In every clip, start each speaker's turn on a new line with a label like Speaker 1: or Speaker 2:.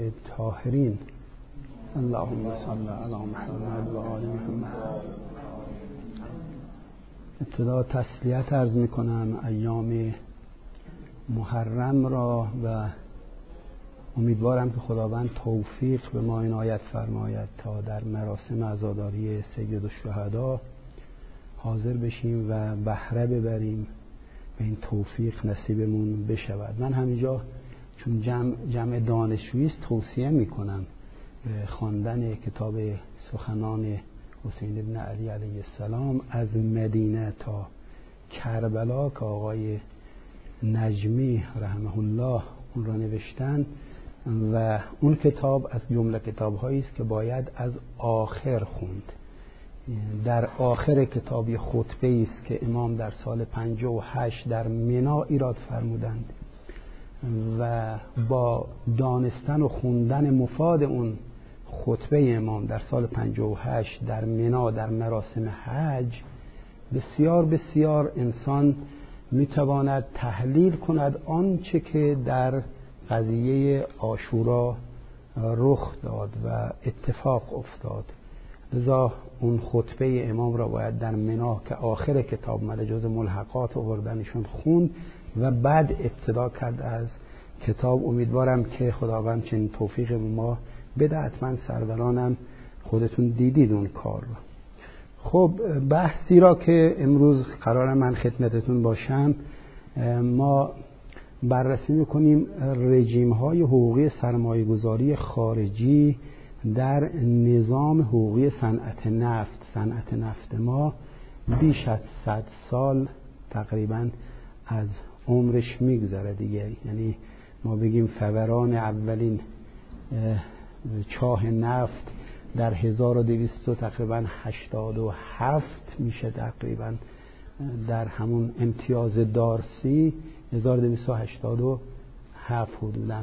Speaker 1: الطاهرین. اللهم صل علی محمد و آل محمد. ابتدا تسلیت عرض میکنم ایام محرم را و امیدوارم که خداوند توفیق به ما عنایت فرماید تا در مراسم عزاداری سید الشهدا حاضر بشیم و بهره ببریم و این توفیق نصیبمون بشود. من همینجا چون جمع دانشجویی است توصیه میکنم به خواندن کتاب سخنان حسین ابن علی علیه السلام از مدینه تا کربلا که آقای نجمی رحمه الله اون را نوشتن و اون کتاب از جمله کتاب‌هایی است که باید از آخر خوند. در آخر کتاب خطبه است که امام در سال 58 در منی ایراد فرمودند و با دانستن و خوندن مفاد اون خطبه امام در سال 58 در منی در مراسم حج بسیار بسیار انسان میتواند تحلیل کند آنچه که در قضیه عاشورا رخ داد و اتفاق افتاد. لذا اون خطبه امام را باید در منی که آخر کتاب مال جز ملحقات آوردنشون خوند و بعد ابتدا کرد از کتاب. امیدوارم که خداوند چنین توفیق ما بده. حتما سرورانم خودتون دیدید اون کار رو. خب بحثی را که امروز قرار من خدمتتون باشم، ما بررسی میکنیم رژیم‌های حقوقی سرمایه‌گذاری خارجی در نظام حقوقی صنعت نفت. صنعت نفت ما بیش از 100 سال تقریبا از عمرش میگذره دیگه. یعنی ما بگیم فوران اولین چاه نفت در 1200 تقریبا 87 میشه، تقریبا در همون امتیاز دارسی 1287 حدوداً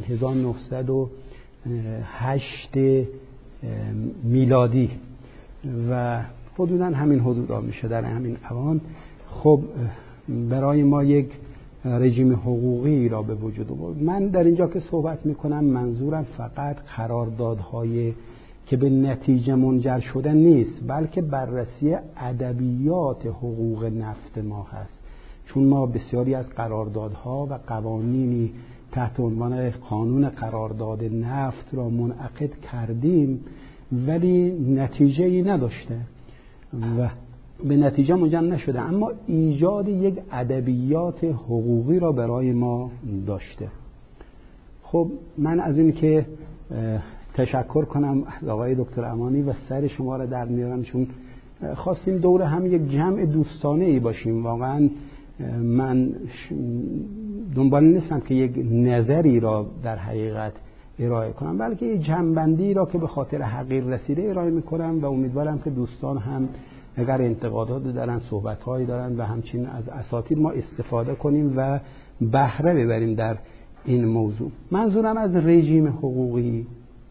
Speaker 1: 1908 میلادی و حدوداً همین حدودا میشه در همین اوان. خب برای ما یک رژیم حقوقی را به وجود آورد. من در اینجا که صحبت میکنم منظورم فقط قراردادهای که به نتیجه منجر شده نیست، بلکه بررسی ادبیات حقوق نفت ما هست. چون ما بسیاری از قراردادها و قوانینی تحت عنوان قانون قرارداد نفت را منعقد کردیم ولی نتیجه‌ای نداشته و به نتیجه منجر نشده، اما ایجاد یک ادبیات حقوقی را برای ما داشته. خب من از این که تشکر کنم از آقای دکتر امانی و سر شما را در میارم، چون خواستیم دور هم یک جمع دوستانه ای باشیم. واقعا من دنبال نیستم که یک نظری را در حقیقت ارائه کنم، بلکه یک جنبندی را که به خاطر حقیر رسیده ارائه میکنم و امیدوارم که دوستان هم اگر انتقادات دارن، صحبت‌هایی دارن و همچنین از اساتید ما استفاده کنیم و بهره ببریم در این موضوع. منظورم از رژیم حقوقی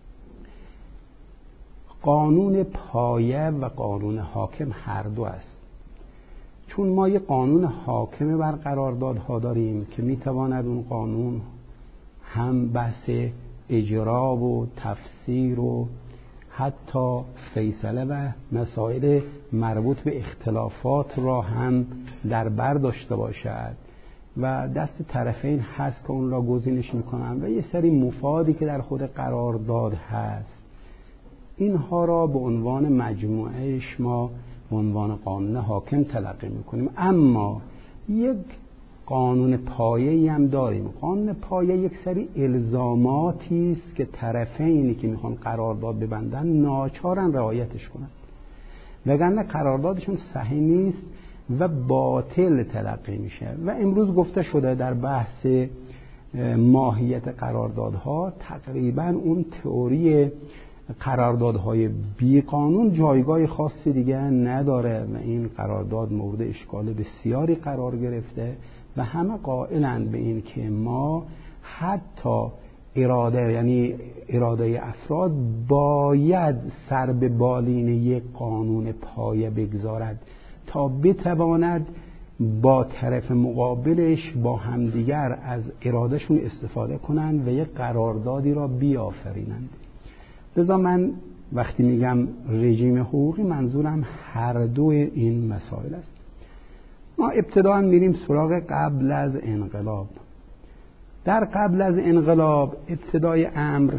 Speaker 1: قانون پایه و قانون حاکم هر دو است. چون ما یک قانون حاکم بر قراردادها داریم که میتواند اون قانون هم بحث اجرا و تفسیر و حتی فیصله و مسائل مربوط به اختلافات را هم در بر داشته باشد و دست طرفین هست که اون را گزینش میکنن و یه سری مفادی که در خود قرارداد هست، اینها را به عنوان مجموعهش ما به عنوان قانون حاکم تلقی میکنیم. اما یک قانون پایه‌ای هم داریم. قانون پایه یک سری الزاماتی است که طرفینی که میخوان قرارداد ببندن ناچارن رعایتش کنند، وگرنه قراردادشون صحیح نیست و باطل تلقی میشه. و امروز گفته شده در بحث ماهیت قراردادها تقریبا اون تئوری قراردادهای بی قانون جایگاه خاصی دیگه نداره و این قرارداد مورد اشکال بسیاری قرار گرفته و همه قائلند به این که ما حتی اراده، یعنی اراده افراد، باید سر به بالین یک قانون پایه بگذارد تا بتواند با طرف مقابلش با همدیگر از ارادهشون استفاده کنن و یک قراردادی را بیافرینند. لذا من وقتی میگم رژیم حقوقی منظورم هر دو این مسائل است. ما ابتداً میریم سراغ قبل از انقلاب. در قبل از انقلاب ابتدای امر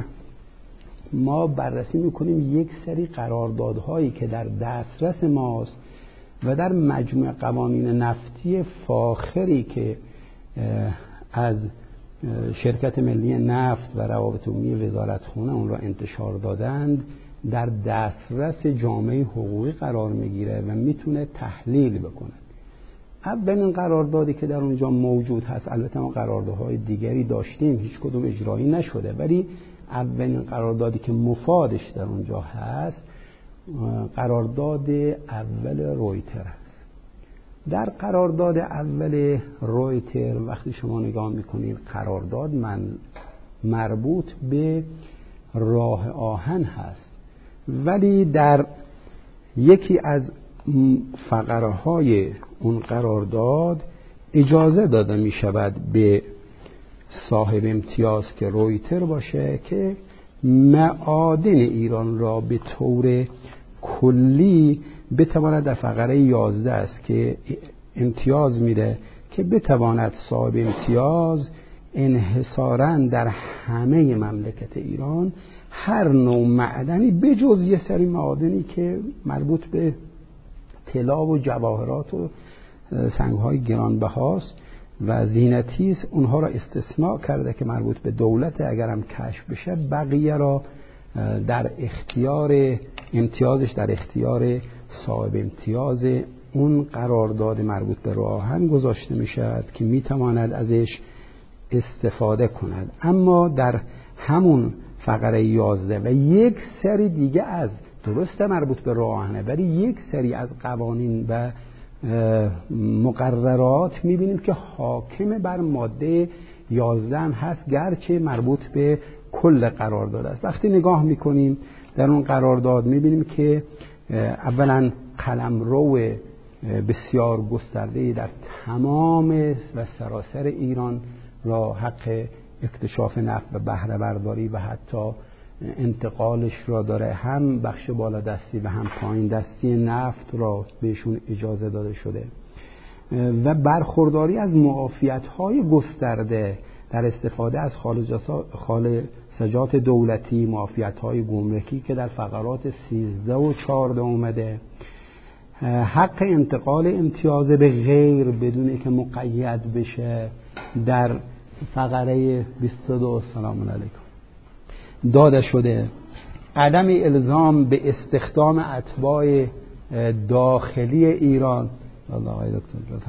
Speaker 1: ما بررسی میکنیم یک سری قراردادهایی که در دسترس ماست و در مجموع قوانین نفتی فاخری که از شرکت ملی نفت و روابط عمومی وزارتخانه اون را انتشار دادند در دسترس جامعه حقوقی قرار میگیره و میتونه تحلیل بکنه. اولین قراردادی که در اونجا موجود هست، البته ما قراردادهای دیگری داشتیم هیچ کدوم اجرایی نشده، ولی اولین قراردادی که مفادش در اونجا هست قرارداد اول رویتر هست. در قرارداد اول رویتر وقتی شما نگاه میکنید قرارداد مربوط به راه آهن هست، ولی در یکی از فقره های اون قرارداد اجازه داده می شود به صاحب امتیاز که رویتر باشه که معادن ایران را به طور کلی بتواند، در فقره 11 است که امتیاز میده که بتواند صاحب امتیاز انحصاراً در همه مملکت ایران هر نوع معدنی بجز یه سری معادنی که مربوط به طلا و جواهرات و سنگ‌های گرانبهاست و زینتی است، اونها را استثناء کرده که مربوط به دولت، اگرم کشف بشه بقیه را در اختیار امتیازش در اختیار صاحب امتیاز اون قرارداد مربوط به راه آهن گذاشته می شود که می تواند ازش استفاده کند. اما در همون فقره 11 و یک سری دیگه از درسته مربوط به راه آهنه، ولی یک سری از قوانین و مقررات می بینیم که حاکم بر ماده 11 هم هست، گرچه مربوط به کل قرارداد است. وقتی نگاه می کنیم در اون قرارداد می بینیم که اولا قلمرو بسیار گسترده‌ای در تمام و سراسر ایران را حق اکتشاف نفت و بهره برداری و حتی انتقالش را داره، هم بخش بالا دستی و هم پایین دستی نفت را بهشون اجازه داده شده و برخورداری از معافیت‌های گسترده در استفاده از خالصجات دولتی، معافیت‌های گمرکی که در فقرات 13 و 14 اومده، حق انتقال امتیاز به غیر بدون که مقید بشه در فقره 22 سلام علیکم داده شده، عدم الزام به استخدام اتباع داخلی ایران. والله آقای دکتر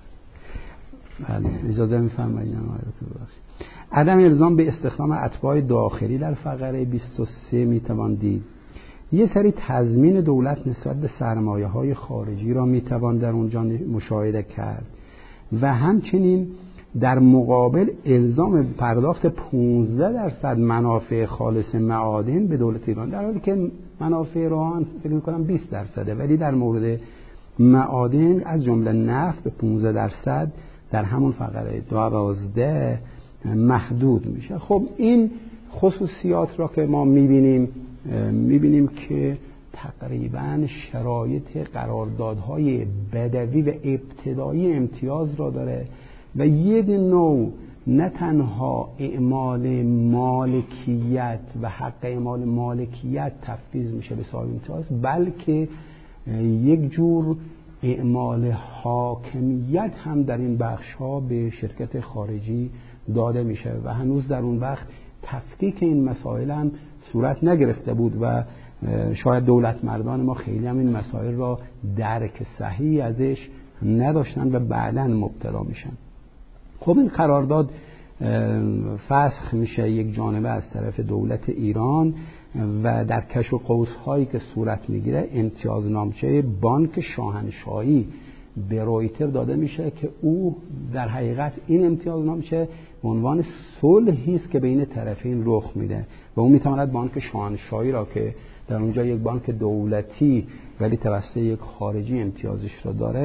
Speaker 1: اجازه می‌فرمایید آقای دکتر، عدم الزام به استخدام اتباع داخلی در فقره 23 میتوان دید. یه سری تضمین دولت نسبت به سرمایه‌های خارجی را میتوان در اونجا مشاهده کرد و همچنین در مقابل الزام پرداخت 15% منافع خالص معادن به دولت ایران، در حالی که منافع راهن فکر می‌کنم 20%، ولی در مورد معادن از جمله نفت به 15% در همون فقره 12 محدود میشه. خب این خصوصیات را که ما می‌بینیم که تقریباً شرایط قراردادهای بدوی و ابتدایی امتیاز را داره و یک نوع نه تنها اعمال مالکیت و حق اعمال مالکیت تفویض میشه به صاحب امتیاز، بلکه یک جور اعمال حاکمیت هم در این بخش ها به شرکت خارجی داده میشه و هنوز در اون وقت تفکیک این مسائل هم صورت نگرفته بود و شاید دولت مردان ما خیلی هم این مسائل را درک صحیح ازش نداشتن و بعداً مبتلا میشن. خب این قرارداد فسخ میشه یک جانبه از طرف دولت ایران و در کشف و قوس‌هایی که صورت میگیره امتیازنامچه بانک شاهنشاهی به رویتر داده میشه که او در حقیقت این امتیازنامچه به عنوان صلحی است که بین طرفین رخ میده و اون میتواند بانک شاهنشاهی را که در اونجا یک بانک دولتی ولی توسط یک خارجی امتیازش را داره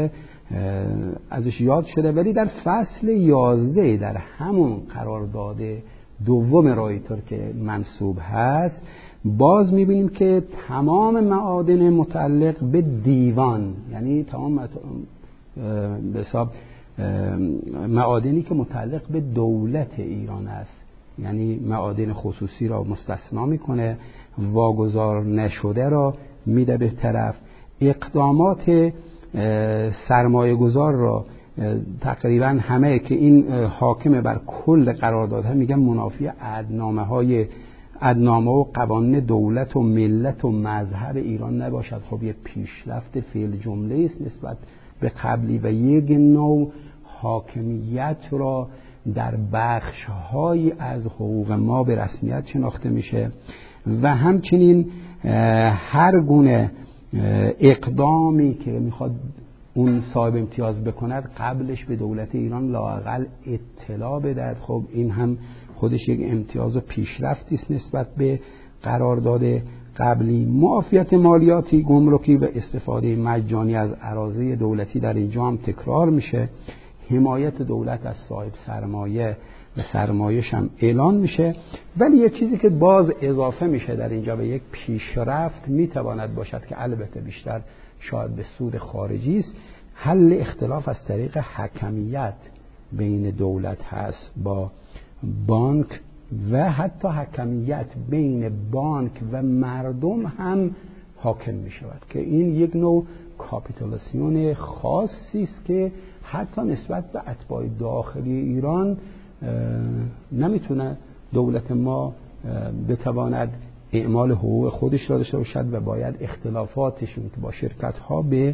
Speaker 1: ازش یاد شده، ولی در فصل 11 در همون قرارداد دوم رایتر که منصوب هست باز میبینیم که تمام معادن متعلق به دیوان، یعنی تمام به حساب معادنی که متعلق به دولت ایران است، یعنی معادن خصوصی را مستثنا میکنه، واگذار نشده را میده به طرف، اقدامات سرمایه گذار را تقریبا همه که این حاکم بر کل قراردادها میگن منافی عهدنامه و قوانین دولت و ملت و مذهب ایران نباشد. خب یه پیشرفت فعل جمله است نسبت به قبلی و یک نوع حاکمیت را در بخش‌هایی از حقوق ما به رسمیت شناخته میشه و همچنین هر گونه اقدامی که میخواد اون صاحب امتیاز بکند قبلش به دولت ایران لااقل اطلاع بدهد. خب این هم خودش یک امتیاز و پیشرفتی است نسبت به قرارداد قبلی. معافیت مالیاتی، گمرکی و استفاده مجانی از اراضی دولتی در اینجا هم تکرار میشه. حمایت دولت از صاحب سرمایه و سرمایه‌اش هم اعلان میشه. ولی یک چیزی که باز اضافه میشه در اینجا به یک پیشرفت میتواند باشد که البته بیشتر شاید به سود خارجی است، حل اختلاف از طریق حکمیت بین دولت هست با بانک و حتی حکمیت بین بانک و مردم هم حاکم می شود که این یک نوع کاپیتولاسیون خاصی است که حتی نسبت به اتباع داخلی ایران نمیتونه دولت ما بتواند اعمال حقوق خودش را داشته باشد و باید اختلافاتشون که با شرکت ها به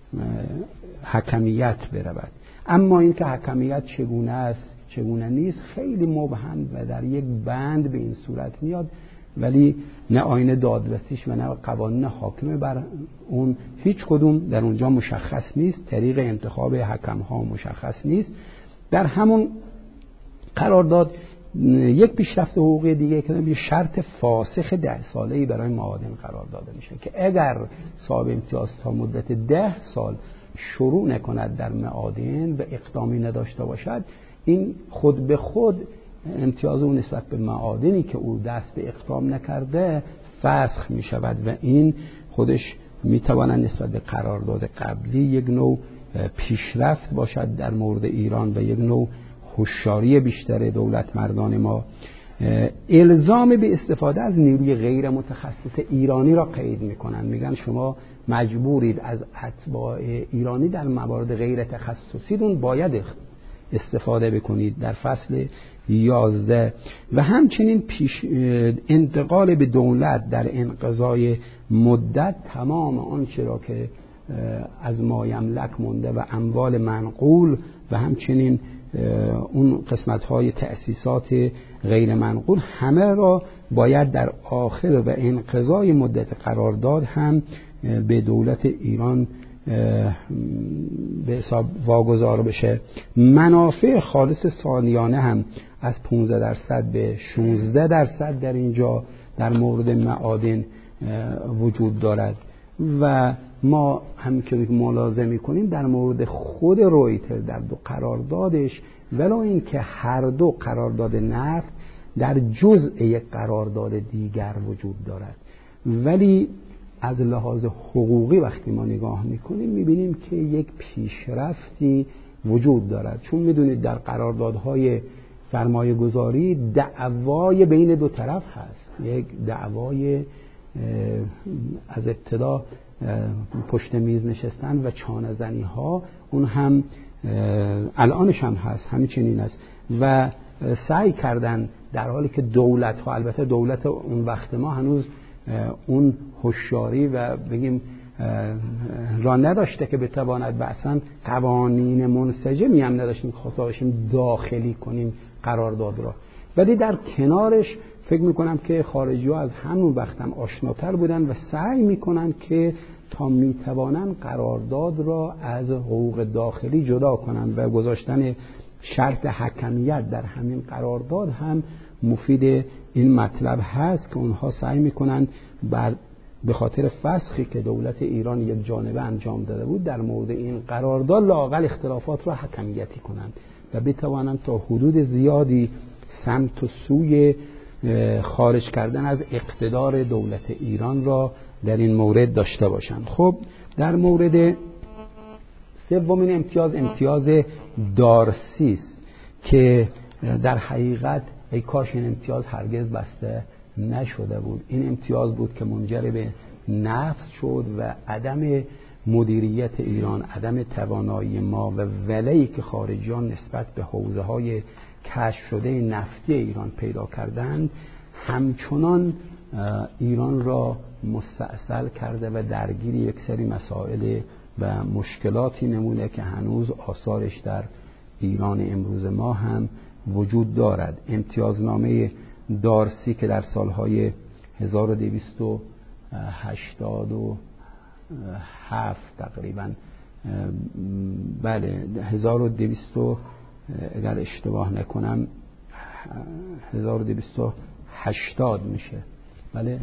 Speaker 1: حکمیت برود. اما این که حکمیت چگونه است چگونه نیست خیلی مبهم و در یک بند به این صورت میاد، ولی نه آیین دادرسیش و نه قوانین حاکم بر اون هیچ کدوم در اونجا مشخص نیست، طریق انتخاب حکم ها مشخص نیست. در همون قرارداد یک پیشرفت حقوقی دیگه که به شرط فاسخ 10 ساله‌ای برای معادن قرار داده میشه که اگر صاحب امتیاز تا مدت 10 سال شروع نکند در معادن و اقدامی نداشته باشد، این خود به خود امتیاز اون نسبت به معادنی که او دست به اقدام نکرده فسخ می شود و این خودش می تواند نسبت به قرارداد قبلی یک نوع پیشرفت باشد در مورد ایران و یک نوع هوشیاری بیشتر دولت مردان ما. الزام به استفاده از نیروی غیر متخصص ایرانی را قید میکنن، میگن شما مجبورید از اتباع ایرانی در موارد غیر تخصصی دون باید استفاده بکنید در فصل 11 و همچنین انتقال به دولت در انقضای مدت تمام آنچه را که از مایملک مونده و اموال منقول و همچنین اون قسمت‌های تأسیسات غیر منقول همه را باید در آخر و انقضای مدت قرارداد هم به دولت ایران به حساب واگذار بشه. منافع خالص سالیانه هم از 15% به 16% در اینجا در مورد معادن وجود دارد و ما هم که ملاحظه می‌کنیم در مورد خود رویتر در دو قراردادش ولو این که هر دو قرارداد نفت در جزء یک قرارداد دیگر وجود دارد، ولی از لحاظ حقوقی وقتی ما نگاه میکنیم میبینیم که یک پیشرفتی وجود دارد، چون میدونید در قراردادهای سرمایه گذاری دعوای بین دو طرف هست، یک دعوای از ابتدا پشت میز نشستن و چانه زنی ها، اون هم الانش هم هست، همچنین است و سعی کردن در حالی که دولت ها، البته دولت اون وقت ما هنوز اون هوشیاری و بگیم را نداشته که بتواند و اصلا قوانین منسجمی هم نداشتیم که خواسته باشیم داخلی کنیم قرارداد را، ولی در کنارش فکر میکنم که خارجی ها از همون وقت هم آشناتر بودن و سعی میکنن که تا میتوانن قرارداد را از حقوق داخلی جدا کنن و گذاشتن شرط حکمیت در همین قرارداد هم مفید این مطلب هست که اونها سعی میکنن بر به خاطر فسخی که دولت ایران یک جانبه انجام داده بود در مورد این قرارداد لااقل اختلافات را حکمیتی کنند و بتوانند تا حدود زیادی سمت و سوی خارج کردن از اقتدار دولت ایران را در این مورد داشته باشند. خب در مورد سومین امتیاز دارسی است که در حقیقت ای کاش این امتیاز هرگز بسته نشده بود. این امتیاز بود که منجر به نفت شد و عدم مدیریت ایران، عدم توانایی ما و ولایی که خارجیان نسبت به حوزه‌های کشف شده نفتی ایران پیدا کردند همچنان ایران را مستأصل کرده و درگیر یک سری مسائل و مشکلاتی نمونه که هنوز آثارش در ایران امروز ما هم وجود دارد. امتیازنامه دارسی که در سالهای 1287 تقریبا 1200 اگر اشتباه نکنم 1280 میشه، بله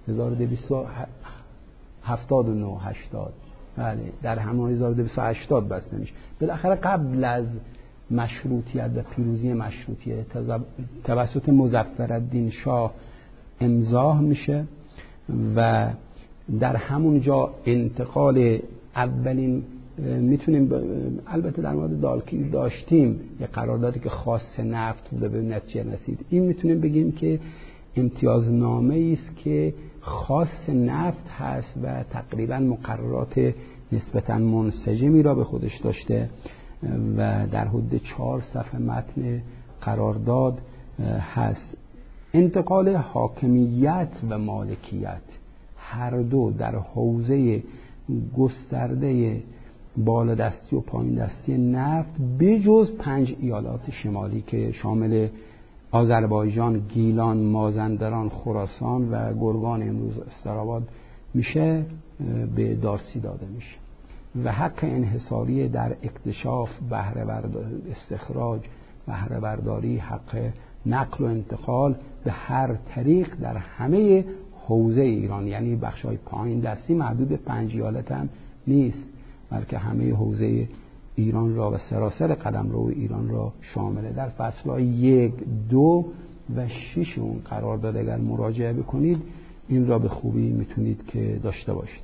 Speaker 1: 1279 80 بله در همه 1280 بسته میشه. بالاخره قبل از مشروطیت و پیروزی مشروطیت توسط مظفرالدین شاه امضا میشه و در همونجا انتقال اولین میتونیم البته در مورد دالکی داشتیم یه قراردادی که خاص نفت بوده به نتیجه رسید. این میتونیم بگیم که امتیازنامه است که خاص نفت هست و تقریبا مقررات نسبتا منسجمی را به خودش داشته و در حدود 4 صفحه متن قرارداد هست. انتقال حاکمیت و مالکیت هر دو در حوزه گسترده بالادستی و پایین دستی نفت بجز 5 ایالات شمالی که شامل آذربایجان، گیلان، مازندران، خراسان و گرگان امروز استراباد میشه به دارسی داده میشه و حق انحصاری در اکتشاف، بهره استخراج، بهره برداری، حق نقل و انتقال به هر طریق در همه حوزه ایران، یعنی بخشای پایین دستی محدود به 5 ایالت هم نیست بلکه همه حوزه ایران را و سراسر قلمرو ایران را شامله. در فصل‌های 1، 2 و 6 اون قرارداد اگر مراجعه بکنید این را به خوبی میتونید که داشته باشید.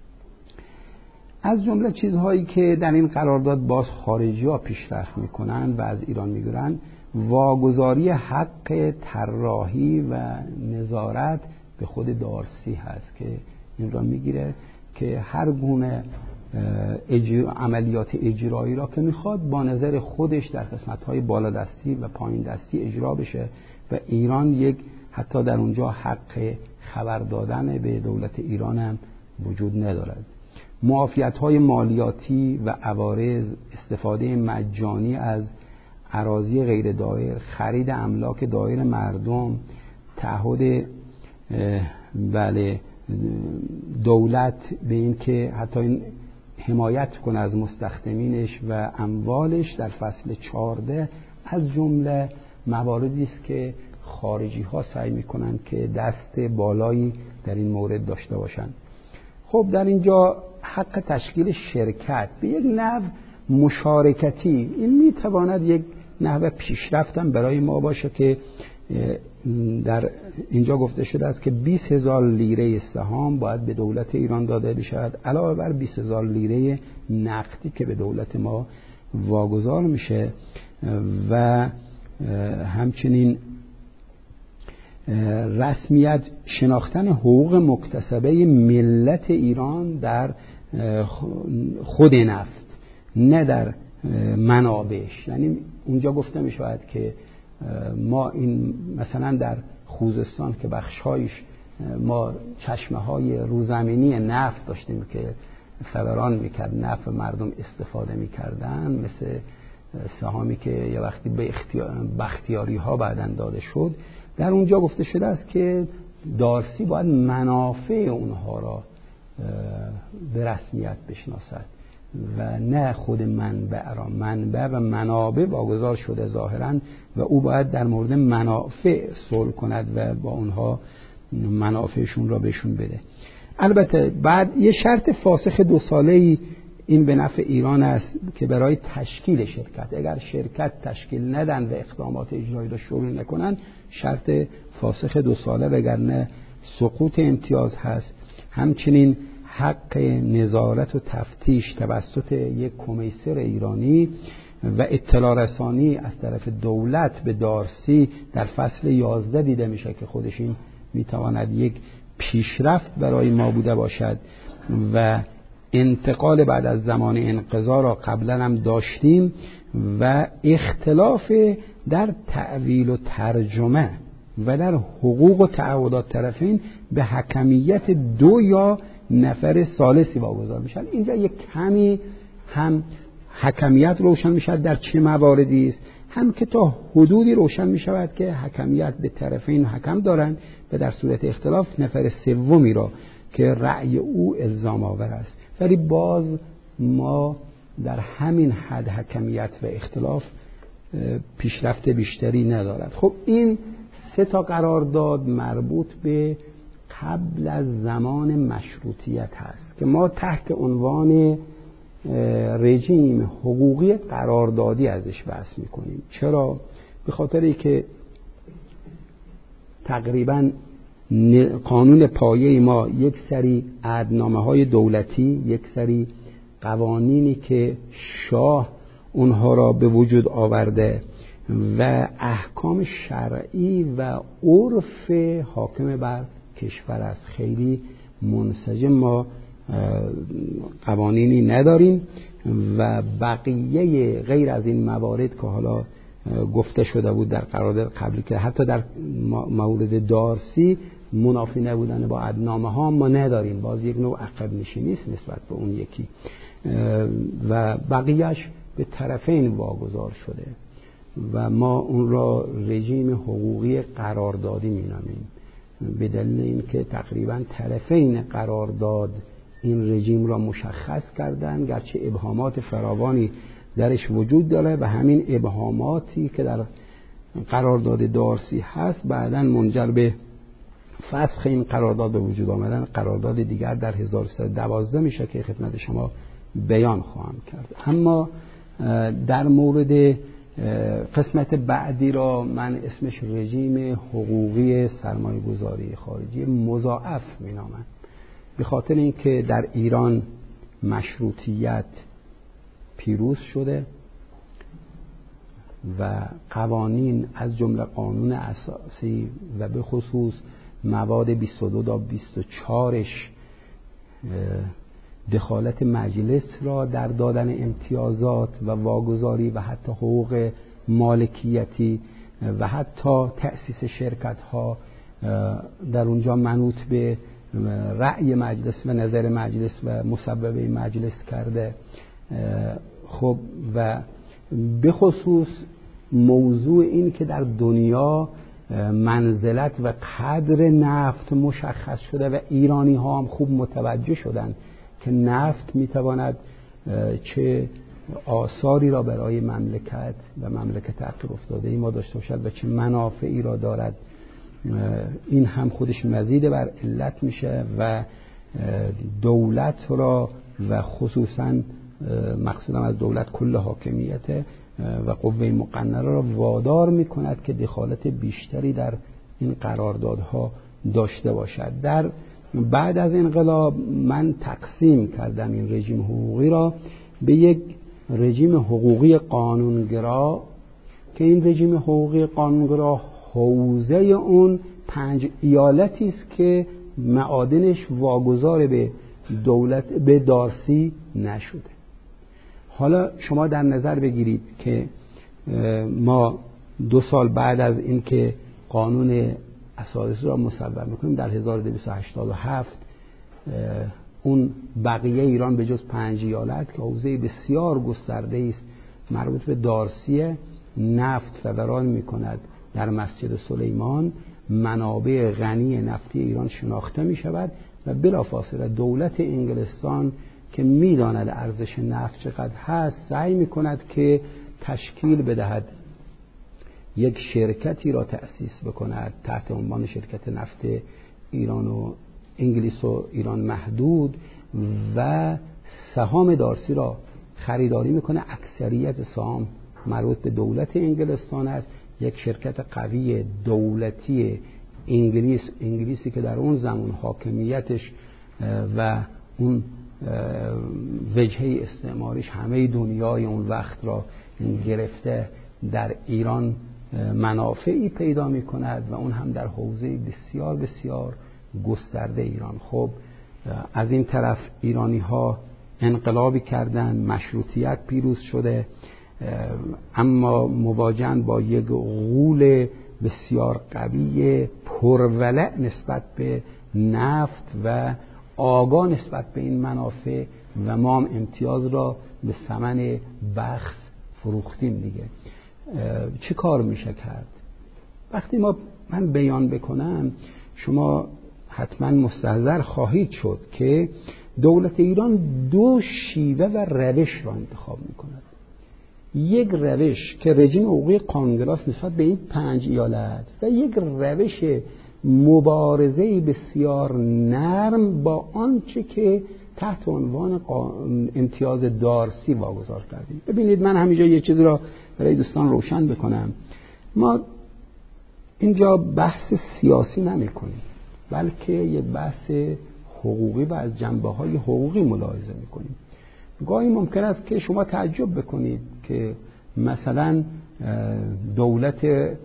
Speaker 1: از جمله چیزهایی که در این قرارداد باز خارجی‌ها پیشرفت میکنن و از ایران میگیرن واگذاری حق طراحی و نظارت به خود دارسی هست که این را میگیره که هر گونه عملیات اجرایی را که میخواد با نظر خودش در قسمت‌های بالادستی و پایین دستی اجرا بشه و ایران یک حتی در اونجا حق خبر دادن به دولت ایران هم وجود ندارد. معافیت‌های مالیاتی و عوارض، استفاده مجانی از اراضی غیر دایر، خرید املاک دایر مردم، تعهد دولت به این که حتی این حمایت کنه از مستخدمینش و اموالش در فصل 14 از جمله مواردی است که خارجی ها سعی میکنن که دست بالایی در این مورد داشته باشند. خب در اینجا حق تشکیل شرکت به یک نحو مشارکتی این میتواند یک نحو پیشرفتم برای ما باشه که در اینجا گفته شده است که 20,000 لیره سهام باید به دولت ایران داده بشود علاوه بر 20,000 لیره نقدی که به دولت ما واگذار میشه و همچنین رسمیت شناختن حقوق مکتسبه ملت ایران در خود نفت نه در منابعش. یعنی اونجا گفته می شود که ما این مثلا در خوزستان که بخشایش ما چشمه های روزمینی نفت داشتیم که فوران میکرد نفت مردم استفاده میکردن مثل سهامی که یه وقتی به بختیاری ها بعدن داده شد در اونجا گفته شده است که دارسی باید منافع اونها را به رسمیت بشناسد و نه خود منبع را. منبع و منابع واگذار شده ظاهرا و او باید در مورد منافع صلح کند و با اونها منافعشون را بهشون بده. البته بعد یه شرط فاسخ 2 ساله‌ای این به نفع ایران است که برای تشکیل شرکت، اگر شرکت تشکیل ندن و اقدامات اجرایی را شروع نکنن، شرط فاسخ 2 ساله، وگرنه سقوط امتیاز هست. همچنین حق نظارت و تفتیش توسط یک کمیسر ایرانی و اطلاع رسانی از طرف دولت به دارسی در فصل 11 دیده میشه که خودش این میتواند یک پیشرفت برای ما بوده باشد و انتقال بعد از زمان انقضا را قبلا هم داشتیم و اختلاف در تأویل و ترجمه و در حقوق و تعهدات طرفین به حکمیت 2 یا نفر ثالثی واگذار میشن. اینجا یک کمی هم حکمیت روشن میشد در چه مواردی است، هم که تا حدودی روشن میشود که حکمیت به طرفین حکم دارند و در صورت اختلاف نفر سومی را که رأی او الزام آور است. ولی باز ما در همین حد حکمیت و اختلاف پیشرفت بیشتری ندارد. خب این 3 قرارداد مربوط به قبل از زمان مشروطیت هست که ما تحت عنوان رژیم حقوقی قراردادی ازش بحث میکنیم. چرا؟ به خاطر اینکه تقریبا قانون پایه ما یک سری عهدنامه‌های دولتی، یک سری قوانینی که شاه اونها را به وجود آورده و احکام شرعی و عرف حاکم بر کشور است. خیلی منسجم ما قوانینی نداریم و بقیه غیر از این موارد که حالا گفته شده بود در قرارداد قبلی که حتی در مورد دارسی منافی نبودن با عهدنامه ها ما نداریم، باز یک نوع عقب نشینی است نسبت به اون یکی و بقیهش به طرفین واگذار شده و ما اون را رژیم حقوقی قراردادی می‌نامیم به دلیل اینکه تقریبا طرفین قرارداد این رژیم را مشخص کردن، گرچه ابهامات فراوانی درش وجود داره و همین ابهاماتی که در قرارداد دارسی هست بعداً منجر به فسخ این قرارداد به وجود آمدن قرارداد دیگر در 1312 میشه که خدمت شما بیان خواهم کرد. اما در مورد قسمت بعدی را من اسمش رژیم حقوقی سرمایه گذاری خارجی مضاعف مینامم، به خاطر اینکه در ایران مشروطیت پیروز شده و قوانین از جمله قانون اساسی و به خصوص مواد 22 تا 24ش دخالت مجلس را در دادن امتیازات و واگذاری و حتی حقوق مالکیتی و حتی تأسیس شرکت ها در اونجا منوط به رأی مجلس و نظر مجلس و مسببه مجلس کرده. خب و به خصوص موضوع این که در دنیا منزلت و قدر نفت مشخص شده و ایرانی ها هم خوب متوجه شدن که نفت میتواند چه آثاری را برای مملکت و مملکت عقب افتاده ای ما داشته باشد و چه منافعی را دارد. این هم خودش مزید بر علت میشه و دولت را و خصوصا مقصودم از دولت کل حاکمیت و قوه مقننه را وادار میکند که دخالت بیشتری در این قراردادها داشته باشد. در بعد از انقلاب من تقسیم کردم این رژیم حقوقی را به یک رژیم حقوقی قانونگرا که این رژیم حقوقی قانونگرا حوزه اون 5 ایالتی است که معادنش واگذار به دولت به دارسی نشده. حالا شما در نظر بگیرید که ما 2 سال بعد از اینکه قانون اساسی را مصوب میکنیم در 1287 اون بقیه ایران به جز 5 ایالت که حوزه بسیار گسترده است مربوط به دارسی نفت فوران میکند در مسجد سلیمان، منابع غنی نفتی ایران شناخته می شود و بلافاصله دولت انگلستان که میداند ارزش نفت چقدر هست سعی می کند که تشکیل بدهد، یک شرکتی را تأسیس بکند تحت عنوان شرکت نفت ایران و انگلیس و ایران محدود و سهام دارسی را خریداری میکنه. اکثریت سهام مربوط به دولت انگلستان است. یک شرکت قوی دولتی انگلیسی که در اون زمان حاکمیتش و اون وجهه استعماریش همه دنیای اون وقت را گرفته، در ایران منافعی پیدا می کند و اون هم در حوزه بسیار بسیار گسترده ایران. خب از این طرف ایرانی ها انقلابی کردن، مشروطیت پیروز شده، اما مواجهن با یک غول بسیار قوی پرولع نسبت به نفت و آگاه نسبت به این منافع و ما هم امتیاز را به ثمن بخس فروختیم دیگه. چه کار میشه کرد؟ وقتی من بیان بکنم شما حتما مستحضر خواهید شد که دولت ایران دو شیوه و روش را انتخاب میکند. یک روش که رژیم حقوقی قانونگراست نسبت به این 5 ایالت و یک روش مبارزه بسیار نرم با آنچه که تحت عنوان امتیاز دارسی واگذار کردیم. ببینید من همینجا یه چیزی را برای دوستان روشن بکنم. ما اینجا بحث سیاسی نمی کنیم بلکه یه بحث حقوقی و از جنبه‌های حقوقی ملاحظه می کنیم. گاهی ممکن است که شما تعجب بکنید که مثلا دولت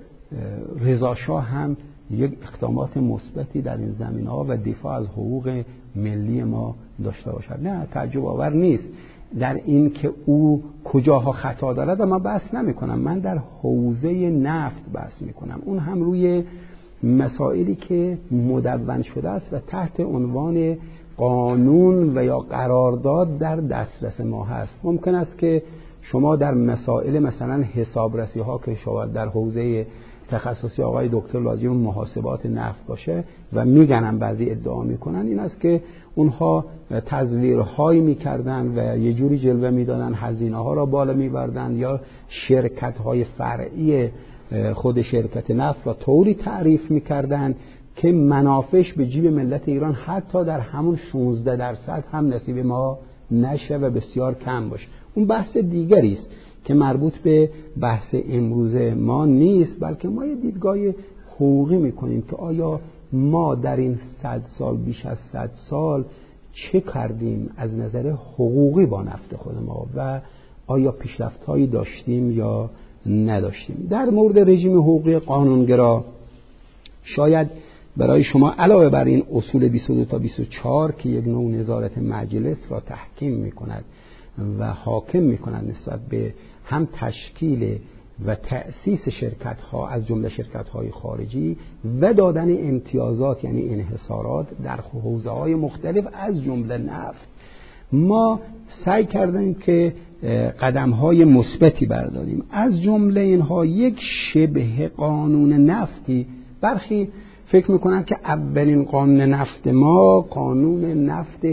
Speaker 1: رضا شاه هم یک اقدامات مثبتی در این زمینه‌ها و دفاع از حقوق ملی ما داشته باشد. نه، تعجب آور نیست در این که او کجاها خطا دارد و من بحث نمی کنم. من در حوزه نفت بحث می کنم، اون هم روی مسائلی که مدون شده است و تحت عنوان قانون و یا قرارداد در دسترس ما هست. ممکن است که شما در مسائل مثلا حسابرسی ها که شاید در حوزه تخصصی آقای دکتر لازم محاسبات نفت باشه و میگنم بعضی ادعا میکنن این است که اونها تزویرهایی میکردن و یه جوری جلوه میدادن، هزینه ها را بالا میبردن یا شرکت های فرعی خود شرکت نفت را طوری تعریف میکردن که منافعش به جیب ملت ایران حتی در همون 16% هم نصیب ما نشه و بسیار کم باشه. اون بحث دیگری است که مربوط به بحث امروز ما نیست، بلکه ما یه دیدگاه حقوقی میکنیم که آیا ما در این 100 سال بیش از 100 سال چه کردیم از نظر حقوقی با نفت خود ما و آیا پیشرفت‌هایی داشتیم یا نداشتیم. در مورد رژیم حقوقی قانونگرا شاید برای شما علاوه بر این اصول 22 تا 24 که یک نوع نظارت مجلس را تحکیم میکند و حاکم میکند نسبت به هم تشکیل و تأسیس شرکت ها از جمله شرکت های خارجی و دادن امتیازات یعنی انحصارات در حوزه های مختلف از جمله نفت، ما سعی کردیم که قدم های مثبتی برداریم. از جمله اینها یک شبه قانون نفتی، برخی فکر میکنن که اولین قانون نفت ما قانون نفت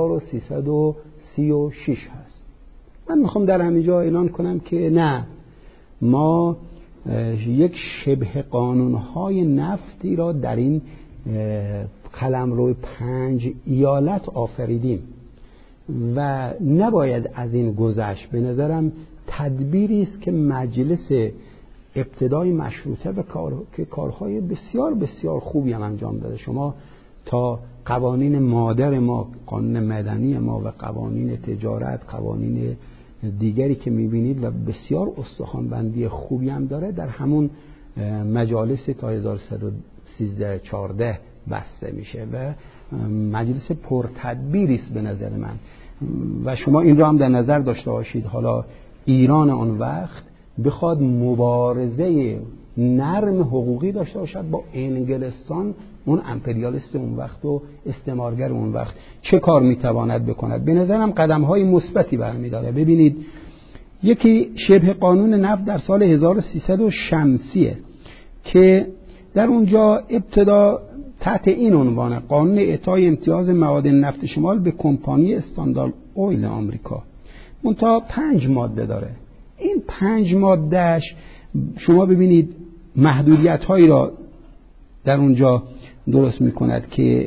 Speaker 1: 1336 هست. من میخوام در همینجا اعلان کنم که نه، ما یک شبه قانونهای نفتی را در این قلمرو 5 ایالت آفریدیم و نباید از این گذشت. به نظرم تدبیری است که مجلس ابتدای مشروطه و که کارهای بسیار بسیار خوبی هم انجام داده. شما تا قوانین مادر ما، قانون مدنی ما و قوانین تجارت، قوانین دیگری که میبینید و بسیار استخوانبندی خوبی هم داره، در همون مجالس تا 1113-14 بسته میشه و مجلس پرتدبیری است به نظر من. و شما این رو هم در نظر داشته باشید، حالا ایران آن وقت بخواد مبارزه نرم حقوقی داشته باشد با انگلستان، اون امپریالیست اون وقت و استعمارگر اون وقت، چه کار میتواند بکند؟ به نظرم قدم‌های مثبتی برمی‌داره. ببینید، یکی شبه قانون نفت در سال 1300 شمسیه که در اونجا ابتدا تحت این عنوان قانون اعطای امتیاز مواد نفت شمال به کمپانی استاندارد اویل آمریکا، منتها 5 ماده داره. این 5 مادهش شما ببینید محدودیت هایی را در اونجا درست می کند که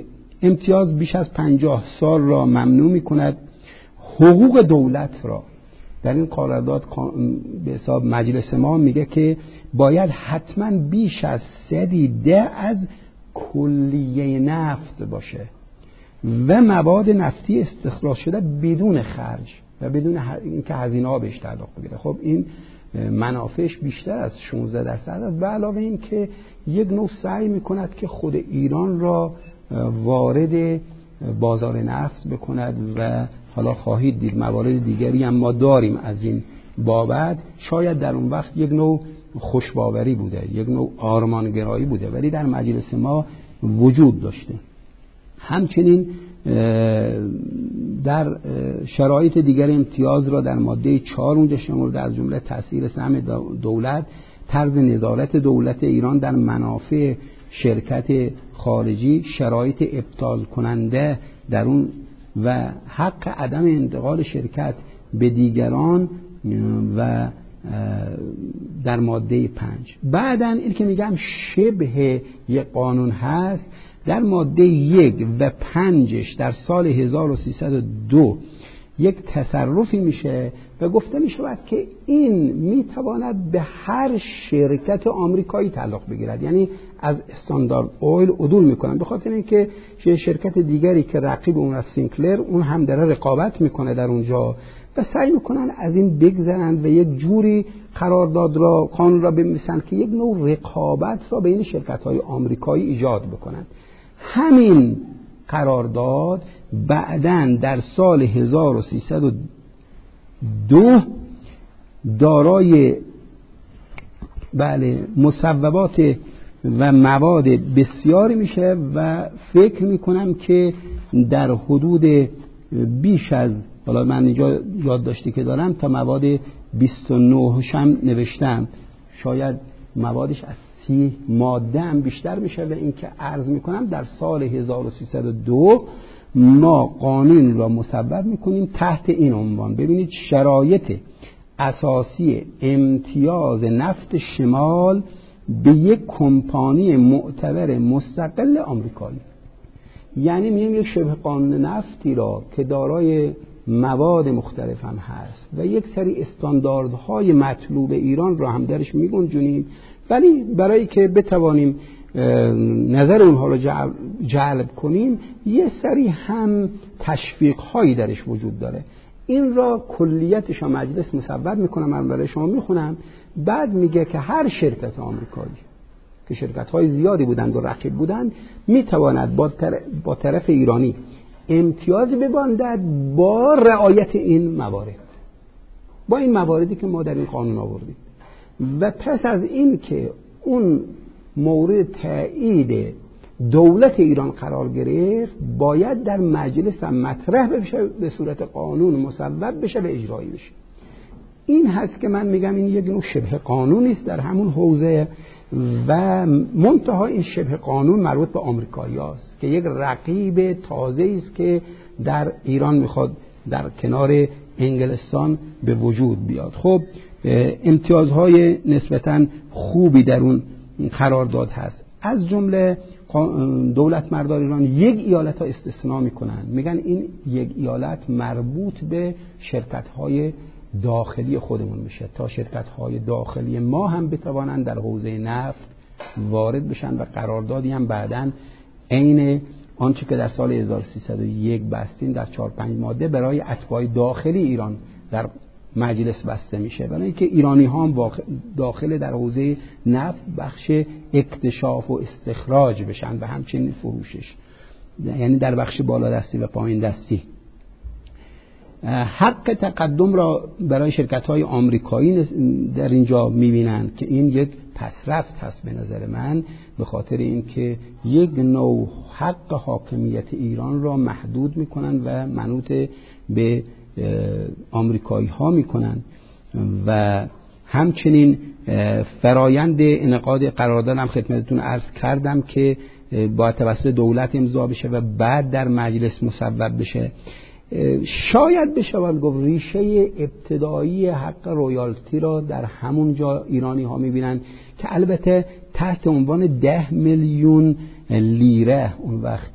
Speaker 1: امتیاز بیش از 50 سال را ممنوع می‌کند. حقوق دولت را در این قرارداد به حساب مجلس ما میگه که باید حتما بیش از 1/10 از کلیه نفت باشه و مواد نفتی استخراج شده بدون خرج و بدون اینکه هزینه‌ها بهش تعلق بگیره. خب این منافعش بیشتر از 16% است. به علاوه این که یک نوع سعی میکند که خود ایران را وارد بازار نفت بکند و حالا خواهید دید موارد دیگری هم ما داریم از این بابت. شاید در اون وقت یک نوع خوشباوری بوده، یک نوع آرمانگرایی بوده، ولی در مجلس ما وجود داشته. همچنین در شرایط دیگر امتیاز را در ماده 4 اونجا شمرده، از جمله تأثیر سهم دولت، طرز نظارت دولت ایران در منافع شرکت خارجی، شرایط ابطال کننده در اون و حق عدم انتقال شرکت به دیگران و در ماده 5. بعداً این که میگم شبه یک قانون هست، در ماده 1 و 5 در سال 1302 یک تصرفی میشه و گفته میشود که این میتواند به هر شرکت آمریکایی تعلق بگیرد. یعنی از استاندارد اویل عدول میکنن به خاطر اینکه شرکت دیگری که رقیب اون از سینکلر اون هم داره رقابت میکنه در اونجا و سعی میکنن از این بگذرند و یک جوری قرارداد را قانون را بنویسند که یک نوع رقابت را بین شرکت‌های آمریکایی ایجاد بکنند. همین قرارداد بعداً در سال 1302 دارای مصوبات و مواد بسیاری میشه و فکر میکنم که در حدود بیش از، حالا من اینجا یادداشتی که دارم تا مواد 29 هم نوشتم، شاید موادش از 30 ماده هم بیشتر میشه و این که عرض میکنم در سال 1302 ما قانون را مصوب میکنیم تحت این عنوان. ببینید شرایط اساسی امتیاز نفت شمال به یک کمپانی معتبر مستقل آمریکایی. یعنی میگیم یک شبه قانون نفتی را که دارای مواد مختلف هم هست و یک سری استانداردهای مطلوب ایران را هم درش میگنجونیم، ولی برای که بتوانیم نظر اونها را جلب کنیم یه سری هم تشویق‌هایی درش وجود داره. این را کلیتش را مجلس مصوب میکنه، من برای شما میخونم. بعد میگه که هر شرکت آمریکایی که شرکت‌های زیادی بودند و رقیب بودند میتواند با طرف ایرانی امتیازی ببندد با رعایت این موارد، با این مواردی که ما در این قانون آوردیم. و پس از این که اون مورد تایید دولت ایران قرار گرفت باید در مجلس هم مطرح بشه، به صورت قانون مصوب بشه و اجرایی بشه. این هست که من میگم این یک نوع شبه قانونی است در همون حوزه و منتها این شبه قانون مربوط به آمریکایی هست که یک رقیب تازه است که در ایران میخواد در کنار انگلستان به وجود بیاد. خب امتیازهای نسبتاً خوبی در اون قرارداد هست، از جمله دولت مردار ایران یک ایالت ها استثناء میکنن، میگن این یک ایالت مربوط به شرکت های داخلی خودمون میشه تا شرکت های داخلی ما هم بتوانند در حوزه نفت وارد بشن و قراردادی هم بعداً عین آنچه که در سال 1301 بستیم در 4-5 ماده برای اتباع داخلی ایران در مجلس بسته میشه، برای اینکه ایرانی ها هم داخل در حوزه نفت بخش اکتشاف و استخراج بشن و همچنین فروشش، یعنی در بخش بالا دستی و پایین دستی. حق تقدم را برای شرکت های آمریکایی در اینجا میبینن که این یک پسرفت هست به نظر من، به خاطر اینکه یک نوع حق حاکمیت ایران را محدود میکنن و منوط به آمریکایی ها میکنن. و همچنین فرایند انعقاد قرارداد هم خدمتتون عرض کردم که با توسط دولت امضا بشه و بعد در مجلس مصوب بشه. شاید بشود گفت ریشه ابتدایی حق رویالتی را در همون جا ایرانی ها میبینن که البته تحت عنوان 10 میلیون لیره اون وقت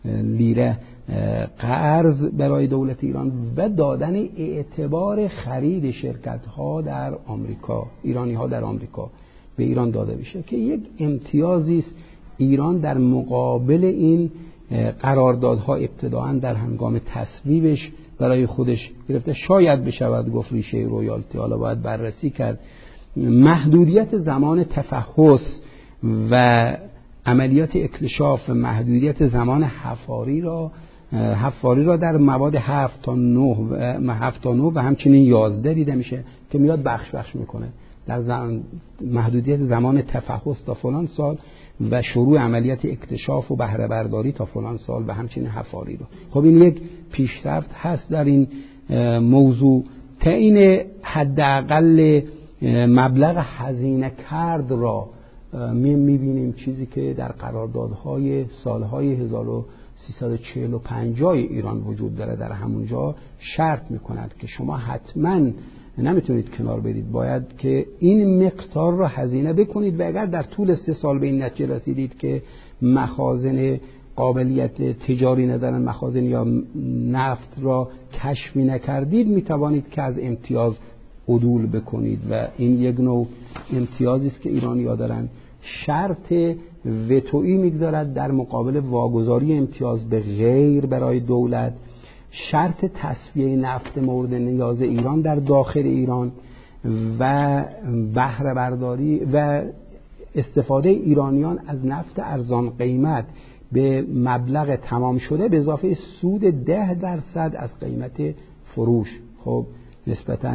Speaker 1: لیره قرض برای دولت ایران و دادن اعتبار خرید شرکت‌ها در آمریکا، ایرانی‌ها در آمریکا به ایران داده بشه که یک امتیازی است ایران در مقابل این قراردادها ابتداءً در هنگام تصویبش برای خودش گرفته. شاید بشود گفت ریشه رویالتی، حالا باید بررسی کرد. محدودیت زمان تفحص و عملیات اکتشاف، محدودیت زمان حفاری را در مواد 7 تا 9 و همچنین 11 دیده میشه که میاد بخش میکنه در محدودیت زمان تفحص تا فلان سال و شروع عملیات اکتشاف و بهره برداری تا فلان سال و همچنین حفاری رو. خب این یک پیشرفت هست در این موضوع. تعیین حداقل مبلغ هزینه کرد را میبینیم، چیزی که در قراردادهای سالهای 1340 و 50 ایران وجود داره. در همونجا شرط میکند که شما حتما نمیتونید کنار برید، باید که این مقدار را هزینه بکنید و اگر در طول 3 سال به این نتیجه رسیدید که مخازن قابلیت تجاری ندارن، مخازن یا نفت را کشفی نکردید، میتوانید که از امتیاز عدول بکنید و این یک نوع امتیازی است که ایرانی‌ها دارن. شرط وتویی میگذارد در مقابل واگذاری امتیاز به غیر برای دولت، شرط تصفیه نفت مورد نیاز ایران در داخل ایران و بهره برداری و استفاده ایرانیان از نفت ارزان قیمت به مبلغ تمام شده به اضافه سود 10% از قیمت فروش. خب نسبتاً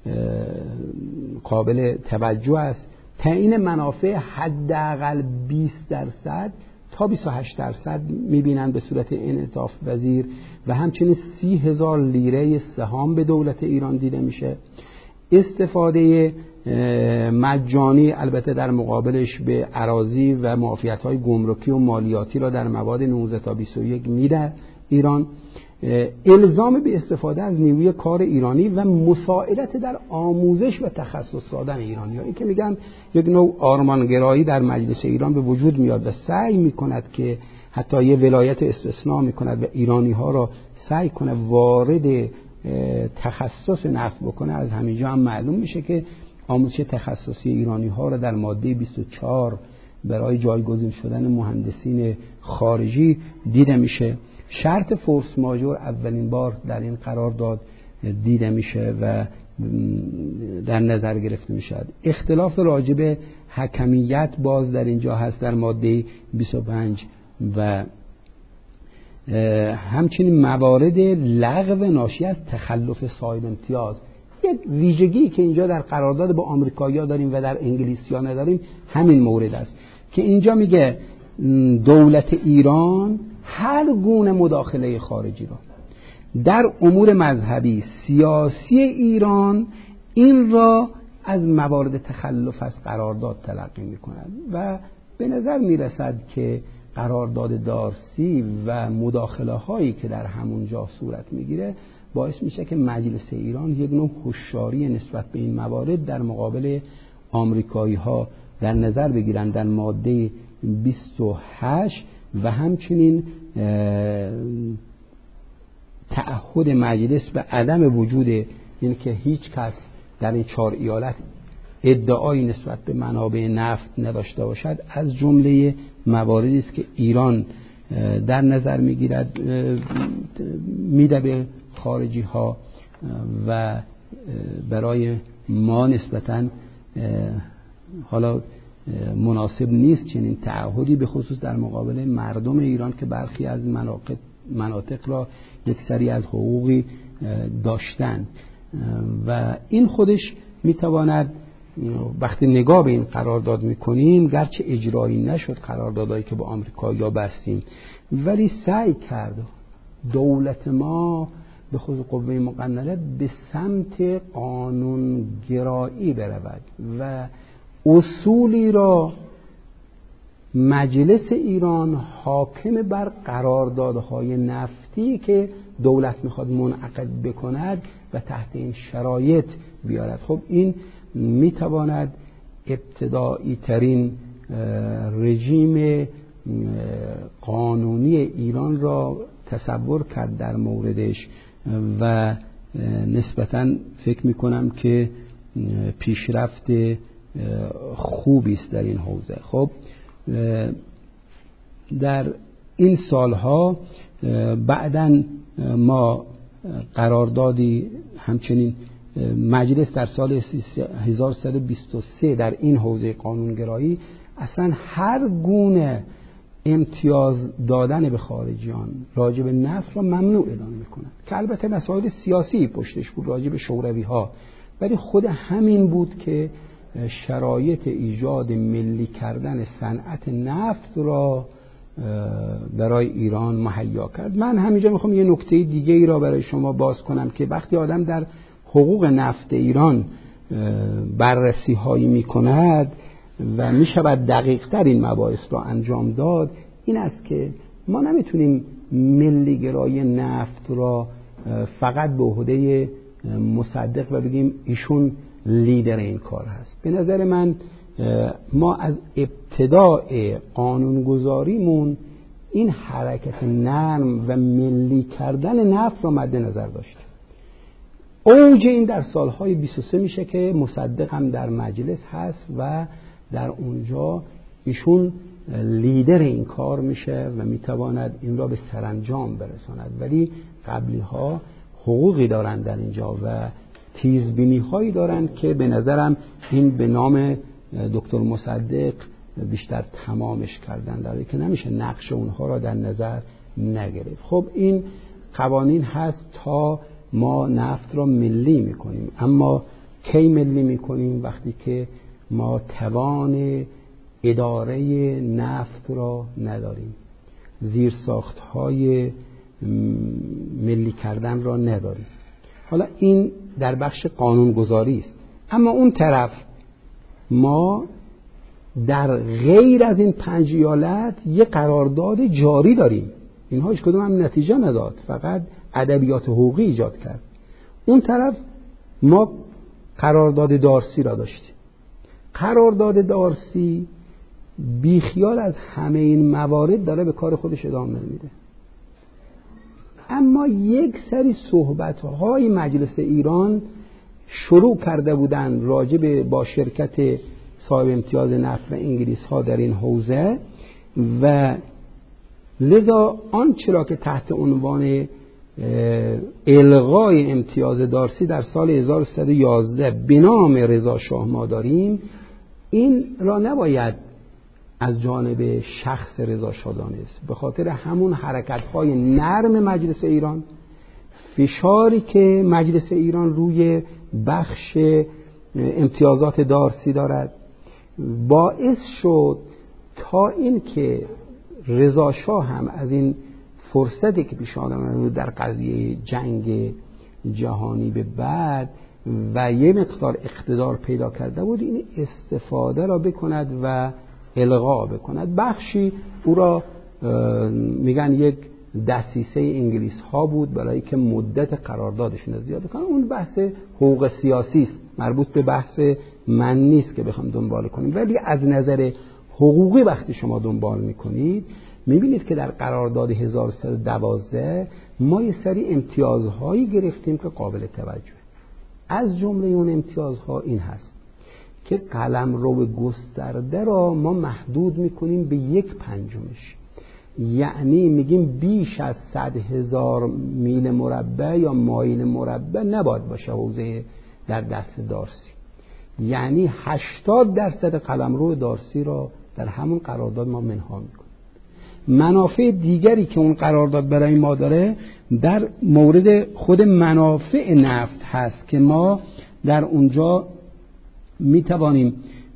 Speaker 1: قابل توجه است. تعیین منافع حداقل 20% تا 28% میبینن به صورت انعطاف پذیر و همچنین 30,000 لیره سهام به دولت ایران دیده میشه. استفاده مجانی البته در مقابلش به اراضی و معافیت‌های گمرکی و مالیاتی را در مواد 19 تا 21 میده ایران. الزام به استفاده از نیروی کار ایرانی و مساعدت در آموزش و تخصص دادن ایرانی‌ها. این که میگن یک نوع آرمانگرایی در مجلس ایران به وجود میاد و سعی میکند که حتی یه ولایت استثناء میکند و ایرانی‌ها را سعی کنه وارد تخصص نفت بکنه. از همینجا هم معلوم میشه که آموزش تخصصی ایرانی‌ها را در ماده 24 برای جایگزین شدن مهندسین خارجی دیده میشه. شرط فورس ماژور اولین بار در این قرارداد دیده میشه و در نظر گرفته میشه. اختلاف راجب حکمیت باز در اینجا هست در ماده 25 و همچنین موارد لغو ناشی از تخلف صاحب امتیاز. یک ویژگی که اینجا در قرارداد با آمریکایی‌ها داریم و در انگلیسی‌ها نداریم همین مورد است که اینجا میگه دولت ایران هر گونه مداخله خارجی را در امور مذهبی سیاسی ایران این را از موارد تخلف از قرارداد تلقی می‌کند و به نظر میرسد که قرارداد دارسی و مداخله هایی که در همونجا صورت میگیره باعث میشه که مجلس ایران یک نوع هوشیاری نسبت به این موارد در مقابل آمریکایی ها در نظر بگیرند. در ماده 28 و همچنین تعهد مجلس به عدم وجود این که هیچ کس در این 4 ایالت ادعایی نسبت به منابع نفت نداشته باشد از جمله مواردی است که ایران در نظر میگیرد میده به خارجی ها و برای ما نسبتاً حالا مناسب نیست چنین تعهدی به خصوص در مقابل مردم ایران که برخی از مناطق را یک سری از حقوقی داشتن و این خودش میتواند وقتی نگاه به این قرارداد میکنیم گرچه اجرایی نشد قراردادهایی که با آمریکا یا بستیم ولی سعی کرد دولت ما به خصوص قوه مقننه به سمت قانونگرایی برود و اصولی را مجلس ایران حاکم بر قراردادهای نفتی که دولت میخواد منعقد بکند و تحت این شرایط بیارد. خب این میتواند ابتدایی ترین رژیم قانونی ایران را تصور کرد در موردش و نسبتاً فکر میکنم که پیشرفت خوبی است در این حوزه. خب در این سالها بعداً ما قراردادی همچنین مجلس در سال 1323 در این حوزه قانونگرایی اصلا هر گونه امتیاز دادن به خارجیان راجع به نفت را ممنوع اعلام میکنند که البته مسائل سیاسی پشتش بود راجع به شوروی ها، ولی خود همین بود که شرایط ایجاد ملی کردن صنعت نفت را برای ایران مهیا کرد. من همینجا میخوام یه نکته دیگه ای را برای شما باز کنم که وقتی آدم در حقوق نفت ایران بررسی هایی میکند و میشود دقیق تر این مباحث را انجام داد، این است که ما نمیتونیم ملی گرایی نفت را فقط به عهده مصدق و بگیم ایشون لیدر این کار هست. به نظر من ما از ابتدای قانونگذاریمون این حرکت نرم و ملی کردن نفت را مد نظر داشتیم. اوج این در سالهای 23 میشه که مصدق هم در مجلس هست و در اونجا ایشون لیدر این کار میشه و میتواند این را به سرانجام برساند، ولی قبلی ها حقوقی دارند در اینجا و تیزبینی هایی دارند که به نظرم این به نام دکتر مصدق بیشتر تمامش کردن، در حالی که نمیشه نقش اونها را در نظر نگرفت. خب این قوانین هست تا ما نفت را ملی میکنیم، اما کی ملی میکنیم؟ وقتی که ما توان اداره نفت را نداریم، زیرساخت‌های ملی کردن را نداریم. حالا این در بخش قانونگذاری است، اما اون طرف ما در غیر از این 5 ایالت یه قرارداد جاری داریم. اینها هیچ کدوم هم نتیجه نداد، فقط ادبیات حقوقی ایجاد کرد. اون طرف ما قرارداد دارسی را داشتیم. قرارداد دارسی بیخیال از همه این موارد داره به کار خودش ادامه میده، اما یک سری صحبت‌های مجلس ایران شروع کرده بودن راجع به با شرکت صاحب امتیاز نفت و انگلیس ها در این حوزه و لذا آنچه را که تحت عنوان الغای امتیاز دارسی در سال 1311 به نام رضا شاه ما داریم، این را نباید از جانب شخص رضا شاه دانست، به خاطر همون حرکت‌های نرم مجلس ایران، فشاری که مجلس ایران روی بخش امتیازات دارسی دارد باعث شد تا این که رضا شاه هم از این فرصتی که پیش آمد در قضیه جنگ جهانی به بعد و یه مقدار اقتدار پیدا کرده بود، این استفاده را بکند و الغا بکند. بخشی او را میگن یک دسیسه انگلیس ها بود برای که مدت قراردادشون رو زیاد کنن. اون بحث حقوق سیاسی است، مربوط به بحث من نیست که بخوام دنبال کنیم، ولی از نظر حقوقی وقتی شما دنبال میکنید میبینید که در قرارداد 1312 ما یه سری امتیازهایی گرفتیم که قابل توجه. از جمله اون امتیازها این هست که قلمرو گسترده را ما محدود میکنیم به 1/5، یعنی میگیم بیش از 100,000 میل مربع یا مایل مربع نباید باشه حوزه در دست دارسی، یعنی 80% قلمرو دارسی را در همون قرارداد ما منها میکنیم. منافع دیگری که اون قرارداد برای ما داره در مورد خود منافع نفت هست که ما در اونجا میتوانیم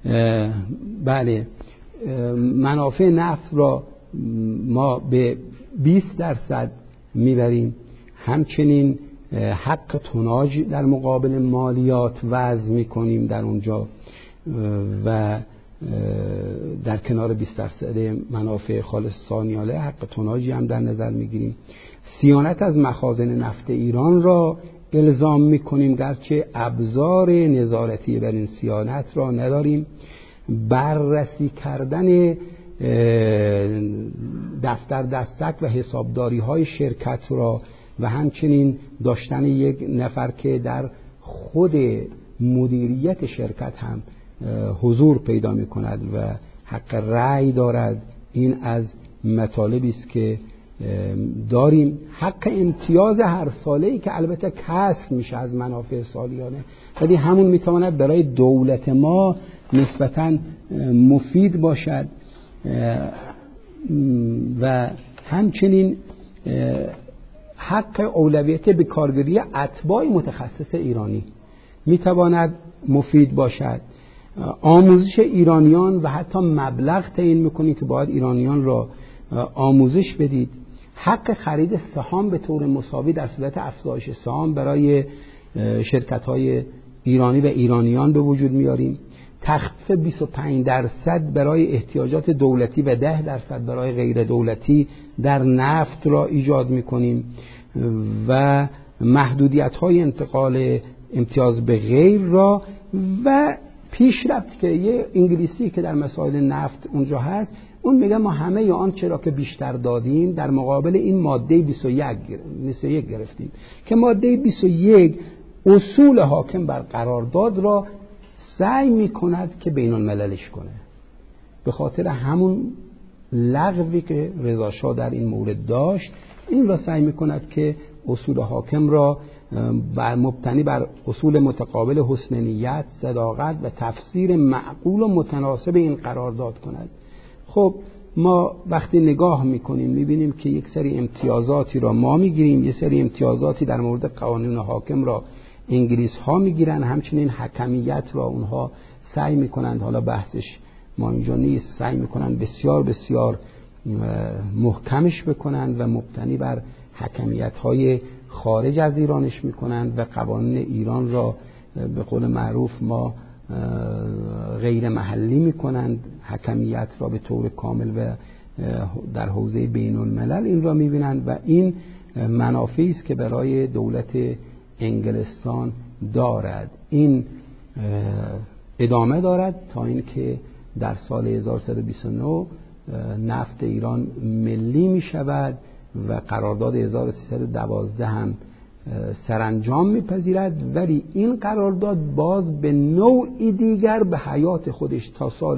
Speaker 1: منافع نفت را ما به 20% میبریم، همچنین حق توناژ در مقابل مالیات وضع میکنیم در اونجا و در کنار 20% منافع خالص ثانیاله حق توناژی هم در نظر میگیریم. صیانت از مخازن نفت ایران را الزام میکنیم، گرچه ابزار نظارتی بر این صیانت را نداریم. بررسی کردن دفتر دستک و حسابداری های شرکت را و همچنین داشتن یک نفر که در خود مدیریت شرکت هم حضور پیدا می کند و حق رأی دارد. این از مطالبی است که داریم. حق امتیاز هر ساله‌ای که البته کسر میشه از منافع سالیانه، ولی همون میتواند برای دولت ما نسبتاً مفید باشد و همچنین حق اولویت به کارگیری اتباع متخصص ایرانی میتواند مفید باشد. آموزش ایرانیان و حتی مبلغ تعیین میکنید که باید ایرانیان را آموزش بدید. حق خرید سهام به طور مساوی در صورت افزایش سهام برای شرکت‌های ایرانی و ایرانیان به وجود میاریم. تخفیف 25% برای احتیاجات دولتی و 10% برای غیر دولتی در نفت را ایجاد میکنیم و محدودیت‌های انتقال امتیاز به غیر را و پیشرفت که یه انگلیسی که در مسائل نفت اونجا هست، اون میگه ما همه آنچه را که بیشتر دادیم در مقابل این ماده 21 گرفتیم که ماده 21 اصول حاکم بر قرارداد را سعی میکند که بین المللش کنه. به خاطر همون لغوی که رضا شاه در این مورد داشت، این را سعی میکند که اصول حاکم را مبتنی بر اصول متقابل حسن نیت، صداقت و تفسیر معقول و متناسب این قرارداد کند. خب ما وقتی نگاه میکنیم میبینیم که یک سری امتیازاتی را ما میگیریم، یک سری امتیازاتی در مورد قانون حاکم را انگلیس ها میگیرن، همچنین حکمیت را اونها سعی میکنند، حالا بحثش ما اینجا نیست، سعی میکنند بسیار بسیار محکمش بکنند و مبتنی بر حکمیت های خارج از ایرانش میکنند و قوانین ایران را به قول معروف ما غیر محلی میکنند. حکمیت را به طور کامل و در حوزه بین الملل این را میبینند و این منافعی است که برای دولت انگلستان دارد. این ادامه دارد تا اینکه در سال 1329 نفت ایران ملی می شود و قرارداد 1312 هم سرانجام میپذیرد، ولی این قرارداد باز به نوعی دیگر به حیات خودش تا سال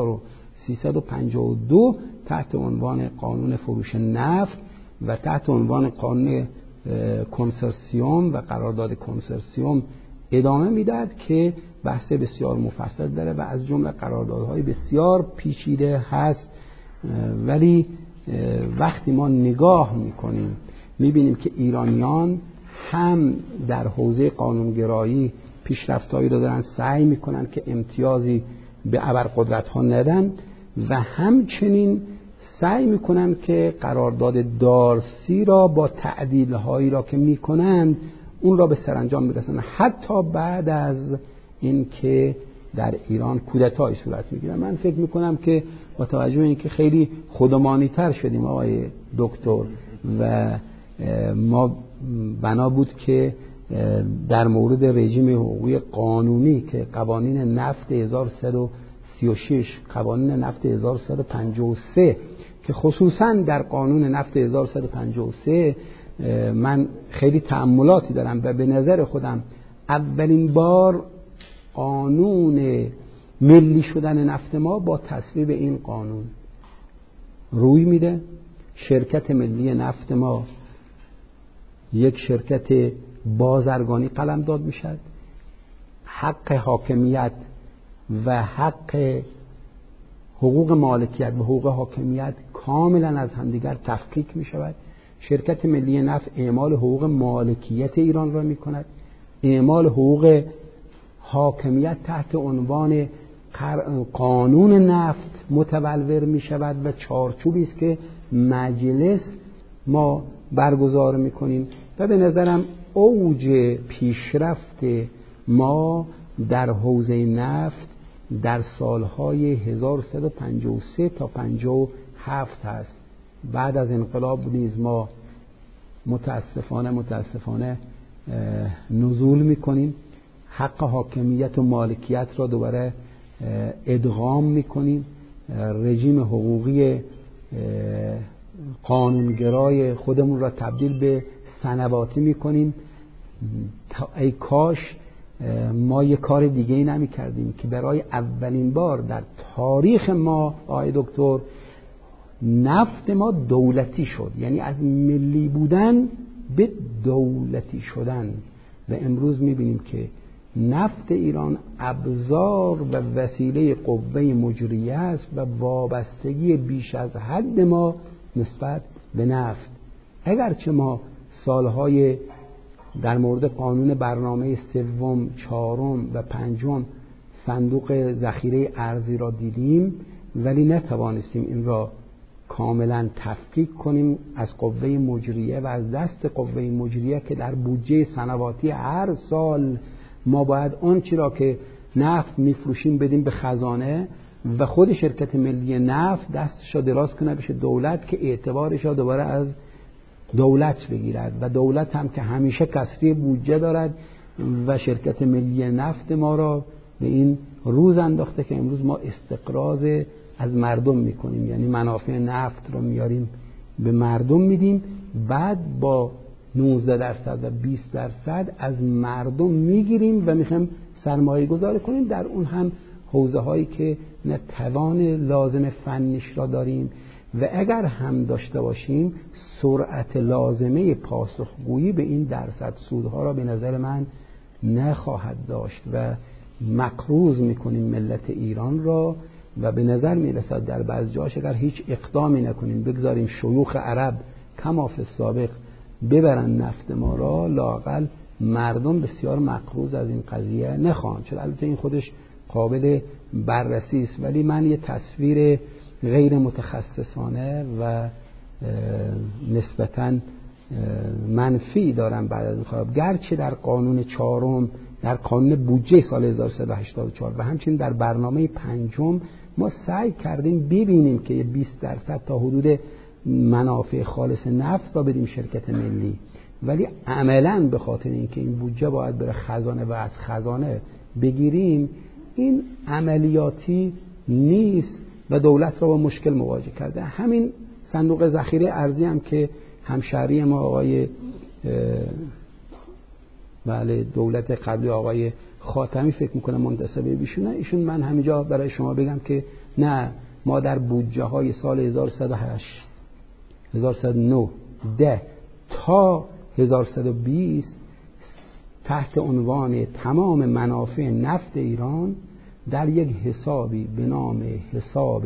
Speaker 1: 1352 تحت عنوان قانون فروش نفت و تحت عنوان قانون کنسرسیوم و قرارداد کنسرسیوم ادامه میدهد که بحث بسیار مفصل داره و از جمله قراردادهای بسیار پیچیده هست. ولی وقتی ما نگاه میکنیم میبینیم که ایرانیان هم در حوزه قانونگرایی پیشرفت‌هایی رو دارن، سعی میکنن که امتیازی به ابرقدرت‌ها ندن و همچنین سعی میکنن که قرارداد دارسی را با تعدیل‌هایی را که میکنند اون را به سرانجام برسونن، حتی بعد از اینکه در ایران کودتای صورت میگیره. من فکر میکنم که با توجه به اینکه خیلی خودمانی‌تر شدیم آقای دکتر و ما بنا بود که در مورد رژیم حقوقی قانونی که قوانین نفت 1136 قوانین نفت 1153 که خصوصا در قانون نفت 1153 من خیلی تأملاتی دارم و به نظر خودم اولین بار قانون ملی شدن نفت ما با تصویب این قانون روی میده. شرکت ملی نفت ما یک شرکت بازرگانی قلمداد میشد، حق حاکمیت و حق حقوق مالکیت و حقوق حاکمیت کاملا از همدیگر تفکیک می شود. شرکت ملی نفت اعمال حقوق مالکیت ایران را می کند، اعمال حقوق حاکمیت تحت عنوان قانون نفت متولور می شود و چارچوبی است که مجلس ما برگزار می کنیم و به نظرم اوج پیشرفت ما در حوزه نفت در سالهای 1353 تا 57 هست. بعد از انقلاب نیز ما متاسفانه نزول میکنیم، حق حاکمیت و مالکیت را دوباره ادغام میکنیم رژیم حقوقی قانونگرای خودمون را تبدیل به سنواتی میکنیم. ای کاش ما یه کار دیگه ای نمی کردیم که برای اولین بار در تاریخ ما آقای دکتر نفت ما دولتی شد، یعنی از ملی بودن به دولتی شدن. و امروز میبینیم که نفت ایران ابزار و وسیله قوه مجریه است و وابستگی بیش از حد ما نسبت به نفت. اگرچه ما سالهای در مورد قانون برنامه سوم، چهارم و پنجم صندوق ذخیره ارزی را دیدیم، ولی نتوانستیم این را کاملا تفکیک کنیم از قوه مجریه و از دست قوه مجریه که در بودجه سنواتی هر سال ما باید آن چی را که نفت میفروشیم بدیم به خزانه و خود شرکت ملی نفت دستش را دراز کنه بشه دولت که اعتبارش را دوباره از دولت بگیرد و دولت هم که همیشه کسری بودجه دارد و شرکت ملی نفت ما را به این روز انداخته که امروز ما استقراض از مردم میکنیم، یعنی منافع نفت رو میاریم به مردم میدیم، بعد با 19% و 20% از مردم میگیریم و میخوایم سرمایه گذاری کنیم در اون هم حوزه هایی که نه توان لازم فنیش را داریم و اگر هم داشته باشیم سرعت لازمه پاسخگویی به این درصد سودها را به نظر من نخواهد داشت و مقروض میکنیم ملت ایران را و به نظر میرسد در بعض جاش اگر هیچ اقدامی نکنیم بگذاریم شیوخ عرب کما فی السابق ببرن نفت ما را، لااقل مردم بسیار مقروض از این قضیه نخواهند شد. البته این خودش قابل بررسی است، ولی من یه تصویر غیر متخصصانه و نسبتاً منفی دارم بعد از این خراب. گرچه در قانون چهارم، در قانون بودجه سال 1384 و همچنین در برنامه پنجم ما سعی کردیم ببینیم که 20% تا حدود منافع خالص نفت را بدیم شرکت ملی، ولی عملاً به خاطر اینکه این بودجه باید بره خزانه و از خزانه بگیریم این عملیاتی نیست و دولت را با مشکل مواجه کرده. همین صندوق ذخیره ارزی هم که همشهری ما آقای دولت قبلی آقای خاتمی فکر میکنم منتسب بیشونه، ایشون من همینجا برای شما بگم که نه، ما در بودجه های سال 1108 1109 10 تا 1120 تحت عنوان تمام منافع نفت ایران در یک حسابی به نام حساب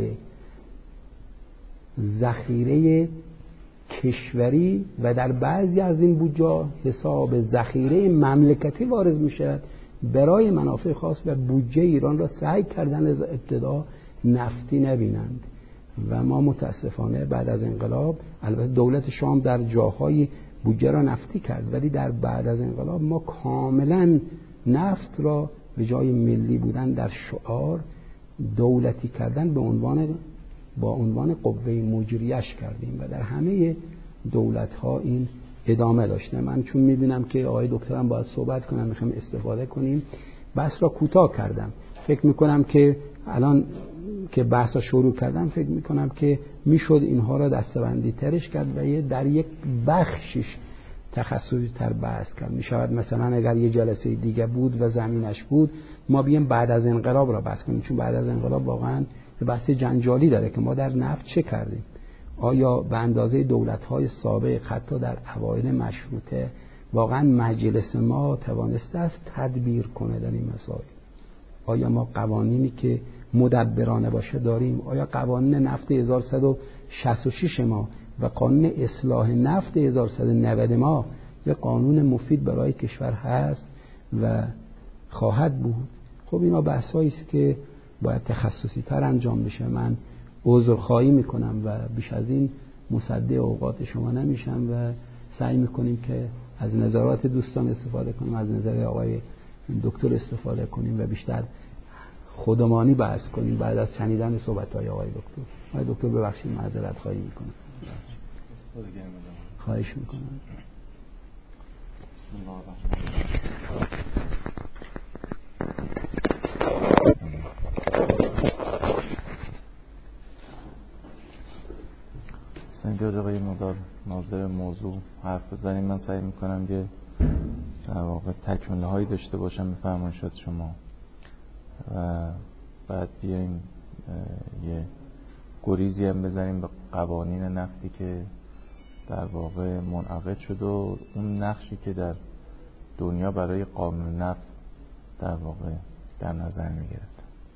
Speaker 1: ذخیره کشوری و در بعضی از این بودجه حساب ذخیره مملکتی وارد میشه برای منافع خاص و بودجه ایران را سعی کردن از ابتدا نفتی نبینند و ما متاسفانه بعد از انقلاب، البته دولت شام در جاهای بودجه را نفتی کرد، ولی در بعد از انقلاب ما کاملا نفت را به جای ملی بودن در شعار دولتی کردن با عنوان قوه مجریش کردیم و در همه دولت ها این ادامه داشته. من چون میبینم که آقای دکترم باید صحبت کنم میخوام استفاده کنیم، بحث را کوتاه کردم. فکر میکنم که الان که بحث را شروع کردم فکر میکنم که میشد اینها را دسته‌بندی ترش کرد و در یک بخشش تخصصی تر بحث کرد. میشود مثلا اگر یه جلسه دیگه بود و زمینش بود ما بیایم بعد از انقلاب را بحث کنیم، چون بعد از انقلاب واقعا بحث جنجالی داره که ما در نفت چه کردیم. آیا به اندازه دولت‌های سابق حتی در اوایل مشروطه واقعا مجلس ما توانسته است تدبیر کنه در این مسائل؟ آیا ما قوانینی که مدبرانه باشه داریم؟ آیا قوانین نفت 1166 ما و قانون اصلاح نفت 1190 ما یه قانون مفید برای کشور هست و خواهد بود؟ خب اینا بحثایی است که باید تخصصی تر انجام بشه. من عذرخواهی میکنم و بیش از این مصدق اوقات شما نمیشم و سعی میکنیم که از نظرات دوستان استفاده کنیم، از نظر آقای دکتر استفاده کنیم و بیشتر خودمانی بحث کنیم بعد از شنیدن صحبت‌های آقای دکتر. آقای دکتر ببخشید معذرت خواهی میکنم. خواهش میکنم.
Speaker 2: 50 دقیقه مدار ناظر موضوع حرف بزنیم. من سعی میکنم که در واقع تکمله هایی داشته باشم به فرمایشات شما و بعد بیایم یه گریزی هم بزنیم به قوانین نفتی که در واقع منعقد شد و اون نقشی که در دنیا برای قانون نفت در واقع در نظر میگرفت.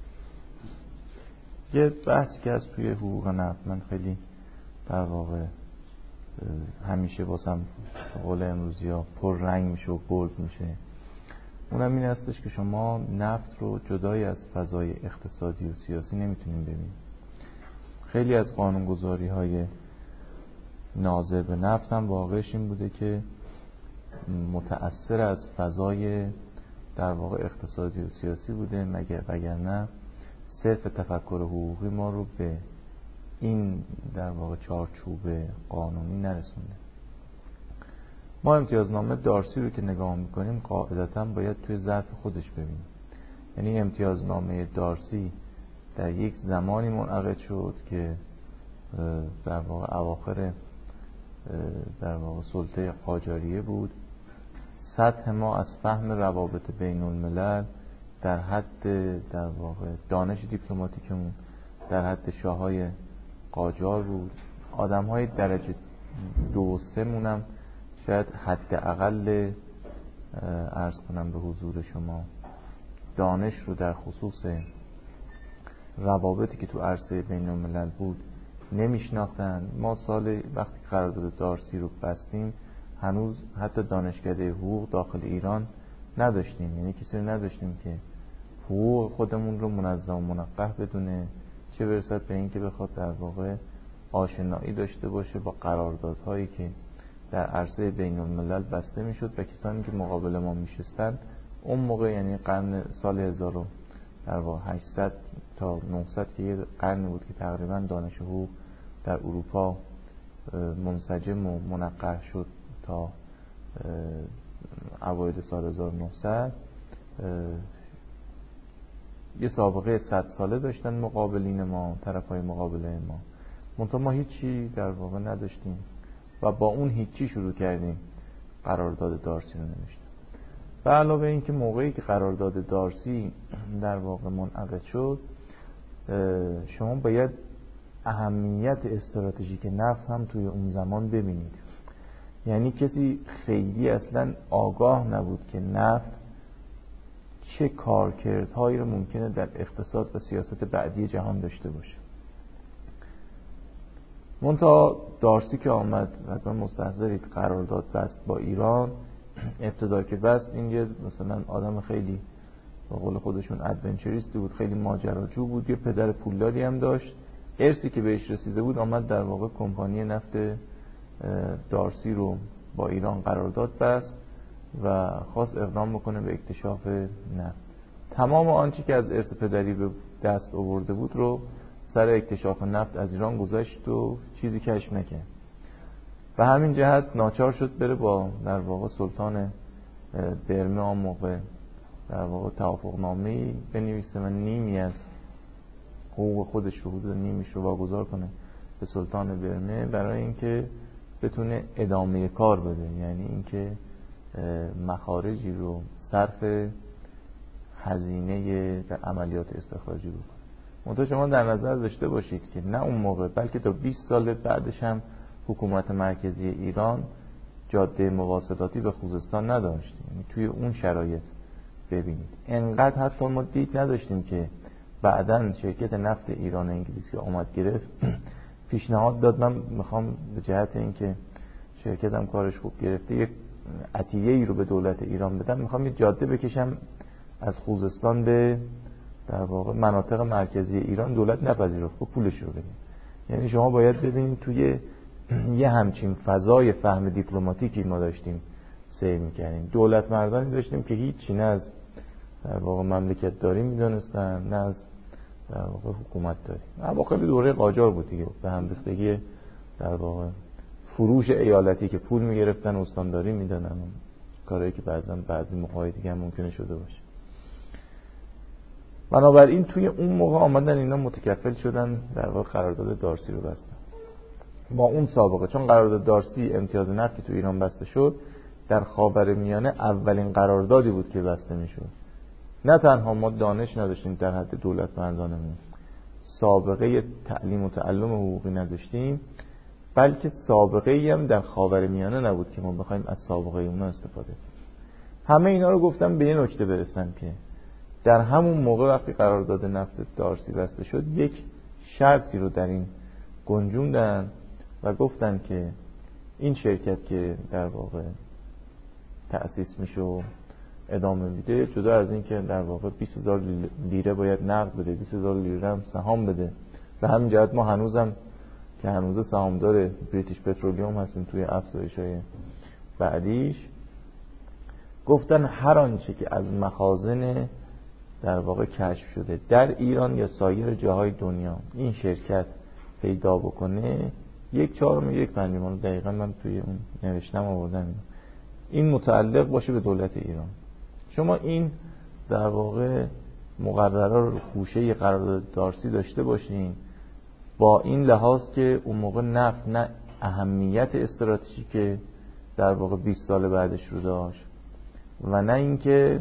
Speaker 2: یه بحثی که از توی حقوق نفت من خیلی در واقع همیشه واسم قول امروزی ها پر رنگ میشه و بولد میشه، اونم این هستش که شما نفت رو جدای از فضای اقتصادی و سیاسی نمیتونین ببینید. خیلی از قانونگذاری های ناظر به نفت هم واقعش این بوده که متأثر از فضای در واقع اقتصادی و سیاسی بوده، وگرنه صرف تفکر حقوقی ما رو به این در واقع چارچوب قانونی نرسونده. ما امتیازنامه دارسی رو که نگاه میکنیم قاعدتاً باید توی ظرف خودش ببینیم. یعنی امتیازنامه دارسی در یک زمانی منعقد شد که در واقع اواخر در واقع سلطه قاجاریه بود. سطح ما از فهم روابط بین الملل در حد در واقع دانش دیپلماتیکمون در حد شاههای قاجار بود. آدم‌های درجه 2 و 3 مونم شاید حداقل عرض کنم به حضور شما دانش رو در خصوص روابطی که تو عرصه بین الملل بود نمیشناختن. ما سال وقتی قرارداد دارسی رو بستیم هنوز حتی دانشکده حقوق داخل ایران نداشتیم، یعنی کسی رو نداشتیم که حقوق خودمون رو منظم و منقح بدونه، چه برسد به این که بخواد در واقع آشنایی داشته باشه با قراردادهایی که در عرصه بین الملل بسته میشد و کسانی که مقابل ما میشستن اون موقع، یعنی قرن سال 1800 تا 900 که یه قرن بود که تقریبا دانش حقوق در اروپا منسجم و منقح شد تا اوایل سال 1900 یه سابقه 100 ساله داشتن مقابلین ما، طرفای مقابله ما، منتها ما هیچی در واقع نداشتیم و با اون هیچی شروع کردیم قرارداد دارسی رو نوشتیم. و علاوه این که موقعی که قرارداد دارسی در واقع منعقد شد شما باید اهمیت استراتژیک نفت هم توی اون زمان ببینید. یعنی کسی خیلی اصلا آگاه نبود که نفت چه کارکردهایی رو ممکنه در اقتصاد و سیاست بعدی جهان داشته باشه. منتها دارسی که آمد حتما مستحضرید قرارداد بست با ایران. ابتدا که بست این یه مثلا آدم خیلی به قول خودشون ادونچریستی بود، خیلی ماجراجو بود، یه پدر پولداری هم داشت. ارثی که بهش رسیده بود آمد در واقع کمپانی نفت دارسی رو با ایران قرارداد بست و خواست اقدام بکنه به اکتشاف نفت. تمام آنچه که از ارث پدری به دست آورده بود رو سر اکتشاف نفت از ایران گذاشت و چیزی کشف نکرد. و همین جهت ناچار شد بره با در واقع سلطان برمه آن موقع در واقع توافقنامه‌ای بنویسه و نیمی از حقوق خودش رو، حدود نیمیش رو واگذار کنه به سلطان برمه برای اینکه بتونه ادامه کار بده، یعنی اینکه مخارجی رو صرف هزینه در عملیات استخراجی بکنه. منتها شما در نظر داشته باشید که نه اون موقع بلکه تا 20 سال بعدش هم حکومت مرکزی ایران جاده مواصلاتی به خوزستان نداشت. یعنی توی اون شرایط ببینید انقدر حتی ما دید نداشتیم که بعداً شرکت نفت ایران انگلیسی که اومد گرفت پیشنهاد داد من میخوام به جهت اینکه شرکتم کارش خوب گرفته یک عطیه‌ای رو به دولت ایران بدم، میخوام یه جاده بکشم از خوزستان به در واقع مناطق مرکزی ایران. دولت نپذیرفت، پولش رو بدیم. یعنی شما باید ببینید توی یه همچین فضای فهم دیپلماتیکی ما داشتیم سیر می‌کردیم. دولت مردانی داشتیم که هیچی نه از در واقع مملکت داری می‌دونستن نه از در واقع حکومت داری. اواخر دوره قاجار بود دیگه، به هم ریختگی در واقع فروش ایالتی که پول می‌گرفتن استانداری میدادن، کاری که بعضی موقعی دیگه هم ممکنه شده باشه. بنابراین توی اون موقع آمدن اینا متکفل شدن در واقع قرارداد دارسی رو بستن. با اون سابقه، چون قرارداد دارسی امتیاز نفتی تو ایران بسته شد، در خاورمیانه اولین قراردادی بود که بسته میشد. نه تنها ما دانش نداشتیم در حد دولت مردانمون، سابقه تعلیم و تعلم حقوقی نداشتیم، بلکه سابقه ای هم در خاورمیانه نبود که ما بخوایم از سابقه اونا استفاده کنیم. همه اینا رو گفتم به یه نکته برسن که در همون موقع وقتی قرارداد نفت دارسی بسته شد، یک شرطی رو در این گنجوندن و گفتن که این شرکت که در واقع تأسیس میشه و ادامه میده، جدا از این که در واقع 20,000 لیره باید نقد بده، 20,000 لیره هم سهام بده. به همین جهت ما هنوزم که هنوز سهامدار بریتیش پترولیوم هستیم توی افزایش‌های بعدیش، گفتن هر آنچه که از مخازن در واقع کشف شده در ایران یا سایر جاهای دنیا این شرکت پیدا بکنه، 1/4 1/5 دقیقاً من توی اون نوشتم آوردم، این متعلق باشه به دولت ایران. شما این در واقع مقررات رو گوشه قرارداد دارسی داشته باشین، با این لحاظ که اون موقع نفت نه اهمیت استراتژیک در واقع 20 سال بعدش رو داشت و نه اینکه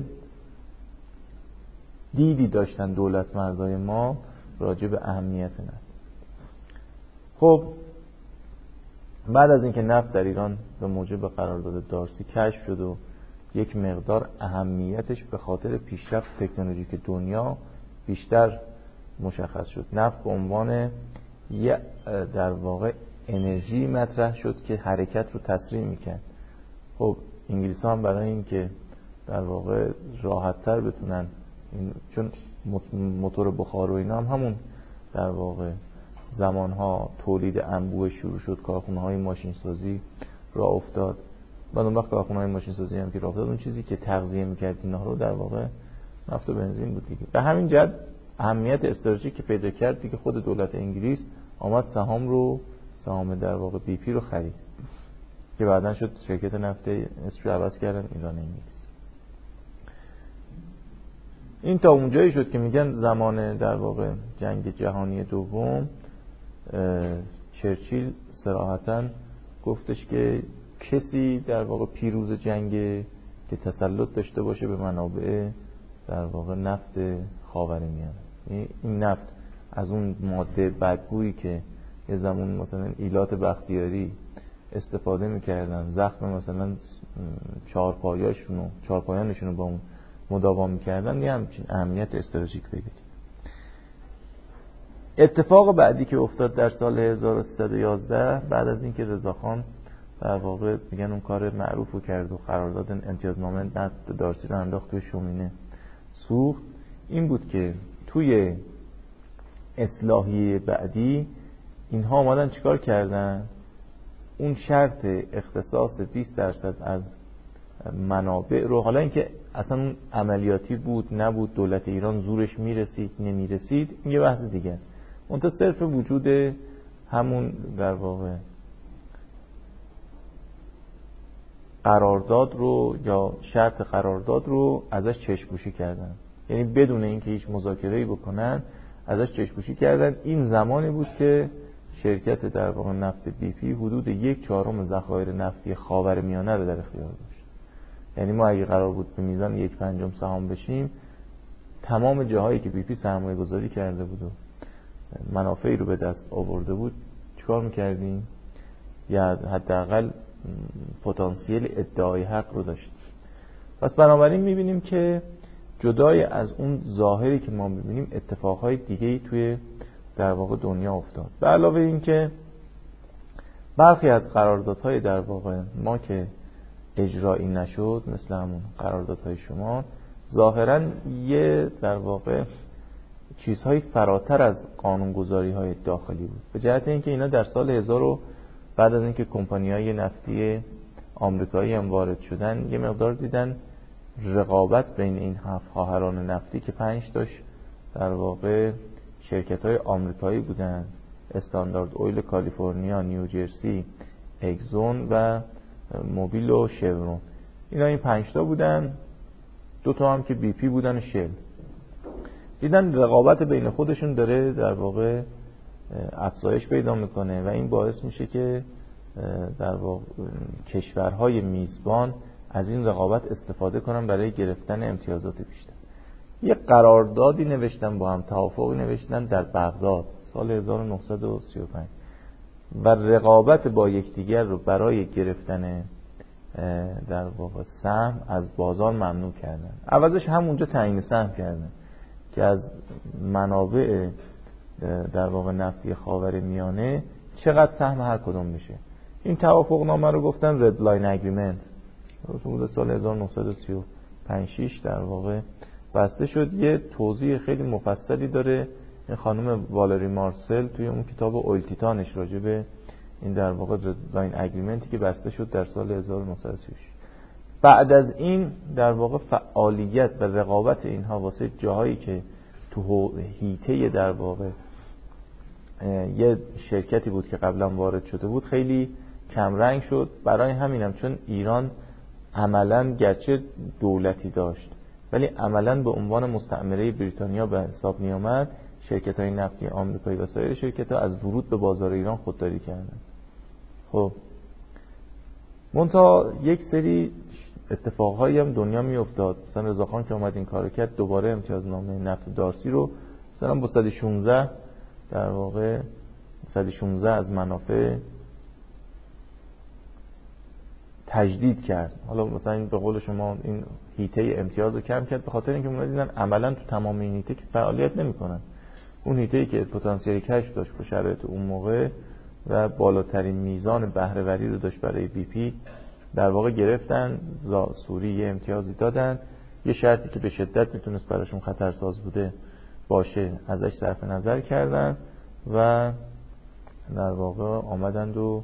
Speaker 2: دیدی داشتن دولت مردای ما راجع به اهمیت نفت. خب بعد از اینکه نفت در ایران به موجب قرارداد دارسی کشف شد و یک مقدار اهمیتش به خاطر پیشرفت تکنولوژیک دنیا بیشتر مشخص شد، نفت به عنوان یه در واقع انرژی مطرح شد که حرکت رو تسریع میکرد. خب انگلیس‌ها هم برای اینکه در واقع راحت‌تر بتونن، چون موتور بخار و اینا هم همون در واقع زمانها تولید انبوه شروع شد، کارخونه‌های ماشین‌سازی راه افتاد. بعد اون وقت کارخونه‌های ماشین‌سازی هم که راه افتاد، اون چیزی که تغذیه می‌کرد اینا رو در واقع نفت و بنزین بود دیگه. به همین جهت اهمیت استراتژیک که پیدا کرد دیگه، خود دولت انگلیس آمد سهام در واقع بی پی رو خرید که بعداً شد شرکت نفت، اسمش عوض کردن ایران انگلیس. این تا اونجایی شد که میگن زمان در واقع جنگ جهانی دوم چرچیل صراحتاً گفتش که کسی در واقع پیروز جنگ که تسلط داشته باشه به منابع در واقع نفت خاورمیانه. این نفت از اون ماده بدبویی که یه زمان مثلا ایلات بختیاری استفاده میکردن، زخم مثلا چهارپایانشون رو با اون مداوا میکردن، یه همچین اهمیت استراتژیک پیدا کرد. اتفاق بعدی که افتاد در سال 1311 بعد از اینکه رضاخان در واقع میگن اون کار معروف رو کرد و قرارداد امتیازنامه نفت دارسی رو انداخت توی شومینه سوخت، این بود که توی اصلاحیه بعدی اینها آمدن چیکار کردن؟ اون شرط اختصاص 20% از منابع رو، حالا اینکه اصلا اون عملیاتی بود نبود، دولت ایران زورش میرسید نمیرسید، این یه بحث دیگه است. منتها صرف وجود همون در واقع قرارداد رو یا شرط قرارداد رو ازش چشم‌پوشی کردن، یعنی بدون اینکه هیچ مذاکره‌ای بکنن ازش چشم‌پوشی کردن. این زمانی بود که شرکت در واقع نفت بی پی حدود 1/4 ذخایر نفتی خاورمیانه رو در اختیار داشت. یعنی ما اگه قرار بود به میزان 1/5 سهام بشیم، تمام جاهایی که بی پی سرمایه گذاری کرده بود و منافعی رو به دست آورده بود چیکار میکردیم؟ یا حداقل پتانسیل ادعای حق رو داشت. پس بنابراین میبینیم که جدای از اون ظاهری که ما میبینیم اتفاقهای دیگه‌ای توی در واقع دنیا افتاد. به علاوه این که برخی از قراردادهای در واقع ما که اجرایی نشد، مثل همون قراردادهای شما، ظاهراً یه در واقع چیزهای فراتر از قانونگذاری‌های داخلی بود، به جهت اینکه اینا در سال 1000 بعد از اینکه کمپانی‌های نفتی آمریکایی هم وارد شدن، یه مقدار دیدن رقابت بین این 7 خواهران نفتی که 5 تاش در واقع شرکت‌های آمریکایی بودن، استاندارد اویل کالیفرنیا، نیوجرسی، اگزون و موبیل و شورون، اینا این 5 تا بودن، 2 تا هم که بی پی بودن و شل. دیدن رقابت بین خودشون داره در واقع افزایش پیدا میکنه و این باعث میشه که در واقع کشورهای میزبان از این رقابت استفاده کنن برای گرفتن امتیازات بیشتر. یه قراردادی نوشتن با هم، توافقی نوشتن در بغداد سال 1935 و رقابت با یکدیگر رو برای گرفتن در واقع سهم از بازار ممنوع کردن. عوضش همونجا تعیین سهم کردن که از منابع در واقع نفتی خاورمیانه چقدر سهم هر کدوم بشه. این توافق نامه رو گفتن رد لاین اگریمنت. حدود سال 1935-6 در واقع بسته شد. یه توضیح خیلی مفصلی داره این خانم والری مارسل توی اون کتاب اویل تیتانش راجع به این در واقع رد لاین اگریمنتی که بسته شد در سال 1936. بعد از این در واقع فعالیت و رقابت اینها واسه جاهایی که تو حیطه در واقع یه شرکتی بود که قبلا وارد شده بود خیلی کم رنگ شد. برای همینم چون ایران عملاً گرچه دولتی داشت ولی عملاً به عنوان مستعمره بریتانیا به حساب می آمد، شرکت‌های نفتی آمریکایی و سایر شرکت‌ها از ورود به بازار ایران خودداری کردند. خب منتها یک سری اتفاقهایی هم دنیا می افتاد. مثلا رضاخان که اومد این کارو کرد دوباره امتیازنامه نفت دارسی رو مثلا با 116 در واقع 116 از منافع تجدید کرد. حالا مثلا این به قول شما این هیته امتیاز رو کم کرد به خاطر اینکه اونا دیدن عملا تو تمام این هیته که فعالیت نمی‌کنن. اون هیته‌ای که پتانسیل کشف داشت به شرایط اون موقع و بالاترین میزان بهره وری رو داشت برای بی پی در واقع گرفتن، سوری یه امتیازی دادن، یه شرطی که به شدت میتونست براشون خطرساز بوده باشه ازش صرف نظر کردن و در واقع آمدند و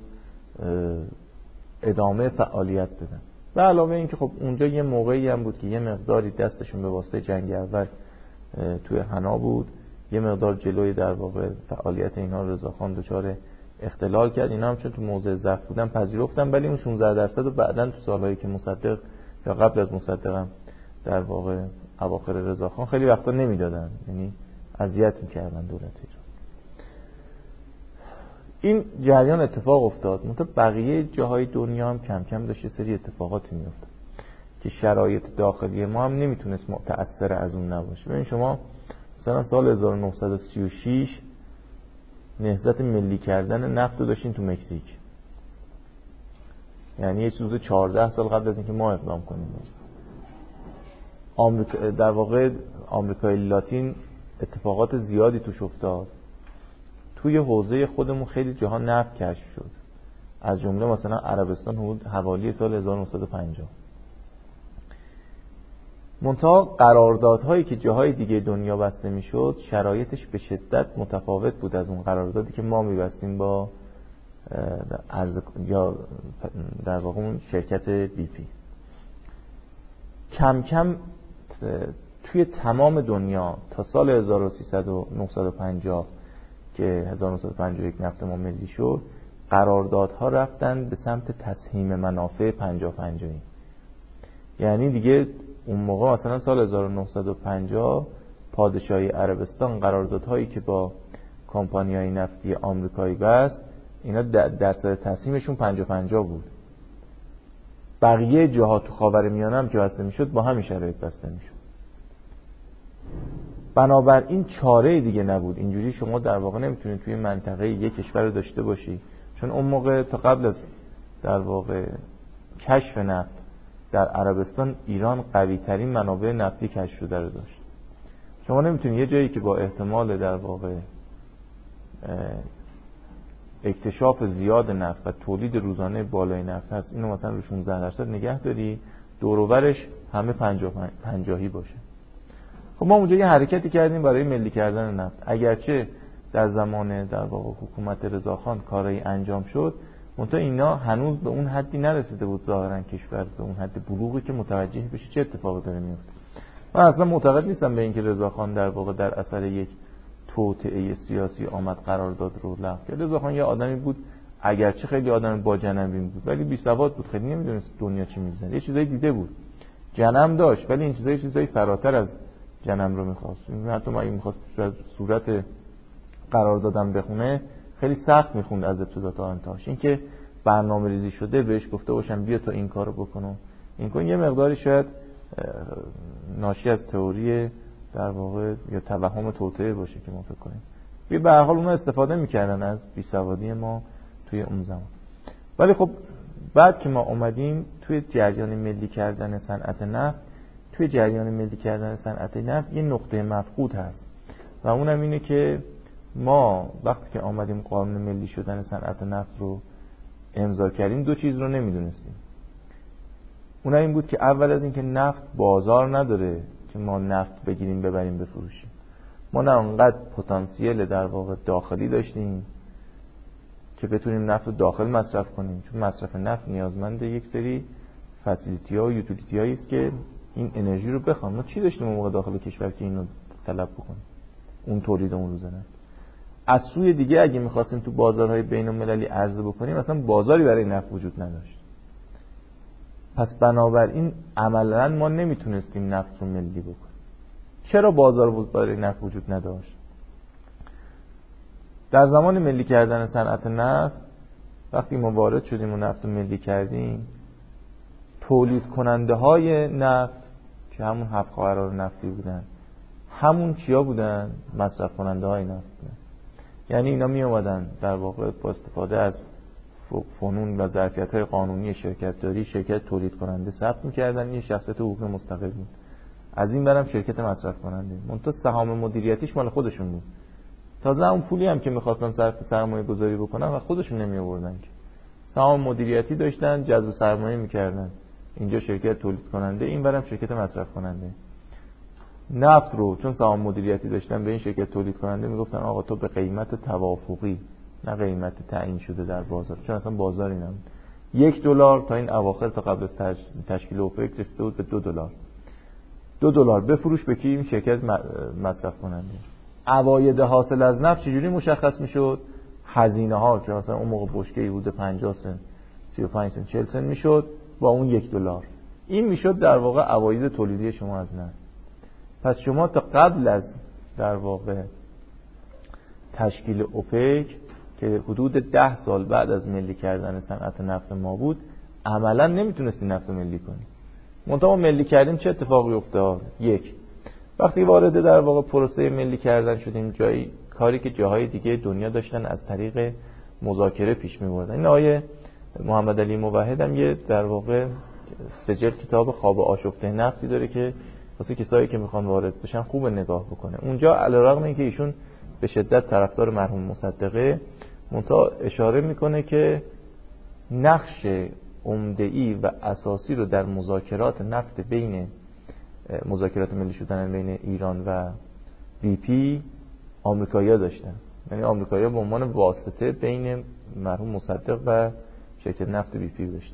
Speaker 2: ادامه فعالیت دادن. و علاوه این که خب اونجا یه موقعی هم بود که یه مقداری دستشون به واسطه جنگ اول توی حنا بود، یه مقدار جلوی در واقع فعالیت اینا رضاخان دچار اختلال کرد. اینا هم چون تو موضع ضعف بودن پذیرفتن، ولی اون 16% رو بعداً تو سالهایی که مصدق یا قبل از مصدق هم در واقع اواخر رضاخان خیلی وقتا نمیدادن، یعنی اذیت میکردن دولت ایران. این جریان اتفاق افتاد. منتها بقیه جاهای دنیا هم کم کم داشت یه سری اتفاقاتی میافتاد که شرایط داخلی ما هم نمیتونست متأثر از اون نباشه. ببین شما مثلا سال 1936 نهضت ملی کردن نفت رو داشتین تو مکزیک، یعنی یه چیز 14 سال قبل از اینکه ما اقدام کنیم. در واقع آمریکای لاتین اتفاقات زیادی توش افتاد. توی حوزه خودمون خیلی جاها نفت کشف شد، از جمله مثلا عربستان حوالی سال 1950. منتها قراردادهایی که جاهای دیگه دنیا بسته میشد شرایطش به شدت متفاوت بود از اون قراردادی که ما میبستیم با یا در واقع اون شرکت بی پی. کم کم توی تمام دنیا تا سال 1950 که 1951 نفت ما ملی شد قراردادها رفتن به سمت تسهیم منافع 50-50. یعنی دیگه اون موقع مثلا سال 1950 پادشاهی عربستان قراردادهایی که با کمپانی‌های نفتی آمریکایی بست اینا درصد تسهیمشون 50-50 بود. بقیه جاها تو خاورمیانه هم که بسته میشد با همین شرایط بسته میشد. بنابراین چاره دیگه نبود. اینجوری شما در واقع نمیتونید توی منطقه یک کشور رو داشته باشی، چون اون موقع تا قبل از در واقع کشف نفت در عربستان ایران قوی ترین منابع نفتی کشف شده رو داشت. شما نمیتونید یه جایی که با احتمال در واقع اکتشاف زیاد نفت و تولید روزانه بالای نفت هست اینو مثلا رو 16% نگه داری، دور و برش همه 50-50 باشه. خب ما اونجا یه حرکتی کردیم برای ملی کردن نفت. اگرچه در زمان در واقع حکومت رضاخان کارایی انجام شد، منتها اینا هنوز به اون حدی نرسیده بود ظاهرا کشور به اون حد بلوغی که متوجه بشه چه اتفاقی داره میفته. من اصلا معتقد نیستم به اینکه رضاخان در واقع در اثر یک توطئه سیاسی آمد قرارداد رو لغو کرد. رضاخان یه آدمی بود اگرچه خیلی آدم با جنبین بود ولی بی سواد بود، خیلی نمیدونست دنیا چی میگذره. یه چیزایی دیده بود، جنم داشت ولی این چیزایی فراتر از جنم رو می‌خواست. حتی ما اگه می‌خواست صورت قراردادم بخونه خیلی سخت میخوند از ابتدا تا انتهاش. این که برنامه ریزی شده بهش گفته باشن بیا تو این کارو بکن این کن، یه مقداری شاید ناشی از تئوری در واقع یا توهم توطئه باشه که ما فکر کنیم. به هر حال اونا استفاده میکردن از بیسوادی ما توی اون زمان. ولی خب بعد که ما اومدیم توی جریان ملی کردن صنعت نفت، توی جریان ملی کردن صنعت نفت یه نقطه مفقود هست و اونم اینه که ما وقتی که آمدیم قانون ملی شدن صنعت نفت رو امضا کردیم دو چیز رو نمیدونستیم. اونم این بود که اول از این که نفت بازار نداره که ما نفت بگیریم ببریم بفروشیم. ما نه اونقدر پتانسیل در واقع داخلی داشتیم که بتونیم نفت رو داخل مصرف کنیم، چون مصرف نفت نیازمند یک سری فسیلیتی ها و یوتیلیتی هایی است که این انرژی رو بخوان. ما چی داشتیم اون موقع داخل کشور که اینو طلب بکنیم؟ اون تولید اون روزه نفت. از سوی دیگه اگه می‌خواستیم تو بازارهای بین‌المللی عرضه بکنیم مثلا بازاری برای نفت وجود نداشت. پس بنابراین عملاً ما نمیتونستیم نفت رو ملی بکنیم. چرا بازار برای نفت وجود نداشت؟ در زمان ملی کردن صنعت نفت وقتی ما وارد شدیم و نفت رو ملی کردیم، تولید کننده های نفت که همون 7 قرار نفتی بودن، همون چیا بودن؟ مصرف کننده های نفت بودن. یعنی اینا می اومدن در واقع با استفاده از فنون و ظرفیت‌های قانونی شرکت داری شرکت تولید کننده ثبت می‌کردن، یه شخصیت حقوقی مستقل بود. از این برم شرکت مصرف کننده، منتها سهام مدیریتیش مال خودشون بود. تازه اون پولی هم که می‌خواستن صرف سرمایه گذاری بکنن و خودشون نمی‌آوردن که سهام مدیریتی داشتن، جذب سرمایه می‌کردن. اینجا شرکت تولید کننده، این برم شرکت مصرف کننده. نفت رو چون سهام مدیریتی داشتن به این شرکت تولید کننده میگفتن آقا تو به قیمت توافقی نه قیمت تعیین شده در بازار، چون اصلا بازاری نبود. $1 تا این اواخر تا قبل از تشکیل اوپک رسیده بود به $2. $2 بفروش به کی؟ این شرکت مصرف کننده. عواید حاصل از نفت چجوری مشخص میشد؟ هزینه ها که مثلا اون موقع بشکه‌ای بود 50 سنت 35 سنت 40 سنت میشد با اون $1 این میشد در واقع عواید تولیدی شما از نفت. پس شما تا قبل از در واقع تشکیل اوپک که حدود 10 سال بعد از ملی کردن صنعت نفت ما بود، عملا نمیتونستی نفت رو ملی کنی. منتها ما ملی کردیم چه اتفاقی افتاد؟ یک، وقتی وارد در واقع پروسه ملی کردن شدیم، کاری که جاهای دیگه دنیا داشتن از طریق مذاکره پیش می‌بردن. این آیه محمد علی موحد هم یه در واقع سجل کتاب خواب آشفته نفتی داره که واسه کسایی که میخوان وارد بشن خوب نگاه بکنه. اونجا علیرغم اینکه ایشون به شدت طرفدار مرحوم مصدقه، منتها اشاره میکنه که نقش عمده‌ای و اساسی رو در مذاکرات نفت بین مذاکرات ملی شدن بین ایران و بی پی آمریکایی‌ها داشتن. یعنی آمریکایی‌ها به عنوان واسطه بین مرحوم مصدق و شرکت نفت بی پی داشتن.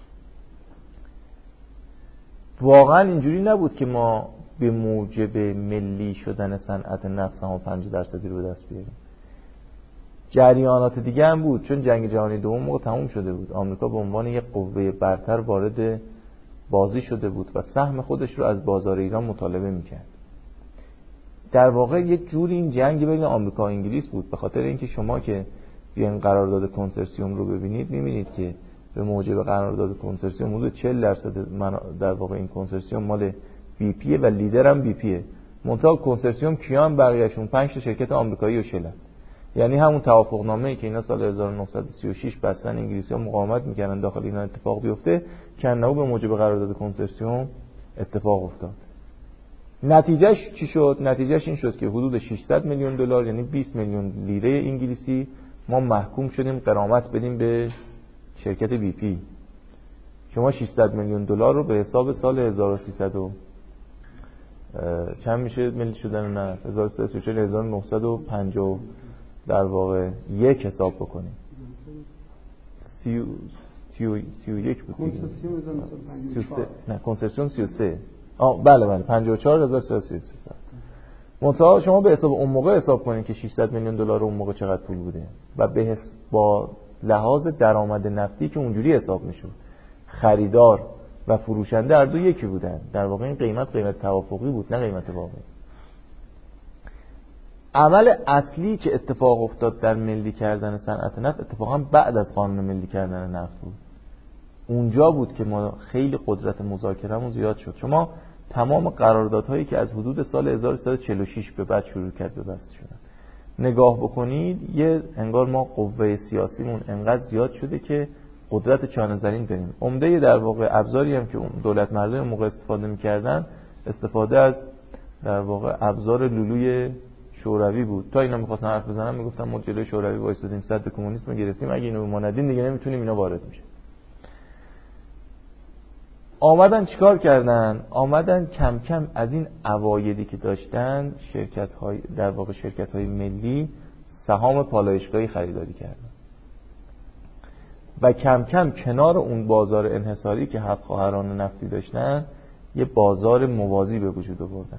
Speaker 2: واقعا اینجوری نبود که ما به موجب ملی شدن صنعت نفت سهام 50% رو به دست بیاریم. جریانات دیگه هم بود، چون جنگ جهانی دوم موقع تموم شده بود. آمریکا به عنوان یک قوه برتر وارد بازی شده بود و سهم خودش رو از بازار ایران مطالبه میکرد. در واقع یک جوری این جنگ بین آمریکا و انگلیس بود، به خاطر اینکه شما که بیاین قرارداد کنسرسیوم رو ببینید میبینید که به موجب قرارداد کنسرسیوم حدود 40% در واقع این کنسرسیوم مال بی پیه و لیدر هم بی پیه. منتها کنسرسیوم کیان بقیه‌شون 5 تا شرکت آمریکایی و شلن. یعنی همون توافقنامه‌ای که اینا سال 1936 بستن انگلیسی‌ها مقاومت می‌کردن داخل اینا اتفاق بیفته، کنه به موجب قرارداد کنسرسیوم اتفاق افتاد. نتیجهش چی شد؟ نتیجهش این شد که حدود $600 میلیون یعنی 20 میلیون لیره انگلیسی ما محکوم شدیم غرامت بدیم به شرکت بی پی. شما $600 میلیون رو به حساب سال 1300 چند میشه ملی شدن نه 1950 در واقع یک حساب بکنیم 31 بود دیگه. نه کنسرسیوم 33 بله 54333. منتها شما به حساب اون موقع حساب کنید که $600 میلیون اون موقع چقدر پول بوده و با لحاظ درآمد نفتی که اونجوری حساب میشد، خریدار و فروشنده هر دو یکی بودن. در واقع این قیمت توافقی بود نه قیمت واقعی. عمل اصلی که اتفاق افتاد در ملی کردن صنعت نفت اتفاقا بعد از قانون ملی کردن نفت بود. اونجا بود که ما خیلی قدرت مذاکرهمون زیاد شد. شما تمام قراردادهایی که از حدود سال 1346 به بعد شروع کرد به بسته شدن نگاه بکنید، یه انگار ما قوه سیاسیمون انقدر زیاد شده که قدرت چانه زرین داریم. عمده در واقع ابزاری هم که اون دولت مردم موقع استفاده می‌کردن استفاده از در واقع ابزار لولوی شوروی بود. تا اینا می‌خواستن حرف بزنن میگفتن ما جلوی شوروی وایسادیم، صد کمونیسم گرفتیم، اگه اینو به ما ندین دیگه نمیتونیم اینا وارد میشه. آمدن چیکار کردن؟ آمدن کم کم از این عوایدی که داشتن شرکت‌های در واقع شرکت‌های ملی سهام پالایشگاهی خریداری کردن و کم کم کنار اون بازار انحصاری که هفت خواهران نفتی داشتن یه بازار موازی به وجود آوردن.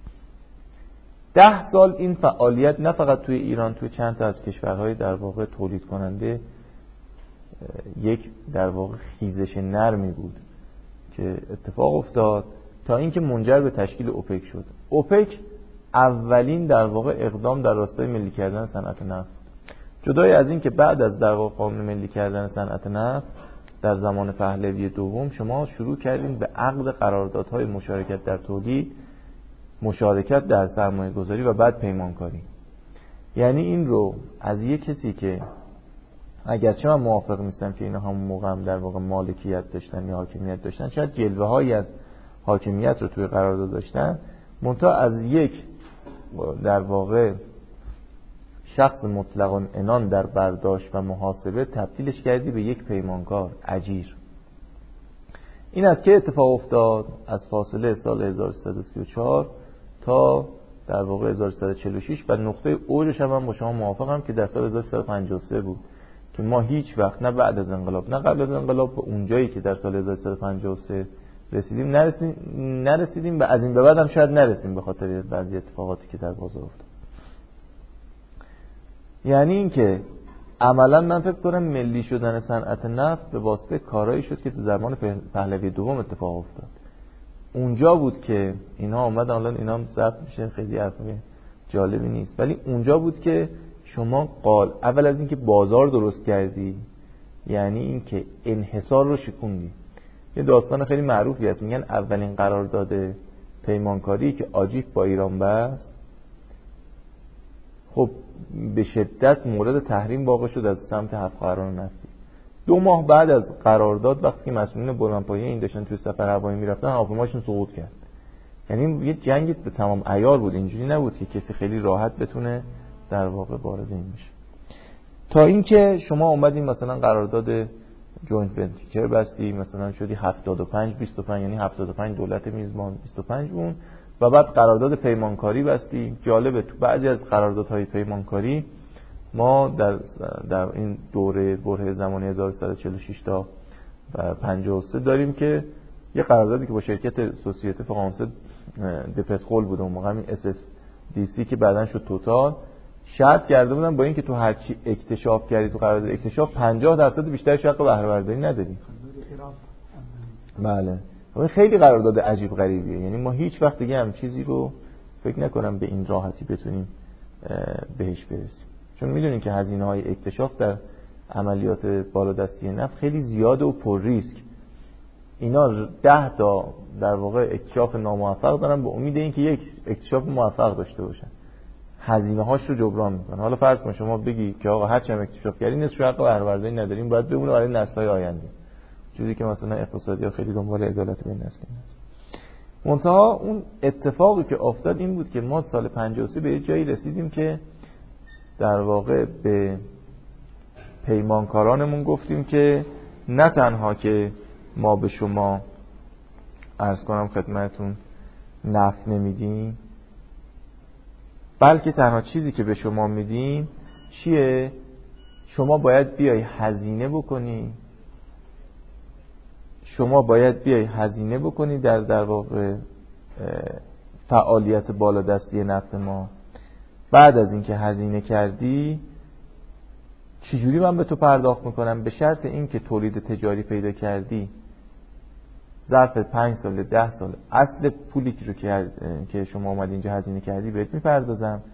Speaker 2: 10 سال این فعالیت نه فقط توی ایران، توی چند تا از کشورهای در واقع تولید کننده یک در واقع خیزش نرمی بود که اتفاق افتاد تا اینکه منجر به تشکیل اوپک شد. اوپک اولین در واقع اقدام در راستای ملی کردن صنعت نفت. جدای از این که بعد از در واقع قانون ملی کردن صنعت نفت در زمان پهلوی دوم شما شروع کردین به عقد قراردادهای مشارکت در تولید، مشارکت در سرمایه گذاری و بعد پیمانکاری. یعنی این رو از یک کسی که اگرچه من موافق نیستم که اینا همون موقع هم در واقع مالکیت داشتن یا حاکمیت داشتن، شاید جلوه هایی از حاکمیت رو توی قرارداد داشتن، منتها از یک در واقع شخص مطلقاً عنان در برداشت و محاسبه تبدیلش کردی به یک پیمانکار اجیر. این از که اتفاق افتاد؟ از فاصله سال 1334 تا در واقع 1346 و نقطه اوجش هم من با شما موافقم که در سال 1353 بود که ما هیچ وقت نه بعد از انقلاب نه قبل از انقلاب به اونجایی که در سال 1353 رسیدیم نرسیدیم و از این به بعد هم شاید نرسیم به خاطر بعضی اتفاقاتی که در بازار افتاد. یعنی این که عملا من فکر کنم ملی شدن صنعت نفت به واسطه کارایی شد که تو زمان پهلوی دوم اتفاق افتاد. اونجا بود که اینا اومدن، الان اینا هم ضبط میشه، خیلی حرف جالبی نیست، ولی اونجا بود که شما اول از اینکه بازار درست کردی، یعنی این که انحصار رو شکوندی. یه داستان خیلی معروفی هست، میگن اولین قرارداد پیمانکاری که آجیپ با ایران بست، خب به شدت مورد تحریم واقع شد از سمت هفت خواهران نفتی. 2 ماه بعد از قرارداد وقتی که مسئولین بلندپایه این داشتن توی سفر هوایی میرفتن، هواپیماشون سقوط کرد. یعنی یه جنگ به تمام عیار بود، اینجوری نبود که کسی خیلی راحت بتونه در واقع وارد این بشه. تا اینکه شما اومدین مثلا قرارداد جوینت ونچر بستی، مثلا شدی 75 25، یعنی 75 دولت میزبان 25 اون، و بعد قرارداد پیمانکاری بستی. جالبه تو بعضی از قراردادهای پیمانکاری ما در این دوره زمانی 1146 تا 53 داریم که یه قراردادی که با شرکت سوسیته فرانسه دپتخول بود اون موقع، همین SFDC که بعدن شد توتال، شرط کرده بودن با اینکه تو هر چی اکتشاف کردی تو قرارداد اکتشاف 50% بیشتر حق بهره برداری نداری. بله، این خیلی قرارداد عجیب غریبیه. یعنی ما هیچ وقت دیگه هم چیزی رو فکر نکنم به این راحتی بتونیم بهش برسیم، چون میدونین که هزینه‌های اکتشاف در عملیات بالادستی نفت خیلی زیاده و پر ریسک. اینا 10 تا در واقع اکتشاف ناموفق دارن به امید اینکه یک اکتشاف موفق داشته باشن، هزینه هاش رو جبران میکنن. حالا فرض کن شما بگی که آقا هر چند اکتشاف کردین نصف حق بهره برداری نداریم، باید بمونه برای نسل‌های آینده، چیزی که مثلا اقتصادی‌ها خیلی دنبال عدالت بین نسل‌ها هست. منتها اون اتفاقی که افتاد این بود که ما سال 53 به یه جایی رسیدیم که در واقع به پیمانکارانمون گفتیم که نه تنها که ما به شما عرض کنم خدمتون نفت نمیدیم، بلکه تنها چیزی که به شما میدیم چیه؟ شما باید بیای هزینه بکنی، شما باید بیای هزینه بکنی در واقع فعالیت بالادستی نفت ما. بعد از اینکه هزینه کردی چجوری من به تو پرداخت میکنم؟ به شرط اینکه تولید تجاری پیدا کردی ظرف 5 سال 10 سال اصل پولی که شما اومد اینجا هزینه کردی بهت میپردازم،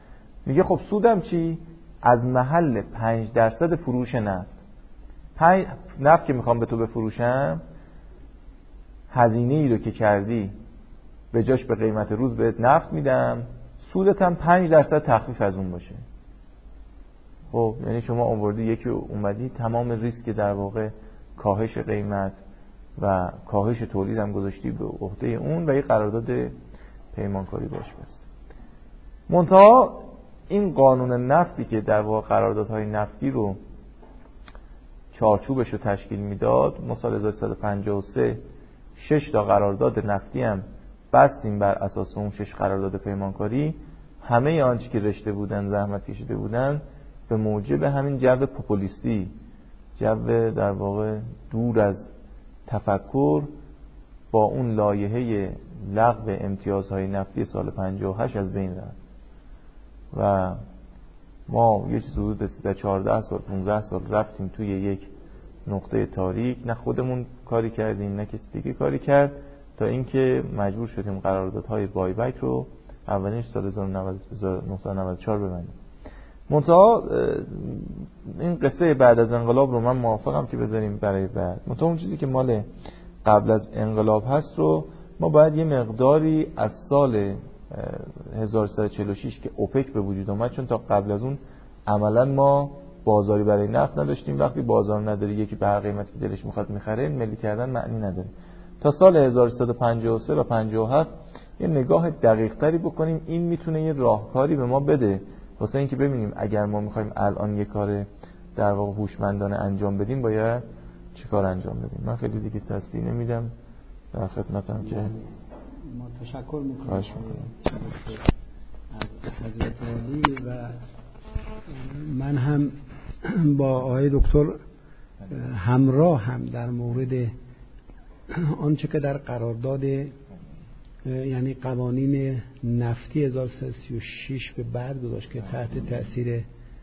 Speaker 2: میگه خب سودم چی؟ از محل 5% فروش نفت، نفت که میخوام به تو بفروشم، هزینه ای رو که کردی به جاش به قیمت روز بهت نفت میدم، سودت هم 5% تخفیف از اون باشه. خب یعنی شما آوردی یکی اومدی تمام ریسک در واقع کاهش قیمت و کاهش تولید هم گذاشتی به عهده اون و یه قرارداد پیمانکاری باش بست. منتها این قانون نفتی که در واقع قراردادهای نفتی رو چارچوبش رو تشکیل میداد، ما سال 1353 6 تا قرارداد نفتی هم بستیم بر اساس اون 6 قرارداد پیمانکاری. همه آنچه که رشته بودن، زحمت کشیده بودن، به موجب همین جو پوپولیستی، جو در واقع دور از تفکر، با اون لایحه لغو امتیازهای نفتی سال 58 از بین رفت و ما یه چیز حدود 14 سال 15 سال رفتیم توی یک نقطه تاریک، نه خودمون کاری کردیم نه کسی دیگه کاری کرد، تا اینکه مجبور شدیم قراردادهای بایبک رو اولینش سال 1994 ببندیم. منتها این قصه بعد از انقلاب رو من موافقم که بذاریم برای بعد. منتها اون چیزی که مال قبل از انقلاب هست رو ما باید یه مقداری از سال 1346 که اوپک به وجود اومد، چون تا قبل از اون عملا ما بازاری برای نفت نداشتیم. وقتی بازار نداری، یکی به هر قیمتی که دلش میخواد میخره، ملی کردن معنی نداره. تا سال 1353 و 57 یه نگاه دقیق تری بکنیم، این میتونه یه راهکاری به ما بده واسه اینکه ببینیم اگر ما میخوایم الان یه کار در واقع هوشمندانه انجام بدیم باید چه کار انجام بدیم. من خیلی دیگه تصدیح نمیدم، در خدمتم که
Speaker 1: ما تشکر میکنم
Speaker 2: از
Speaker 1: حضرت عالی و من هم با آقای دکتر همراه هم در مورد آنچه که در قرارداد یعنی قوانین نفتی 1336 به بعد گذاشت که تحت تأثیر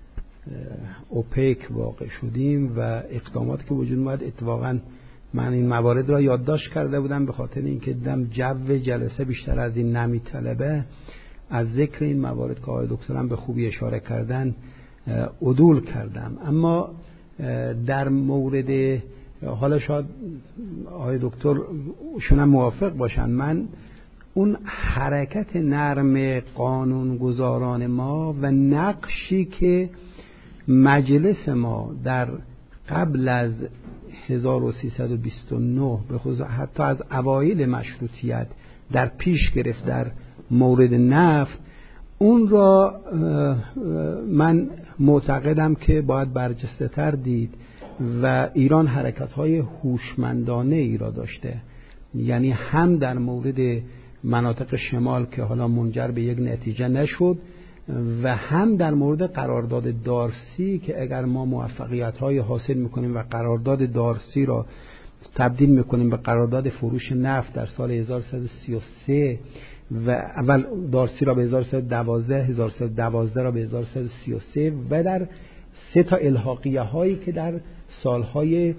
Speaker 1: اوپک واقع شدیم و اقداماتی که وجود اومد، اتفاقا من این موارد را یادداشت کرده بودم به خاطر اینکه دیدم جو جلسه بیشتر از این نمیطلبه. از ذکر این موارد که آقای دکترم به خوبی اشاره کردن عدول کردم. اما در مورد حالا شاید آقای دکتر شونم موافق باشن، من اون حرکت نرم قانونگذاران ما و نقشی که مجلس ما در قبل از 1329 به خصوص حتی از اوایل مشروطیت در پیش گرفت در مورد نفت، اون را من معتقدم که باید برجسته تر دید و ایران حرکت‌های هوشمندانه ای را داشته، یعنی هم در مورد مناطق شمال که حالا منجر به یک نتیجه نشد و هم در مورد قرارداد دارسی که اگر ما موفقیت‌های حاصل می‌کنیم و قرارداد دارسی را تبدیل می‌کنیم به قرارداد فروش نفت در سال 1333 و اول دارسی را به 1312 را به 1333 و در سه تا الحاقیه هایی که در سالهای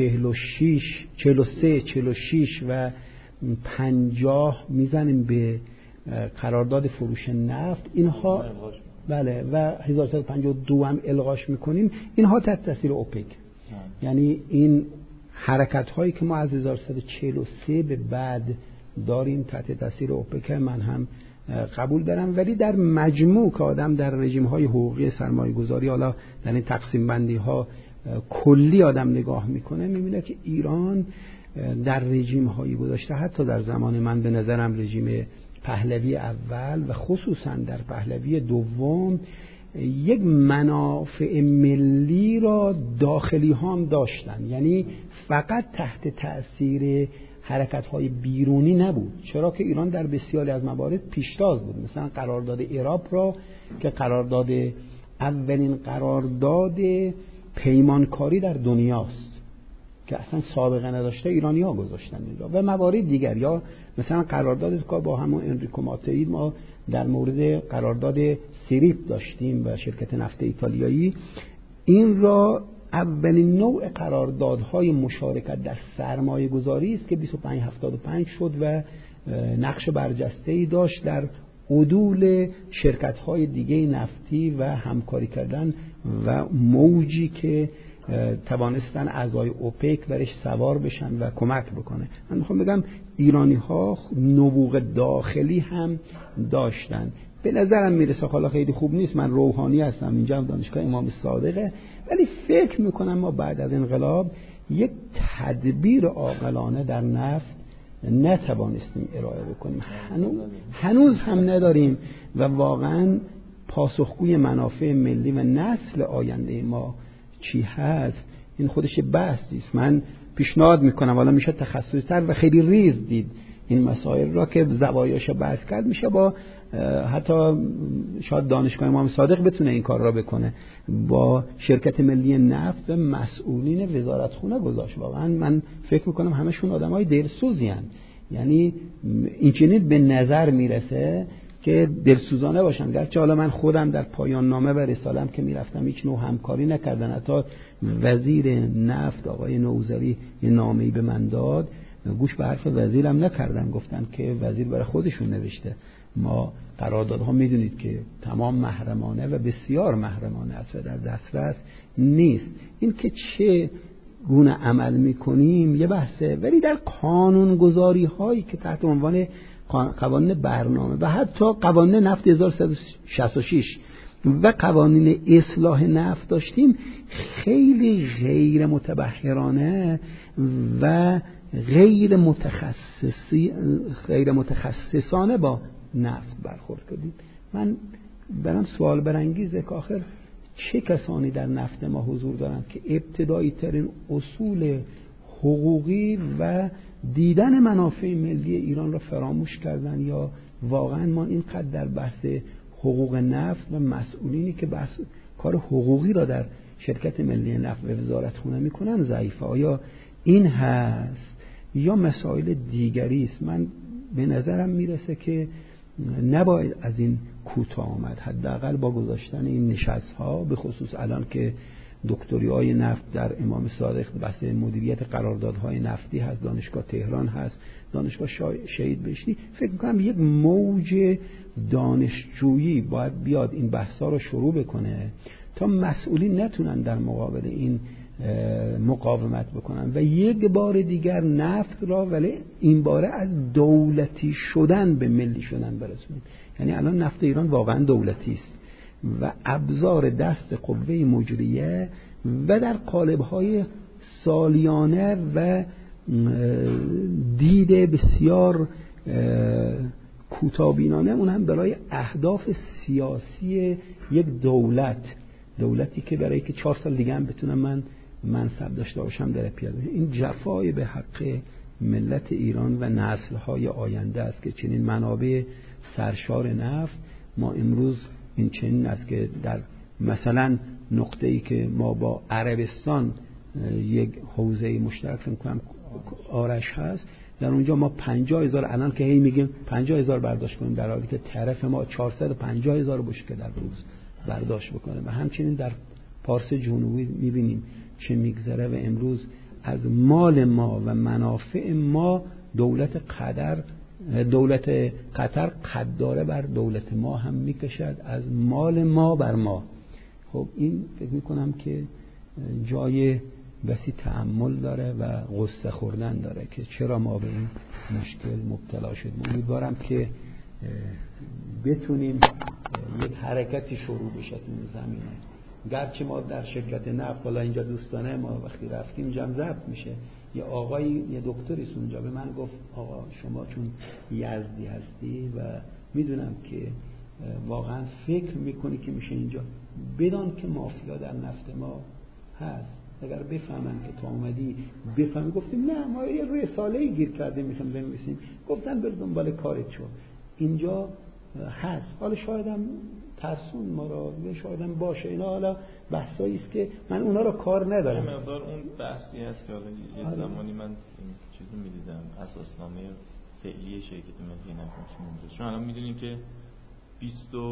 Speaker 1: 43 46 و 50 میزنیم به قرارداد فروش نفت، اینها بله و 1352 هم الغاش میکنیم، اینها تحت تاثیر اوپک. یعنی این حرکت هایی که ما از 1343 به بعد داریم تحت تاثیر اوپک من هم قبول دارم. ولی در مجموع که آدم در رژیم های حقوقی سرمایه گذاری، حالا در این تقسیم بندی ها کلی آدم نگاه میکنه، میبینه که ایران در رژیم هایی گذاشته، حتی در زمان من به نظرم رژیم پهلوی اول و خصوصا در پهلوی دوم، یک منافع ملی را داخلی ها هم داشتن، یعنی فقط تحت تأثیر حرکت های بیرونی نبود. چرا که ایران در بسیاری از موارد پیشتاز بود، مثلا قرارداد ایراب را که قرارداد اولین قرارداد پیمانکاری در دنیاست که اصلا سابقه نداشته، ایرانی ها گذاشتن اینجا و موارد دیگر، یا مثلا قرارداد که با همون انریکو ماتئی ما در مورد قرارداد سیریپ داشتیم و شرکت نفت ایتالیایی، این را اولین نوع قراردادهای مشارکت در سرمایه گذاری است که 2575 شد و نقش برجسته‌ای داشت در عدول شرکت‌های دیگه نفتی و همکاری کردن و موجی که توانستن اعضای اوپک برش سوار بشن و کمک بکنه. من میخوام بگم ایرانی‌ها نبوغ داخلی هم داشتن. به نظرم میرسه، حالا خیلی خوب نیست، من روحانی هستم، اینجا هم دانشگاه امام صادقه، ولی فکر میکنم ما بعد از انقلاب یک تدبیر عاقلانه در نفت نتوانستیم ارائه بکنیم، هنوز هم نداریم و واقعا پاسخگوی منافع ملی و نسل آینده ما چی هست این خودش بحثی است. من پیشنهاد میکنم، حالا میشه تخصصی تر و خیلی ریز دید این مسائل را که زوایاش بحث کرد، میشه با حتی شاید دانشگاه امام صادق بتونه این کار را بکنه، با شرکت ملی نفت و مسئولین وزارتخونه گذاشت. واقعا من فکر میکنم همشون آدمای دلسوزی هستند، یعنی اینچنین به نظر میرسه که دلسوزانه باشن. گرچه حالا من خودم در پایان نامه و رساله‌ام که میرفتم هیچ نوع همکاری نکردن، حتی وزیر نفت آقای نوذری یه نامه‌ای به من داد، گوش به حرف وزیرم نکردن، گفتن که وزیر برای خودشون نوشته. ما قراردادها میدونید که تمام محرمانه و بسیار محرمانه است و در دسترس نیست. این که چه گونه عمل میکنیم یه بحثه، ولی در قانونگذاری هایی که تحت عنوان قوانین برنامه و حتی قوانین نفت 1166 و قوانین اصلاح نفت داشتیم، خیلی غیر متبحرانه و غیر متخصصانه با نفت برخورد کردیم. من برام سوال برانگیزه که آخر چه کسانی در نفت ما حضور دارند که ابتدایی ترین اصول حقوقی و دیدن منافع ملی ایران را فراموش کردن، یا واقعا ما اینقدر در بحث حقوق نفت و مسئولینی که بحث کار حقوقی را در شرکت ملی نفت و وزارتخونه میکنن ضعیفه؟ آیا این هست یا مسائل دیگری است؟ من به نظرم میرسه که نباید از این کوتاه آمد، حداقل با گذاشتن این نشست‌ها، به خصوص الان که دکتریای نفت در امام صادق بحث مدیریت قراردادهای نفتی هست، دانشگاه تهران هست، دانشگاه شهید بهشتی، فکر می‌کنم یک موج دانشجویی باید بیاد این بحث‌ها رو شروع بکنه تا مسئولین نتونن در مقابل این مقاومت بکنن و یک بار دیگر نفت را، ولی این باره از دولتی شدن به ملی شدن برسونیم. یعنی الان نفت ایران واقعا دولتی است و ابزار دست قوه مجریه و در قالب‌های سالیانه و دید بسیار کوتاه‌بینانه، اون هم برای اهداف سیاسی یک دولتی که برای که 4 سال دیگه هم بتونم من منصب داشته باشم در پیاده. این جفای به حق ملت ایران و نسل‌های آینده است که چنین منابع سرشار نفت ما امروز این چنین است که در مثلا نقطه‌ای که ما با عربستان یک حوزه مشترک فکر کنم آرش هست، در اونجا ما 50,000 الان که هی میگیم 50,000 برداشت کنیم، در حالی که طرف ما 450,000 بشکه در روز برداشت بکنه. و همچنین در پارس جنوبی میبینیم چه میگذره و امروز از مال ما و منافع ما دولت قطر قداره بر دولت ما هم میکشد، از مال ما بر ما. خب این فکر میکنم که جای بسی تأمل داره و غصه خوردن داره که چرا ما به این مشکل مبتلا شدیم. امیدوارم که بتونیم یک حرکتی شروع بشه این زمینه. گرچه ما در شرکت نفت، حالا اینجا دوستانه ما وقتی رفتیم جمع ضبط میشه، یه آقایی یه دکتری اونجا به من گفت آقا شما چون یزدی هستی و میدونم که واقعا فکر میکنی که میشه اینجا، بدان که مافیا در نفت ما هست، اگر بفهمن که تو اومدی بفهمی. گفتیم نه ما یه رساله‌ای گیر کردیم میخوام بنویسیم. گفتن بر دنبال کارت شو، اینجا هست. حالا شایدم ترسون ما را، شایدم باشه، اینا حالا بحثایی است که من اونا رو کار ندارم.
Speaker 2: مقدار اون بحثی هست که حالا یه زمانی من چیزی می‌دیدم، اساسنامه فعلی شرکت ملی نفت اونجا، چون الان می‌دونیم که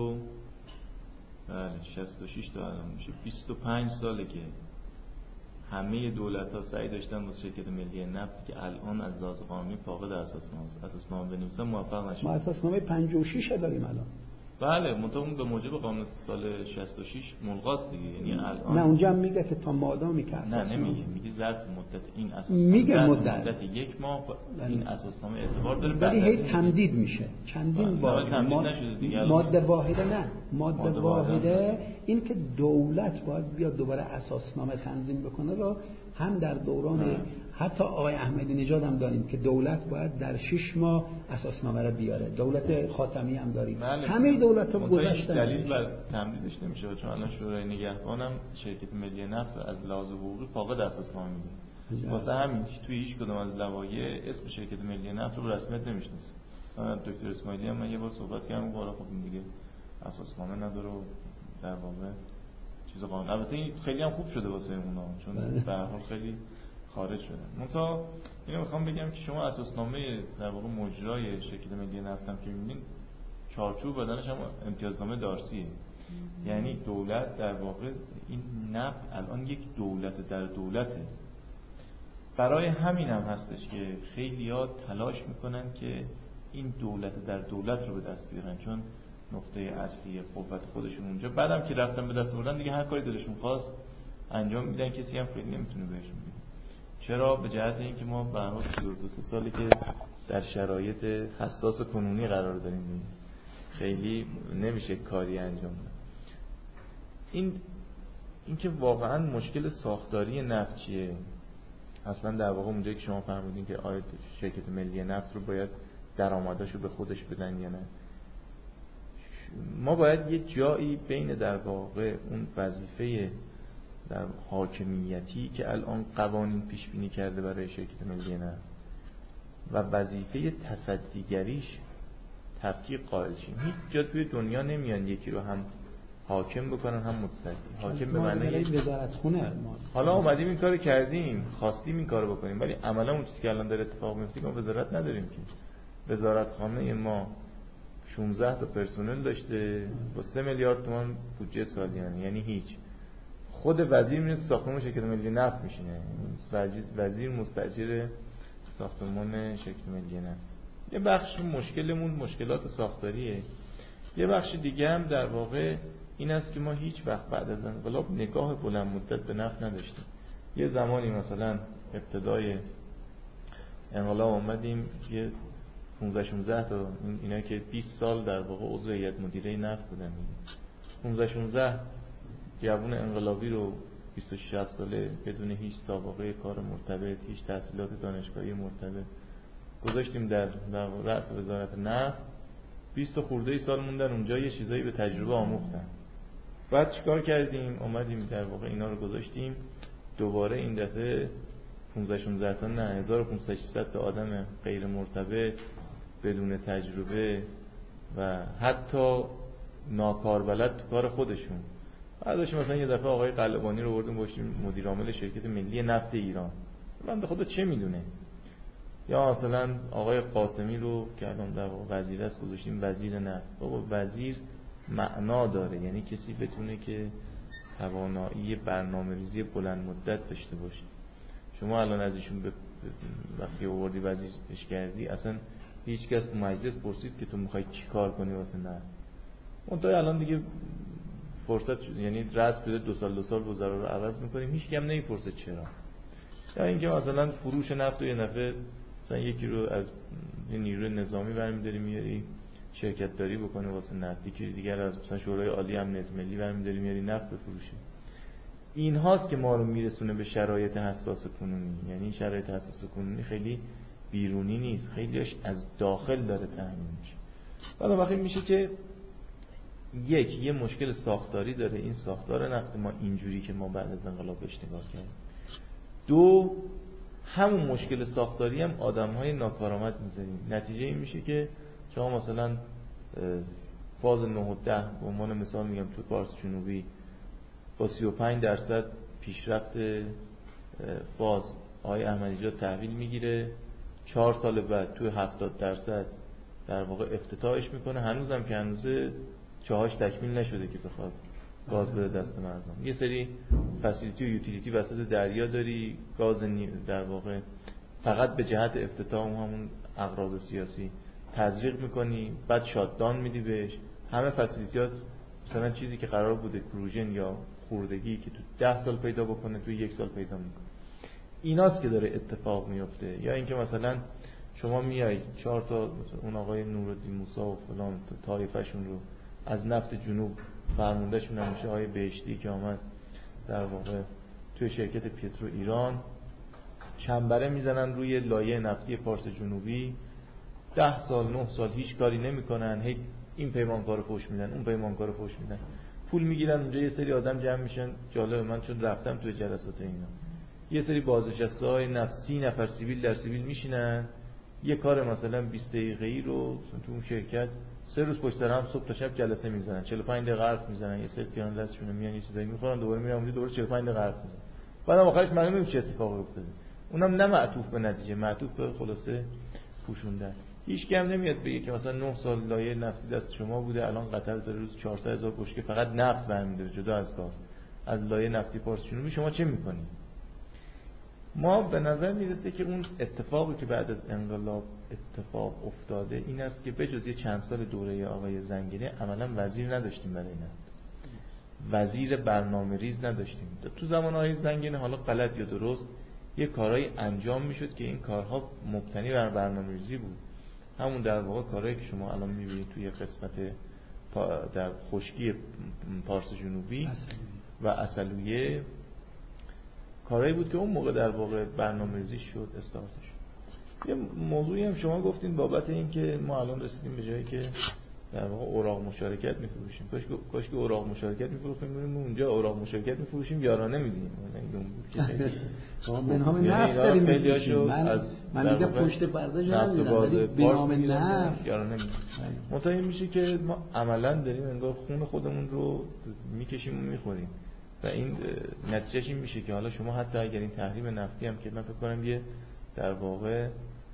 Speaker 2: 66 تا الان میشه 25 ساله که همه دولت‌ها سعی داشتن واسه شرکت ملی نفت که الان از لحاظ قانونی فاقد اساسنامه است، اساسنامه بنویسن موفق نشدن.
Speaker 1: ما اساسنامه 56 داریم الان.
Speaker 2: بله، منتها اون به موجب قانون سال 66 ملغاست دیگه. یعنی الان
Speaker 1: نه اونجا هم میگه که تا مادامی که
Speaker 2: نه نمیگه، میگه ظرف مدت این اساسنامه
Speaker 1: میگه مدت
Speaker 2: یک ماه این اساسنامه اعتبار داره،
Speaker 1: ولی هی تمدید میشه چندین بار. ماده واحده نه، ماده واحده این که دولت باید بیاد دوباره اساسنامه تنظیم بکنه رو هم در دوران حتی آقای احمدی نژاد هم داریم که دولت باید در 6 ماه اساسنامه رو بیاره. دولت خاتمی هم داریم. همه دولت‌ها گذشتن.
Speaker 2: دلیل بر تمدیدش نمیشه چون الان شورای نگهبان هم شرکت ملی نفت از لحاظ حقوقی فاقد اساسنامه میده. واسه همین توی هیچ کدوم از لوایح اسم شرکت ملی نفت رو رسمیت نمیشناسه. دکتر اسماعیلی هم من یه بار صحبت کردم بالا، خب این دیگه اساسنامه نداره و در واقع چیز قانون. البته این خیلی هم خوب شده واسه اونا چون به هر حال خیلی خارج شدن. منتها اینو میخوام بگم که شما اساسنامه در واقع مجرای شرکت ملی نفت هم که میبینید چارچوب بدنش هم امتیازنامه دارسیه. یعنی دولت در واقع این نفت الان یک دولت در دولته. برای همین هم هستش که خیلی‌ها تلاش میکنن که این دولت در دولت رو به دست بیارن چون نقطه اصلی قوت خودشون اونجا. بعدم که رفتن به دست آوردن دیگه هر کاری دلشون خواست انجام میدن، کسی هم خیلی نمیتونه بهشون بگه. چرا؟ به جهت اینکه ما به هر حال 32 سالی که در شرایط حساس کنونی قرار داریم، خیلی نمیشه کاری انجام داد. این که واقعا مشکل ساختاری نفت چیه؟ اصلا در واقع اونجایی که شما فرمودین که آیا شرکت ملی نفت رو باید درآمداشو به خودش بدن یا نه، ما باید یه جایی بین در واقع اون وظیفه در حاکمیتی که الان قوانین پیش بینی کرده برای شرکت ملی نفت و وظیفه تصدیگریش تفکیک قائل شیم. هیچ جا توی دنیا نمیان یکی رو هم حاکم بکنن هم متصدی. حاکم به معنی
Speaker 1: وزارتخونه.
Speaker 2: حالا اومدیم این کارو کردیم، خواستیم این کارو بکنیم، ولی عملا اون چیزی که الان داره اتفاق میفته که ما وزارت نداریم که. وزارتخانه ما 16 تا پرسنل داشته با 3 میلیارد تومان بودجه سالیانه، یعنی هیچ. خود وزیر میره تو ساختمان شرکت ملی نفت میشینه، وزیر مستاجر ساختمان شرکت ملی نفت. یه بخش مشکلمون مشکلات ساختاریه، یه بخش دیگه هم در واقع این است که ما هیچ وقت بعد از انقلاب نگاه بلند مدت به نفت نداشتیم. یه زمانی مثلا ابتدای انقلاب اومدیم یه 15-16 تا اینا که 20 سال در واقع عضو هیئت مدیره نفت بودن، 15-16 جوون انقلابی رو 26 ساله بدون هیچ سابقه کار مرتبط، هیچ تحصیلات دانشگاهی مرتبط گذاشتیم در رأس وزارت نفت. 20 خورده سال موندن اونجا، یه چیزایی به تجربه آموختن. بعد چیکار کردیم؟ اومدیم در واقع اینا رو گذاشتیم دوباره این دفعه 15-16 تا نه 1500 تا آدم غیر مرتبط بدون تجربه و حتی ناکاربلد تو کار خودشون. بعدش مثلا یه دفعه آقای قلبانی رو بردیم گذاشتیم مدیر عامل شرکت ملی نفت ایران. بنده خدا چه میدونه؟ یا مثلا آقای قاسمی رو که الان در واقع وزیر است گذاشتیم وزیر نفت. بابا وزیر معنا داره، یعنی کسی بتونه که توانایی برنامه‌ریزی بلند مدت داشته باشه. شما الان از ایشون وقتی آوردی وزیرش کردی اصلا هیچ کس تو مجلس پرسید که تو میخوای چی کار کنی واسه نفت. منتها الان دیگه فرصت شد، یعنی رأس شده 2 سال وزرا رو عوض میکنیم، هیچ کی هم نمیپرسه چرا. یا اینکه مثلا فروش نفت رو یه نفر مثلا یکی رو از نیروی نظامی برمی‌داری میاری شرکت داری بکنه واسه نفت، یکی دیگر از مثلا شورای عالی امنیت ملی برمی‌داری میاری نفت بفروشه. این هاست که ما رو میرسونه به شرایط حساس کنونی. یعنی شرایط حساس کنونی خیلی بیرونی نیست، خیلیش از داخل داره تامین میشه. حالا وقتی میشه که یه مشکل ساختاری داره، این ساختار نفت ما اینجوری که ما بعد از انقلاب بهش نگاه کردیم. 2 همون مشکل ساختاری هم آدم‌های ناکارآمد می‌ذاریم. نتیجه این میشه که شما مثلا فاز 9 و 10 به عنوان مثال میگم تو پارس جنوبی با 35% پیشرفت فاز آقای احمدی‌نژاد تحویل میگیره، 4 سال بعد تو 70% در واقع افتتاحش میکنه، هنوزم که هنوزه چاهاش تکمیل نشده که بخواد گاز بده دست مردم. یه سری فسیلیتی و یوتیلیتی وسط دریا داری، گاز در واقع فقط به جهت افتتاح همون اغراض سیاسی تزریق میکنی، بعد شاتدان میدی بهش. همه فسیلیتیات مثلا چیزی که قرار بوده پروژن یا خوردگی که تو 10 سال پیدا بکنه تو 1 سال پیدا میکنه. ایناست که داره اتفاق میفته. یا اینکه مثلا شما میای 4 تا اون آقای نورالدین موسی و فلان طایفه‌شون رو از نفت جنوب فرموندهشون همیشه آقای بهشتی که آمد در واقع توی شرکت پترو ایران چنبره میزنن روی لایه نفتی پارس جنوبی، 10 سال 9 سال هیچ کاری نمیکنن، هی این پیمانکارو فوش میدن اون پیمانکارو فوش میدن، پول میگیرن. اونجا یه سری آدم جمع میشن. جالب، من چون رفتم توی جلسات اینا، یه سری بازنشسته‌های نفسی نفر سیویل در سیویل میشینن، یه کار مثلا 20 دقیقه‌ای رو تو اون شرکت 3 روز پشت سر هم صبح تا شب جلسه میزنن، 45 دقیقه حرف میزنن، یه سری پیان دستشون میان یه چیزایی میخورن، دوباره میرن اونجا دوباره 45 دقیقه حرف میزنن. بعدم آخرش معلومه میشه اتفاقی افتاده. اونم نه معطوف به نتیجه، معطوف به خلاصه پوشوندن. هیچ کی هم نمیاد بگه که مثلا 9 سال لایه نفتی دست شما بوده، الان قطر داره روز 400,000 بشکه فقط نفت برمی‌داره جدا از گاز از لایه نفتی پارس جنوبی، شما چه می‌کنید؟ ما به نظر میرسه که اون اتفاقی که بعد از انقلاب اتفاق افتاده این است که بجز یه چند سال دوره آقای زنگنه عملا وزیر نداشتیم برای نفت، وزیر برنامه‌ریز نداشتیم. تو زمان آقای زنگنه حالا غلط یا درست یه کارهای انجام میشد که این کارها مبتنی بر برنامه‌ریزی بود. همون در واقع کارهایی که شما الان میبینید توی قسمت در خشکی پارس جنوبی و عسلویه، کارهایی بود که اون موقع در واقع برنامه‌ریزی شد، استارت شد. یه موضوعی هم شما گفتین بابت این که ما الان رسیدیم به جایی که در واقع اوراق مشارکت می‌فروشیم. کاش که اوراق مشارکت می‌فروختیم، اونجا اوراق مشارکت می‌فروشیم یارانه میدیم. اون بود که
Speaker 1: شما به نام نفت داریم می‌فروشیم. من دیگه پشت پرده جا نمی‌دونم، ولی به نام نفت
Speaker 2: یارانه میدیم. متوجه میشه که ما عملاً داریم انگار خون خودمون رو می‌کشیم و می‌خوریم. و این نتیجهش این میشه که حالا شما حتی اگر این تحریم نفتی هم که من فکر کنم یه در واقع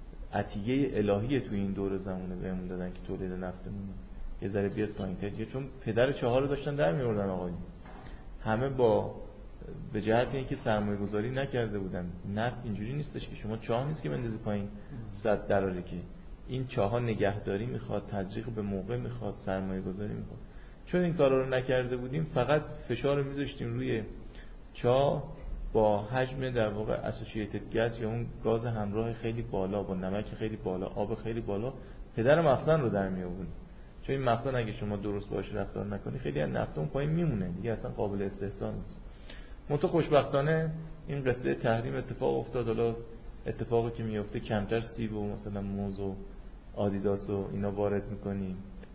Speaker 2: عطیه الهی تو این دور زمانه بهمون دادن که تولید نفتمون یه ذره بیاد پایین‌تر، چون پدر 4 رو داشتن در می‌آوردن آقایون. همه با به جهت اینکه سرمایه‌گذاری نکرده بودن. نفت اینجوری نیستش که شما چاه نیست که بندازی پایین 100 دراره، که این چاه‌ها نگهداری میخواد، تزریق به موقع میخواد، سرمایه‌گذاری میخواد. چون این کارا رو نکرده بودیم، فقط فشار رو میذاشتیم روی چاه با حجم در واقع اسوسییتد گاز یا اون گاز همراه خیلی بالا با نمک خیلی بالا، آب خیلی بالا، پدر مخزن رو در می آوردیم. چون این مخزن اگه شما درست باش رفتار نکنی خیلی از نفت اون پایین میمونه دیگه، اصلا قابل استحصال نیست. منتها خوشبختانه این قصه تحریم اتفاق افتاد. حالا اتفاقی که میفته کمتر سیب و مثلا موز و آدیداس و اینا وارد میکنیم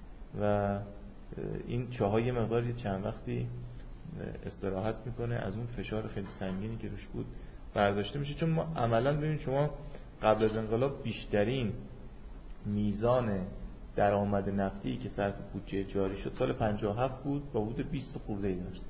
Speaker 2: و این چاهای مقداری چند وقتی استراحت میکنه، از اون فشار خیلی سنگینی که روش بود برداشته میشه. چون ما عملا ببینید شما قبل از انقلاب بیشترین میزان درآمد نفتی که صرف بودجه جاری شد سال 57 بود با حدود 20 خورده درصد.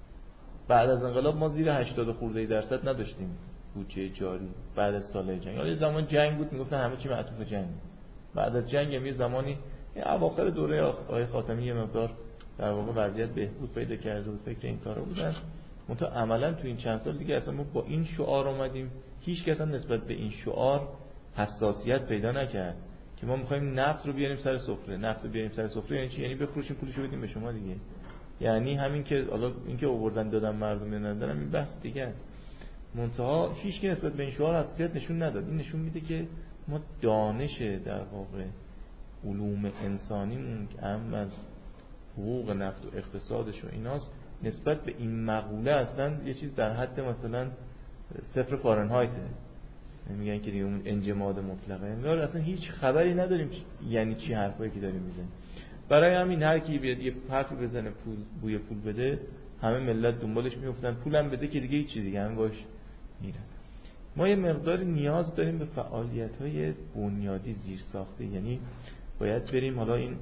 Speaker 2: بعد از انقلاب ما زیر 80 خورده درصد نداشتیم بودجه جاری. بعد از سال جنگ، حالا زمان جنگ بود میگفتن همه چی معطوف جنگ. بعد از جنگ هم یه زمانی اواخر دوره آقای خاتمی یه مقدار در واقع وضعیت بهبود پیدا کرده و فکر این کارا بودن. منتها عملا تو این چند سال دیگه اصلا ما با این شعار اومدیم، هیچ کس هم نسبت به این شعار حساسیت پیدا نکرد که ما می‌خوایم نفت رو بیاریم سر سفره. نفت رو بیاریم سر سفره یعنی چی؟ یعنی بفروشیم پولشو بدیم به شما دیگه. یعنی همین که حالا این که آوردن دادن مردم ندادن این بحث دیگه است. منتها هیچ کی نسبت به این شعار حساسیت نشون نداد. این نشون میده که ما دانش در واقع علوم انسانیمون که هم از حقوق نفت و اقتصادش و ایناست، نسبت به این مقوله اصلا یه چیز در حد مثلا 0 فارنهایته. میگن که دیگه اون انجماد مطلقه، انگار اصلا هیچ خبری نداریم یعنی چی حرفایی که داریم میزنیم. برای همین هر کی بیاد یه حرفی بزنه پول بوی پول بده، همه ملت دنبالش میافتن، پولم بده که دیگه هیچ چیزی دیگه هم باش میرن. ما یه مقدار نیاز داریم به فعالیت‌های بنیادی زیرساخته، یعنی باید بریم. حالا این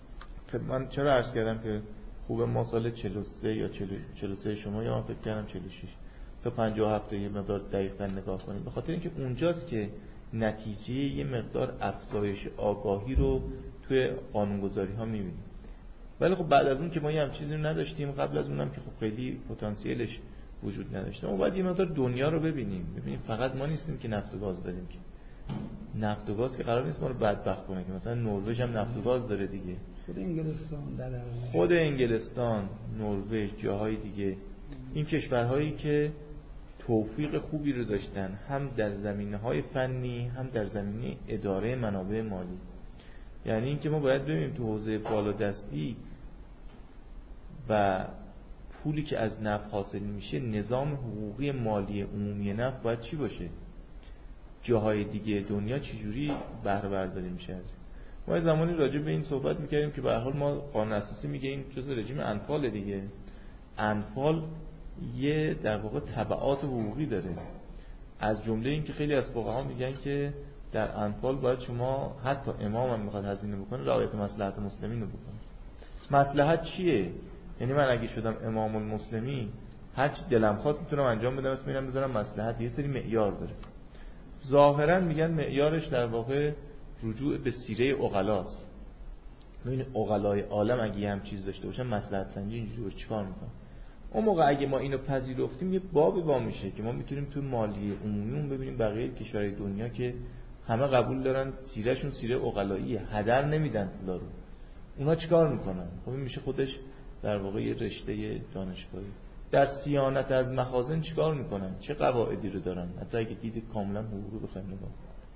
Speaker 2: من چرا عرض کردم که خوب ما سال 43 یا 43 شما یا من فکر کردم 46 تا 57 یه مقدار دقیقاً نگاه کنیم، به خاطر اینکه اونجاست که نتیجه یه مقدار افزایش آگاهی رو توی قانونگذاری ها می‌بینیم. ولی خب بعد از اون که ما یه هم چیزی رو نداشتیم، قبل از اونم که خب خیلی پتانسیلش وجود نداشته، ما باید یه مقدار دنیا رو ببینیم فقط ما نیستیم که نفت و گاز داریم، که نفت و گاز که قرار نیست ما رو بدبخت کنه، که مثلا نروژ هم نفت و گاز داره دیگه، خود انگلستان، نروژ، جاهای دیگه، این کشورهایی که توفیق خوبی رو داشتن هم در زمینه‌های فنی هم در زمینه اداره منابع مالی. یعنی اینکه ما باید ببینیم تو حوزه بالادستی و پولی که از نفت حاصل میشه، نظام حقوقی مالی عمومی نفت باید چی باشه، جاهای دیگه دنیا چجوری بهره برداری میشه از ما. زمانی راجع به این صحبت میکردیم که به هر حال ما قانون اساسی میگه این جزء رژیم انفال دیگه، انفال یه در واقع تبعات حقوقی داره، از جمله این که خیلی از فقها میگن که در انفال باید شما حتی امام هم میخواد هزینه بکنه رعایت مصلحت مسلمین رو بکنه. مصلحت چیه؟ یعنی من اگه شدم امام المسلمین هر چی دلم خواست میتونم انجام بدم، اسم میرم بذارم مصلحت، یه سری معیار داره. ظاهرا میگن معیارش در واقع رجوع به سیره عقلاست. ببین عقلای عالم اگه هم چیز داشته باشن مصلحت سنجی اینجوری چیکار میکنن؟ اون موقع اگه ما اینو پذیرفتیم یه بابی با میشه که ما میتونیم تو مالی عمومیمون ببینیم بقیه کشورهای دنیا که همه قبول دارن سیرهشون سیره عقلاییه، هدر نمیدن پولا رو، اونا چیکار میکنن؟ خب این میشه خودش در واقع یه رشته دانشگاهی. در صیانت از مخازن چیکار میکنن؟ چه قواعدی رو دارن؟ حتی اگه دید کاملا حقوق رو بخوایم نگاه.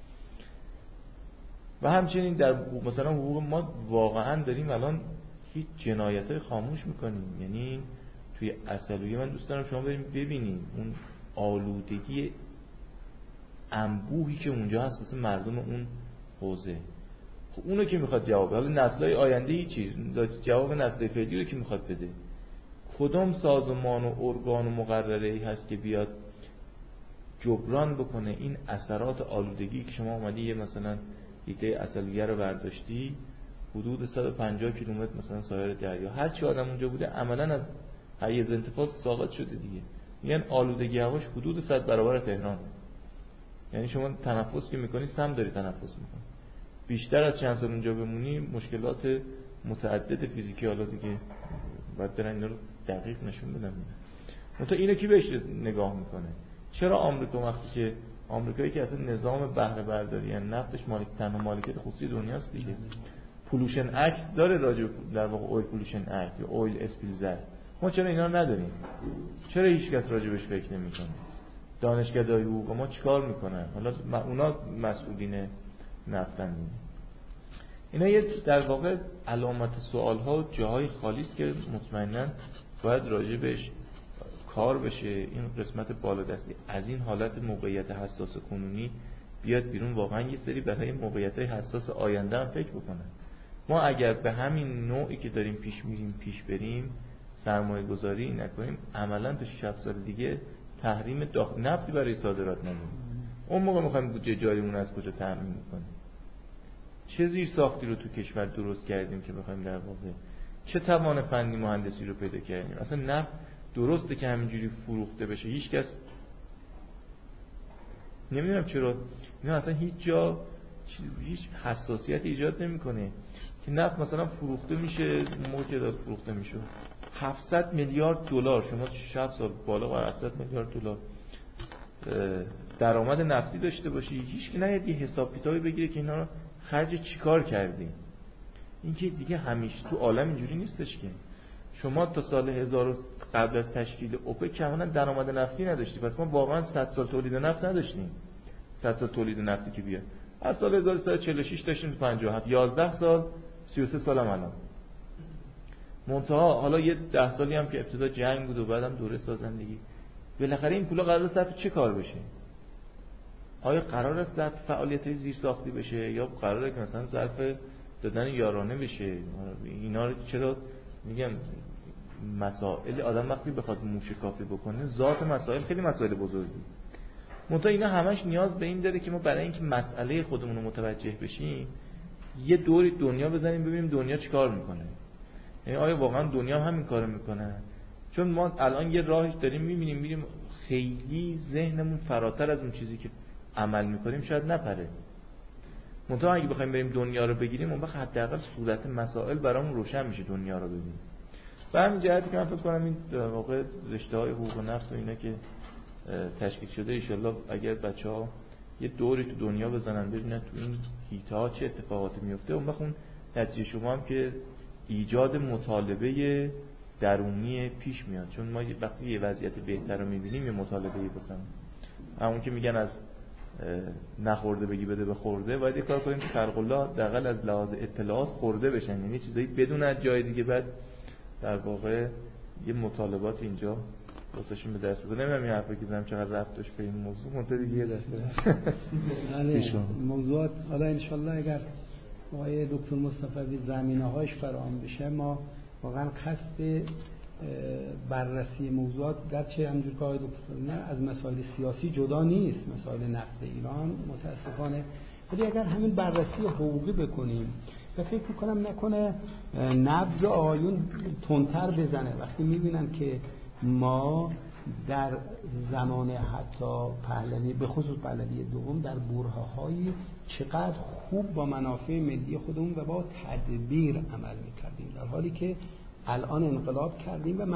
Speaker 2: و همچنین در مثلا حقوق ما واقعا داریم الان هیچ جنایتای خاموش میکنیم. یعنی توی عسلویه من دوست دارم شما بریم ببینیم اون آلودگی انبوهی که اونجا هست واسه مردم اون حوزه. خب اونو که میخواد جواب، حالا نسل‌های آینده چی جواب نسل فعلی رو که میخواد بده؟ کدام سازمان و ارگان و مقرره‌ای هست که بیاد جبران بکنه این اثرات آلودگی که شما اومدی یه مثلا ایده عسلویه رو برداشتی حدود 150 کیلومتر مثلا ساحل دریا، هر چی آدم اونجا بوده عملاً از حیز انتفاض ساقط شده دیگه. میگن آلودگی هواش حدود 100 برابر تهران. یعنی شما تنفس که میکنی سم داری تنفس میکنی. بیشتر از چند سال اونجا بمونی مشکلات متعدد فیزیکی حالا دیگه باید برن اینا رو دقیق نشون بدن. منتها اینو کی بهش نگاه میکنه؟ چرا آمریکا وقتی که آمریکایی که اصلا نظام بهره برداری یعنی نفتش تنها مالکیت خصوصی دنیاست دیگه، پولوشن اکت داره راجع در واقع اویل پولوشن اکت یا اویل اسپیلز اکت، ما چرا اینا رو نداریم؟ چرا هیچ کس راجع بهش فکر نمیکنه؟ دانشگاه‌های حقوق ما چیکار میکنن؟ حالا اونا مسئولین نفتن. اینا یه در واقع علامت سوال‌ها و جاهای خالی است که مطمئناً باید راجع بهش کار بشه. این قسمت بالادستی از این حالت موقعیت حساس کنونی بیاد بیرون، واقعا یه سری برای موقعیت‌های حساس آینده هم فکر بکنن. ما اگر به همین نوعی که داریم پیش بریم سرمایه گذاری نکنیم، عملاً تا 6 سال دیگه تحریم نفتی برای صادرات نداریم. اون موقع می‌خوایم بودجه جاریمون از کجا تامین کنیم؟ چه زیر ساختی رو تو کشور درست کردیم که بخوایم در واقع چه توان فنی مهندسی رو پیدا کردیم؟ اصلا نفت درسته که همینجوری فروخته بشه، هیچ کس نمیدونم چرا اینا اصلا هیچ جا هیچ حساسیت ایجاد نمیکنه که نفت مثلا فروخته میشه. موقعی داد فروخته میشه 700 میلیارد دلار، شما 6 سال بالا بر 700 میلیارد دلار درآمد نفتی داشته باشی، هیچ کی نیاد یه حساب کتابی بگیره که اینا رو خرج چیکار کردی. این که دیگه همیشه تو عالم اینجوری نیستش که شما تا سال 1000 قبل از تشکیل اوپک کاملا درآمد نفتی نداشتی، پس ما واقعا 100 سال تولید نفت نداشتیم. 100 سال تولید نفتی که بیاد از سال 1346 داشتیم 57 11 سال 33 سال هم الان. منتها حالا یه 10 سالی هم که ابتدا جنگ بود و بعدم دوره سازندگی، بالاخره این پولا قرار صرف چه کار بشه؟ آیا قرار است صرف فعالیت‌های زیرساختی بشه یا قراره که مثلا صرف دادن یارانه بشه؟ اینا رو چرا میگم مسائل آدم وقتی بخواد موشکافی بکنه ذات مسائل خیلی مسائل بزرگی. منتها اینا همش نیاز به این داره که ما برای اینکه مسئله خودمون رو متوجه بشیم یه دوری دنیا بزنیم ببینیم دنیا چیکار میکنه. یعنی آیا واقعا دنیا هم همین کارو میکنه؟ چون ما الان یه راهی داریم میبینیم خیلی ذهنمون فراتر از اون چیزی که عمل میکنیم شاید نپره. منتها اگه بخوایم بریم دنیا رو بگیریم اون وقت حداقل صورت مسائل برامون روشن میشه دنیا رو ببینیم. به همین جهتی که من فکر کنم این واقع رشته‌های حقوق نفس و اینا که تشکیل شده ان شاءالله اگر بچه‌ها یه دوری تو دنیا بزنن ببینن تو این حیطه‌ها چه اتفاقاتی میفته، اون وقت اون نتیجه شما هم که ایجاد مطالبه درونی پیش میاد. چون ما وقتی یه وضعیت بهتر رو می‌بینیم یه مطالبه‌ای بسن همون که میگن از نخورده بگی بده به خورده، باید یه کار کنیم که خلق الله دقل از لحاظ اطلاعات خورده بشن، یعنی چیزایی بدون از جای دیگه بعد در واقع یه مطالبات اینجا واسهشون به دست بده. نمیدونم این حرفی که زدم چقدر ربط داشت به این موضوع، منتها دیگه یه دسته
Speaker 1: موضوعات حالا انشالله اگر آقای دکتر مصطفی زمینه‌هاش فراهم بشه ما واقعا قصد بررسی موضوعات گرچه همونجور که آقای دکتر از مسائل سیاسی جدا نیست، مسائل نفت ایران متاسفانه، ولی اگر همین بررسی حقوقی بکنیم و فکر میکنم نکنه نبض آیون تندتر بزنه وقتی میبینن که ما در زمان حتی پهلوی به خصوص پهلوی دوم در برهه‌های چقدر خوب با منافع ملی خودمون و با تدبیر عمل میکردیم، در حالی که الان انقلاب کردیم و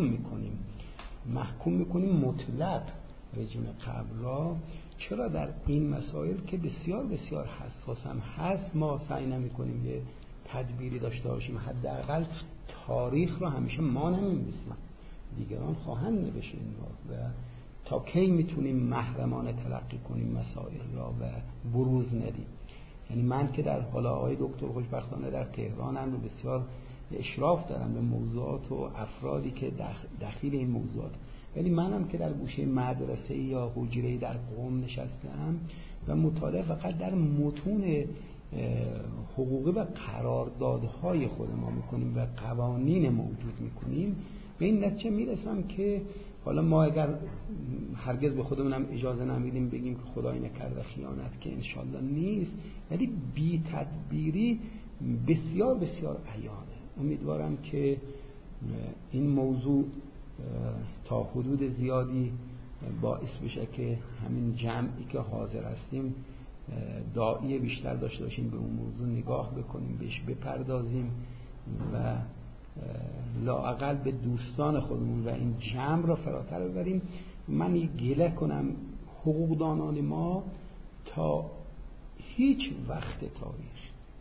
Speaker 1: محکوم میکنیم مطلق رژیم قبل را. چرا در این مسائل که بسیار بسیار حساس هم هست ما سعی نمی‌کنیم یه تدبیری داشته باشیم؟ حداقل تاریخ را همیشه ما نمی‌نویسیم، دیگران خواهند نوشت این را، و تا کی میتونیم محرمانه تلقی کنیم مسائل را و بروز ندیم؟ یعنی من که در حالا آقای دکتر خوشبختانه در تهرانم و بسیار اشراف دارم به موضوعات و افرادی که داخل این موضوعات، ولی منم که در گوشه مدرسه یا حجره در قم نشستم و مطالعه فقط در متون حقوقی و قراردادهای خود ما میکنیم و قوانین موجود میکنیم، به این نتیجه میرسم که حالا ما اگر هرگز به خودمونم اجازه نمیدیم بگیم که خدای نکرده خیانت، که انشالله نیست، ولی بی تدبیری بسیار بسیار عیانه. امیدوارم که این موضوع تا حدود زیادی باعث بشه که همین جمعی که حاضر هستیم داعی بیشتر داشته باشیم، به اون موضوع نگاه بکنیم، بهش بپردازیم و لااقل به دوستان خودمون و این جمع را فراتر ببریم. من گله کنم حقوقدانان ما تا هیچ وقت تاریخ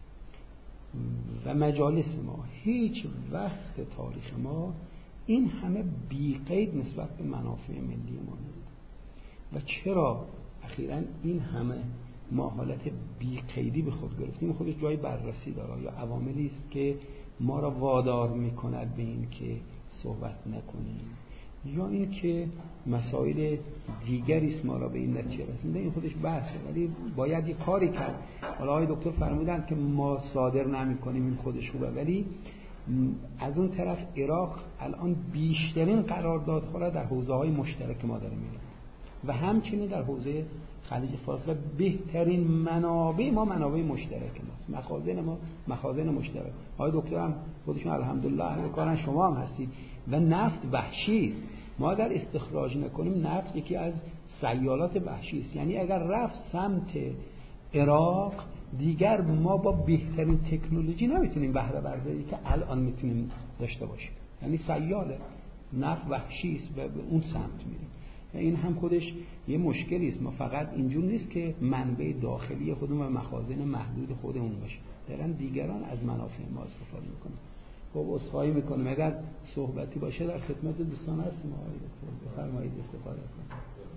Speaker 1: و مجالس ما، هیچ وقت تاریخ ما این همه بی‌قید نسبت به منافع ملی ما نبود. و چرا اخیراً این همه ما حالت بی‌قیدی به خود گرفتیم؟ خودش جای بررسی داره، یا عواملی است که ما را وادار میکند به این که صحبت نکنیم، یا این که مسائل دیگری است ما را به این نتیجه رسونده. این خودش بحثه، ولی باید یه کاری کرد. حالا آقای دکتر فرمودن که ما صادر نمی‌کنیم، این خودش خوبه، ولی از اون طرف عراق الان بیشترین قراردادها را در حوزه‌های مشترک ما داره می‌گیره و همچنین در حوزه خلیج فارس، و بهترین منابع ما منابع مشترک ماست، مخازن ما مخازن مشترک. آقای دکتر هم خودشون الحمدلله اهل کارن، شما هم هستید. و نفت وحشی است، ما اگر استخراج نکنیم نفت یکی از سیالات وحشی است. یعنی اگر رفت سمت عراق دیگر ما با بهترین تکنولوژی نمیتونیم بهره برداری که الان میتونیم داشته باشیم. یعنی سیاله، نفت وحشی است و به اون سمت میریم. و این هم خودش یه مشکلی است. ما فقط اینجور نیست که منبع داخلی خودمون و مخازن محدود خودمون باشه، دارن دیگران از منافع ما استفاده میکنن. خب عذرخواهی میکنم اگر صحبتی باشه در خدمت دوستان هستیم. آقای دکتر بفرمایید استفاده کنید.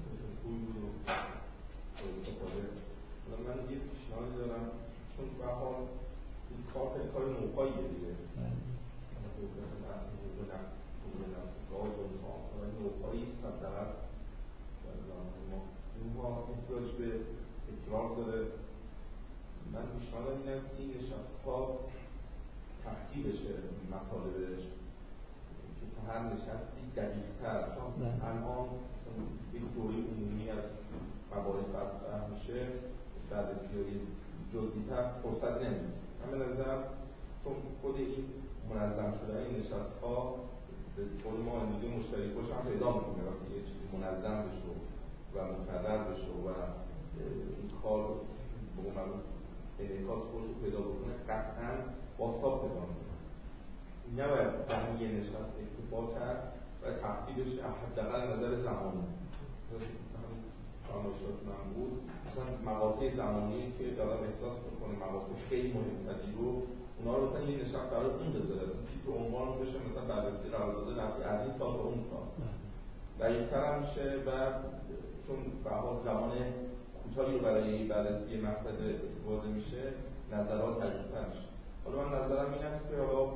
Speaker 3: من یه پیشنهادی دارم، چون بحال این کار نوپاییه دیگه، نوپایی است حداقل ما احتیاج به تکرار داره. من پیشنهادم اینه که این نشست‌ها تفصیل بشه مطالبش، که تو هر نشستی دقیق‌تر، چون الان یک دوره عمومی از مباحث مطرح میشه، در بسیاری جزئی‌تر فرصت نمی‌ده. من به نظرم چون خود این منظم شدن این نشست‌ها به طور ما امروزی مشترک باشه هم پیدا می‌کنه، وقتی یه چیزی منظم بشه و مقرر بشه و این کار به اون انعکاس خودش رو پیدا بکنه قطعاً بازتاب پیدا میکنه. نباید در یه نشست اکتفا کرد و تفصیلش حداقل نظر زمانی فرمایشات من بود، مثلا مقاطع زمانی که دارم احساس میکنه مقاطع خیلی مهمتری رو اونا رو مثلا یه نشست برای اون بذاره، تیتر عنوان رو بشه مثلا بررسی قرارداد نفتی از این سال به اون سال دقیق‌تر هم میشه و چون به حال زمان کوتاهی رو برای بررسی مقصد استفاده میشه نظرات دقیق‌تر میشه. حالا من نظرم این است که حالا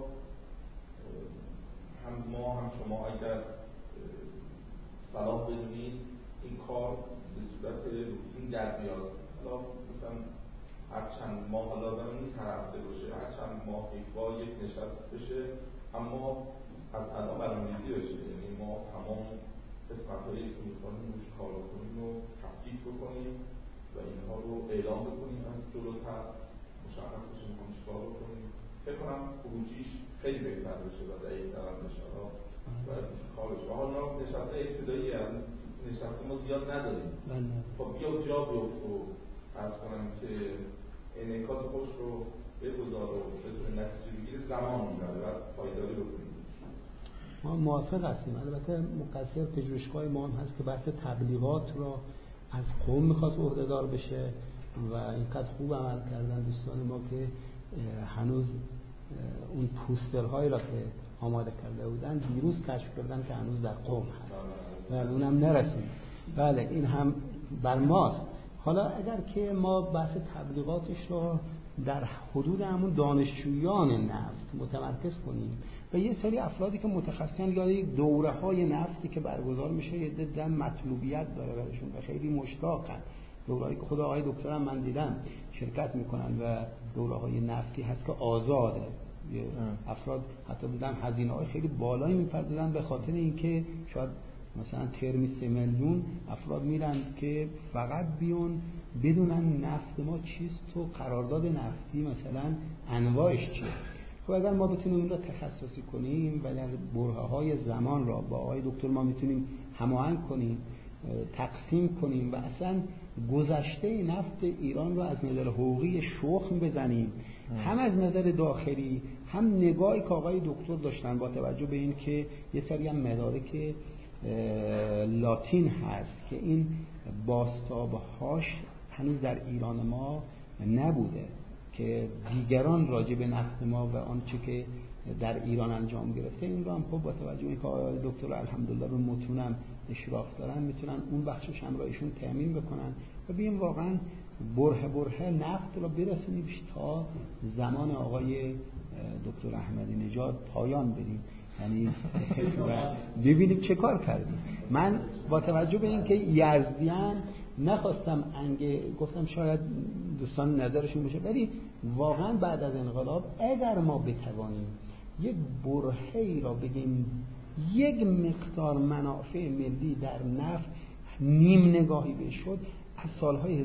Speaker 3: هم ما هم شما اگر صلاح بدونید این کار به صورت روتین در بیاد، حالا مثلا هر چند ماه حالا نیست هر هفته باشه، هر چند ماه یک نشست بشه، اما از الان برنامه‌ریزی بشه، یعنی ما تمام قسمت‌هایی که می‌خوایم روش کار کنیم رو تفکیک بکنیم و اینها رو اعلام بکنیم از جلوتر مشخص بشه می‌خوایم چیکار بکنیم. فکر کنم خروجیش خیلی بهتر بشه و دقیق‌تر هم بشه و کار بشه. حالا نشست‌های ابتدایی نشست ما زیاد نداریم. خب بیا جا بیفت و عرض کنم که انعکاس خوش رو بگذار و بتونه نتیجه بگیره زمان میبره و پایداری بکنیم.
Speaker 1: ما موافق هستیم. البته مقصر پژوهشگاه ما هم هست که بحث تبلیغات را از قوم میخواست عهده‌دار بشه و اینقدر خوب عمل کردن دوستان ما که هنوز اون پوسترهایی را که آماده کرده بودن دیروز کشف کردن که هنوز در قوم هست و اونم نرسید. بله این هم بر ماست. حالا اگر که ما بحث تبلیغاتش رو در حدود همون دانشجویان نفت متمرکز کنیم و یه سری افرادی که متخصصن یا یک دوره‌های نفتی که برگزار میشه یه عده مطلوبیت داره براشون و خیلی مشتاقن. دوره‌ای که خود آقای دکترم من دیدم شرکت میکنن و دوره‌های نفتی هست که آزاده. افراد حتی دیدم هزینه‌های خیلی بالایی می‌پردازن به خاطر اینکه شاید مثلا ترمی 3 میلیون افراد میرن که فقط بیان بدونن نفت ما چیست و قرارداد نفتی مثلا انواعش چیه. خب اگر ما بتونیم این رو تخصصی کنیم و در برهه‌های زمان را با آقای دکتر ما میتونیم هماهنگ کنیم، تقسیم کنیم و اصلا گذشته نفت ایران رو از نظر حقوقی شخم بزنیم، هم از نظر داخلی هم نگاهی که آقای دکتر داشتن با توجه به این که یه سری هم مدارک لاتین هست که این بازتاب‌هاش هنوز در ایران ما نبوده که دیگران راجع به نفت ما و آنچه که در ایران انجام گرفته این رو هم خب با توجه به اینکه آقای دکتر الحمدلله به متونم اشراف دارن میتونن اون بخشش هم رایشون تامین بکنن و ببین واقعا بره نفت رو برسونیم تا زمان آقای دکتر احمدی نژاد پایان بدیم، یعنی ببینیم چه کار کردیم. من با توجه به اینکه یزدیان نخواستم گفتم شاید دوستان نظرشون بشه، ولی واقعا بعد از انقلاب اگر ما بتوانیم یک برهه‌ای را بگیم یک مقدار منافع ملی در نفت نیم نگاهی بشد، از سالهای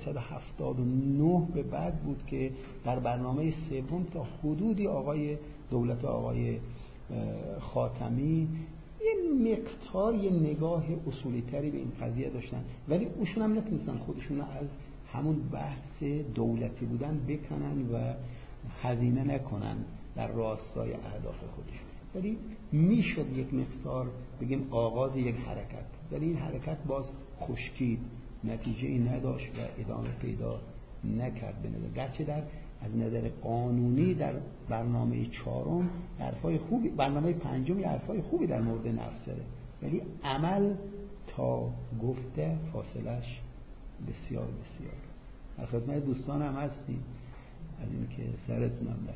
Speaker 1: 1379 به بعد بود که در برنامه سوم تا حدودی آقای دولت آقای خاتمی یه مقدار یه نگاه اصولی تری به این قضیه داشتن، ولی اوشون هم نتونستن خودشون رو از همون بحث دولتی بودن بکنن و هزینه نکنن در راستای اهداف خودشون، ولی میشد یک مقدار بگیم آغاز یک حرکت، ولی این حرکت باز خشکید، نتیجه این نداشت و ادامه پیدا نکرد. به نظر گرچه در از نظر قانونی در برنامه 4 حرفای خوبی، برنامه 5 حرفای خوبی در مورد نفت داره، ولی عمل تا گفته فاصلش بسیار بسیار. در خدمت دوستان هم هستیم از این که سرتونم در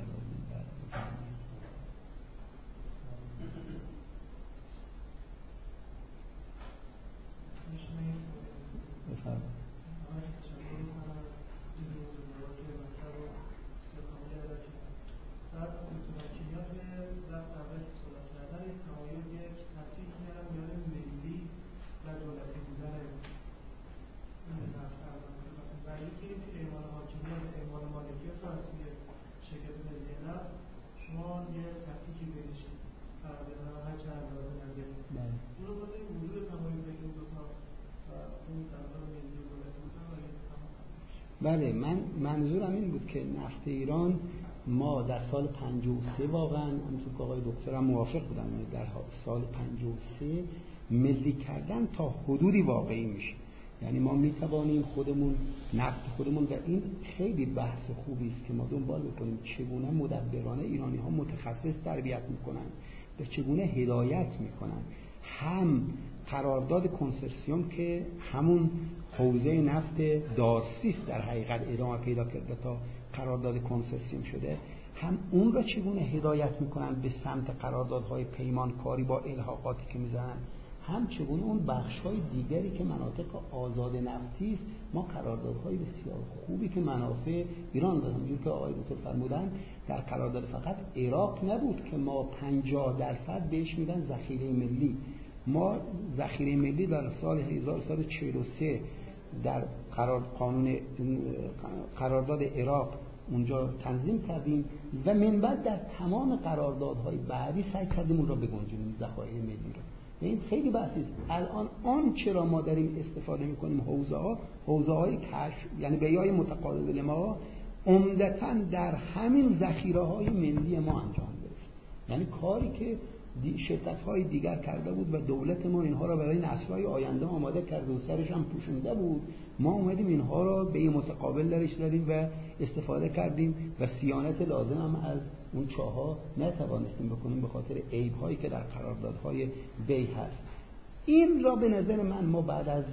Speaker 1: بله، من منظورم این بود که نفت ایران ما در سال 53 واقعا همونطور که آقای دکترم موافق بودن در سال 53 ملی کردن تا حدودی واقعی میشه. یعنی ما میتوانیم خودمون نفت خودمون، و این خیلی بحث خوبی است که ما دنبال بکنیم چگونه مدبرانه ایرانی ها متخصص تربیت میکنن و چگونه هدایت میکنن. هم قرارداد کنسرسیوم که همون حوزه نفت دارسی در حقیقت ادامه پیدا کرده تا قرارداد کنسرسیوم شده، هم اون را چگونه هدایت میکنن به سمت قراردادهای پیمانکاری با الحاقاتی که میزنن، هم چگونه اون بخش‌های دیگری که مناطق آزاد نفتی است ما قراردادهای بسیار خوبی که منافع ایران دارن. همونجور که آقای دکتر فرمودن در قرارداد فقط عراق نبود که ما 50% بهش میدن ذخیره ملی. ما ذخیره ملی در سال 1343 در قرارداد عراق اونجا تنظیم کردیم و من بعد در تمام قراردادهای بعدی سعی کردیم اون را بگنجونیم ذخایر ملی را. این خیلی بحثی است. الان آن چرا ما داریم استفاده میکنیم حوزه‌های کشف، یعنی بیای متقابل ما عمدتاً در همین ذخیره‌های ملی ما انجام گرفت. یعنی کاری که شرکت‌های دیگر کرده بود و دولت ما اینها را برای نسل‌های آینده آماده کرده و سرش هم پوشونده بود، ما اومدیم اینها را به این متقابل درش دادیم و استفاده کردیم و صیانت لازم هم از اون چاها نتوانستیم بکنیم به خاطر عیب‌هایی که در قراردادهای بی هست. این را به نظر من ما بعد از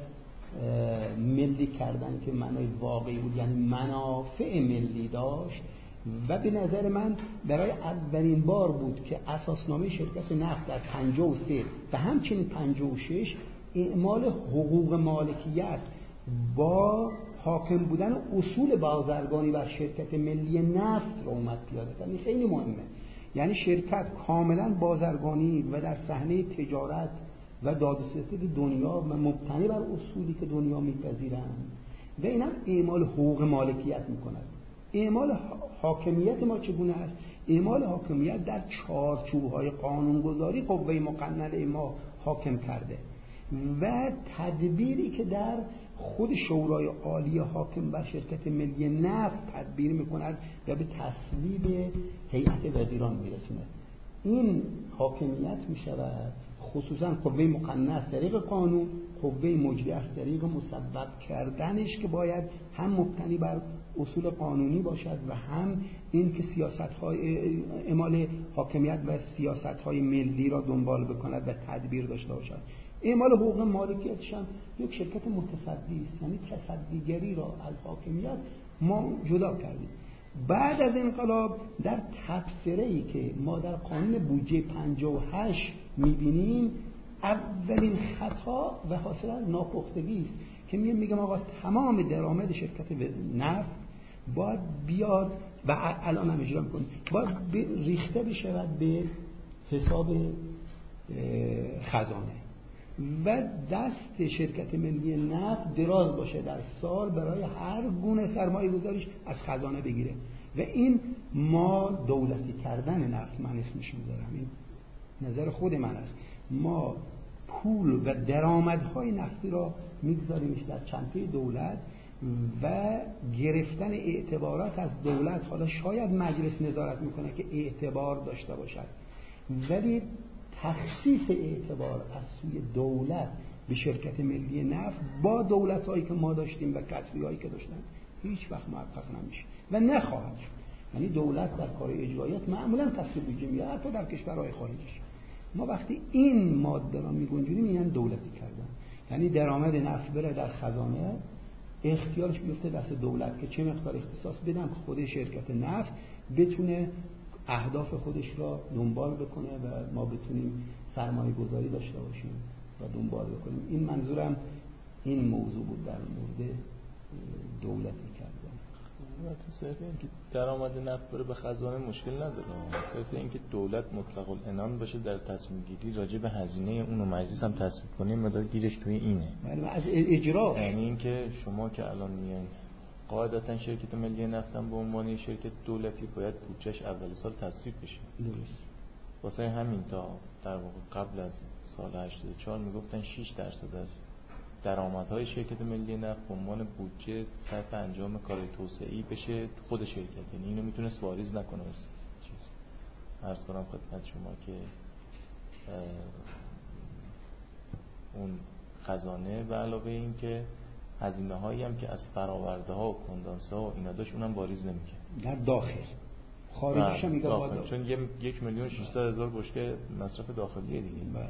Speaker 1: ملی کردن که معنای واقعی بود، یعنی منافع ملی داشت، و به نظر من برای اولین بار بود که اساسنامه شرکت نفت در 53 و همچنین 56 اعمال حقوق مالکیت با حاکم بودن اصول بازرگانی بر شرکت ملی نفت را اومد پیاده کرد. این خیلی مهمه. یعنی شرکت کاملا بازرگانی و در صحنه تجارت و دادوستد دنیا و مبتنی بر اصولی که دنیا میپذیرند و اینم اعمال حقوق مالکیت میکند. اعمال حاکمیت ما چگونه است؟ اعمال حاکمیت در چارچوب‌های قانونگذاری قوه مقننه ما حاکم کرده و تدبیری که در خود شورای عالی حاکم بر شرکت ملی نفت تدبیر میکند و به تصویب هیئت وزیران میرسونه. این حاکمیت میشود خصوصا قوه مقننه از طریق قانون، قوه مجریه از طریق مسبب کردنش که باید هم مبتنی بر اصول قانونی باشد و هم این که سیاست‌های اعمال حاکمیت و سیاست‌های ملی را دنبال بکند و تدبیر داشته باشد. اعمال حقوق مالکیتش هم یک شرکت متصدی است، یعنی تصدیگری را از حاکمیت ما جدا کردیم. بعد از انقلاب در تبصره‌ای که ما در قانون بودجه 58 می‌بینیم اولین خطا و حاصل از ناپختگی است که میگم آقا تمام درآمد شرکت نفت باید بیاد و الان هم اجرا می‌کنیم، باید ریخته بشه به حساب خزانه و دست شرکت ملی نفت دراز باشه در سال برای هر گونه سرمایه گذاریش از خزانه بگیره. و این ما دولتی کردن نفت من اسمش میذارم، این نظر خود من است. ما پول و درآمدهای نفتی را میگذاریمش در چنته دولت و گرفتن اعتبارات از دولت، حالا شاید مجلس نظارت میکنه که اعتبار داشته باشد، ولی تخصیص اعتبار از سوی دولت به شرکت ملی نفت با دولت‌هایی که ما داشتیم و کسبی‌هایی که داشتن هیچ وقت محقق نمیشه و نخواهد شد. یعنی دولت در کار اجرایات معمولاً تصویب بودجه میاد، حتی در کشورهای خارجی. ما وقتی این ماده را میگنجونیم میگن دولتی کردن، یعنی درآمد نفت بره در خزانه، اختیارش بیفته دست دولت که چه مقدار اختصاص بدم که خود شرکت نفت بتونه اهداف خودش را دنبال بکنه و ما بتونیم سرمایه گذاری داشته باشیم و دنبال بکنیم. این منظورم این موضوع بود در مورد دولتی کردن.
Speaker 2: صرف اینکه درآمد نفت بره به خزانه مشکل نداره، صرف اینکه دولت مطلق العنان باشه در تصمیم گیری راجع به هزینه اون و مجلس هم تصویب کنه، مدار گیرش توی اینه.
Speaker 1: یعنی از اجرا،
Speaker 2: یعنی اینکه شما که الان میان قاعدتا شرکت ملی نفت هم به عنوان شرکت دولتی باید بودجهش اول سال تصویب بشه.
Speaker 1: درست.
Speaker 2: واسه همین تا در واقع قبل از سال 84 میگفتن 6% از درآمدهای شرکت ملی نفت به عنوان بودجه صرف انجام کارهای توسعه‌ای بشه تو خود شرکت، یعنی اینو میتونست واریز نکنه از چیز. عرض کنم خدمت شما که اون خزانه به علاوه این که هزینه هایی هم که از فراورده ها و کندانسه ها و اینا داشت اونم واریز نمیکنه
Speaker 1: در داخل، خارجیش هم میگه
Speaker 2: داخل، چون 1,600,000 بشکه مصرف داخلیه دیگه.
Speaker 1: بله.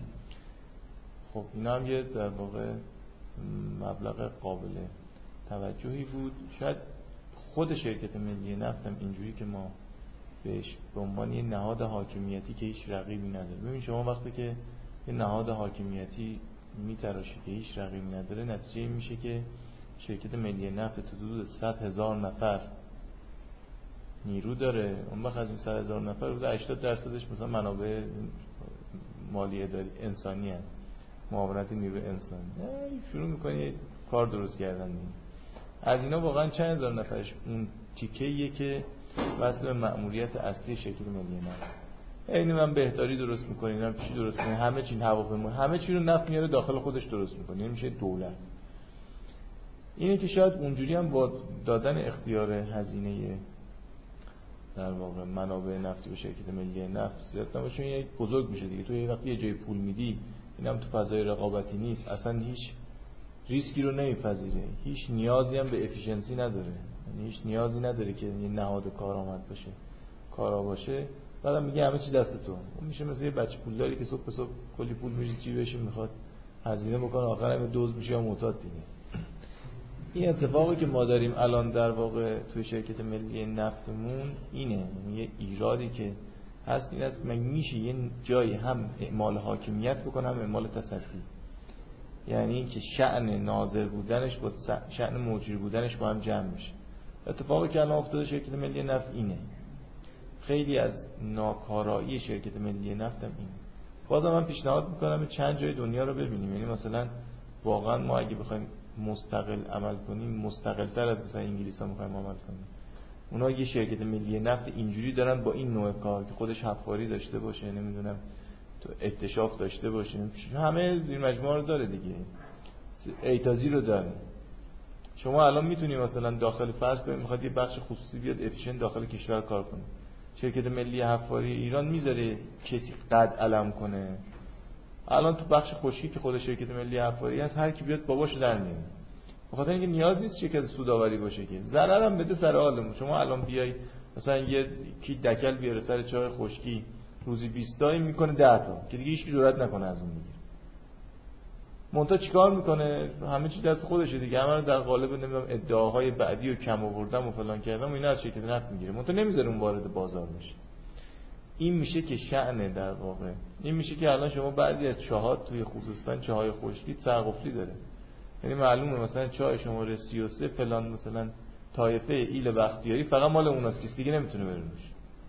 Speaker 2: خب اینا هم یه در واقع مبلغ قابل توجهی بود. شاید خود شرکت ملی نفت هم اینجوری که ما بهش به عنوان یه نهاد حاکمیتی که هیچ رقیبی نداره. ببین شما وقتی که یه نهاد حاکمیتی میتراشی که هیچ رقیبی نداره، نتیجه این میشه که شرکت ملی نفت تو حدود 100,000 نفر نیرو داره. اون وقت از این 100,000 نفر حدود 80% مثلا منابع مالی اداری انسانی هست، معاونت نیرو انسانی. شروع میکنی کار درست کردن دیگه. از اینا واقعا چند هزار نفرش اون تیکه‌ایه که وصل به مأموریت اصلی شرکت ملی نفت. اینو من بهداری درست میکنه، اینا چی درست میکنه، همه چی هواپیما، همه چی رو نفت میاره داخل خودش درست میکنه، یعنی میشه دولت. اینه که شاید اونجوری هم با دادن اختیار هزینه در واقع منابع نفتی به شرکت ملی نفت زیاد نباشه، یک بزرگ میشه دیگه. تو یه وقتی یه جای پول میدی، اینم تو فضای رقابتی نیست، اصلا هیچ ریسکی رو نمیپذیره، هیچ نیازی هم به افیشنسی نداره، یعنی هیچ نیازی نداره که یه نهاد کارآمد باشه، کارا باشه. بعدم میگه همه چی دست تو. اون میشه مثل یه بچه پولداری که صبح به صبح کلی پول میشه جیبش، میخواد هزینه بکنه، آخرام دزد میشه یا معتاد دیگه. این اتفاقی که ما داریم الان در واقع توی شرکت ملی نفتمون اینه، یه ایرادی که هست این است، میشه یه جایی هم اعمال حاکمیت بکنه هم اعمال تصدی، یعنی اینکه شأن ناظر بودنش با شأن مجری بودنش با هم جمع میشه. اتفاقی که الان افتاده شرکت ملی نفت اینه. خیلی از ناکارایی شرکت ملی نفت هم اینه. بازم من پیشنهاد میکنم چند جای دنیا رو ببینیم، یعنی مثلا واقعا ما اگه بخوایم مستقل عمل کنیم، مستقل‌تر از مثلا انگلیس‌ها می‌خوایم عمل کنیم، اونا یه شرکت ملی نفت اینجوری دارن با این نوع کار که خودش حفاری داشته باشه، نمیدونم تو اکتشاف داشته باشه، همه زیر مجموعه رو داره دیگه، ایتازی رو داره. شما الان میتونی مثلا داخل فرض کنید میخواد یه بخش خصوصی بیاد افیشنت داخل کشور کار کنه، شرکت ملی حفاری ایران میذاره کسی قد علم کنه. الان تو بخش خشکی که خود شرکت ملی حفاری هست، هر کی بیاد باباشو در میاره، بخاطر اینکه نیاز نیست شرکت سودآوری باشه که ضرر هم بده سر حالمون. شما الان بیای مثلا یه کی دکل بیاره سر چاه خشکی، روزی 20 تا میکنه 10 تا که دیگه هیچ کی جرئت نکنه از اون بگیره. مونتا چیکار میکنه؟ همه چی دست خودشه دیگه، همه رو در قالب نمیدونم ادعاهای بعدی و کم آوردم و فلان کردم و اینا از شرکت نفت میگیره، مونتا نمیذاره اون وارد بازار بشه. این میشه که شأن در واقع این میشه که الان شما بعضی از چاهات توی خوزستان، چاهای خشکی سرقفلی داره، یعنی معلومه مثلا چاه شماره 33 فلان مثلا طایفه ایل بختیاری فقط مال اوناست، کسی دیگه نمیتونه بره روش.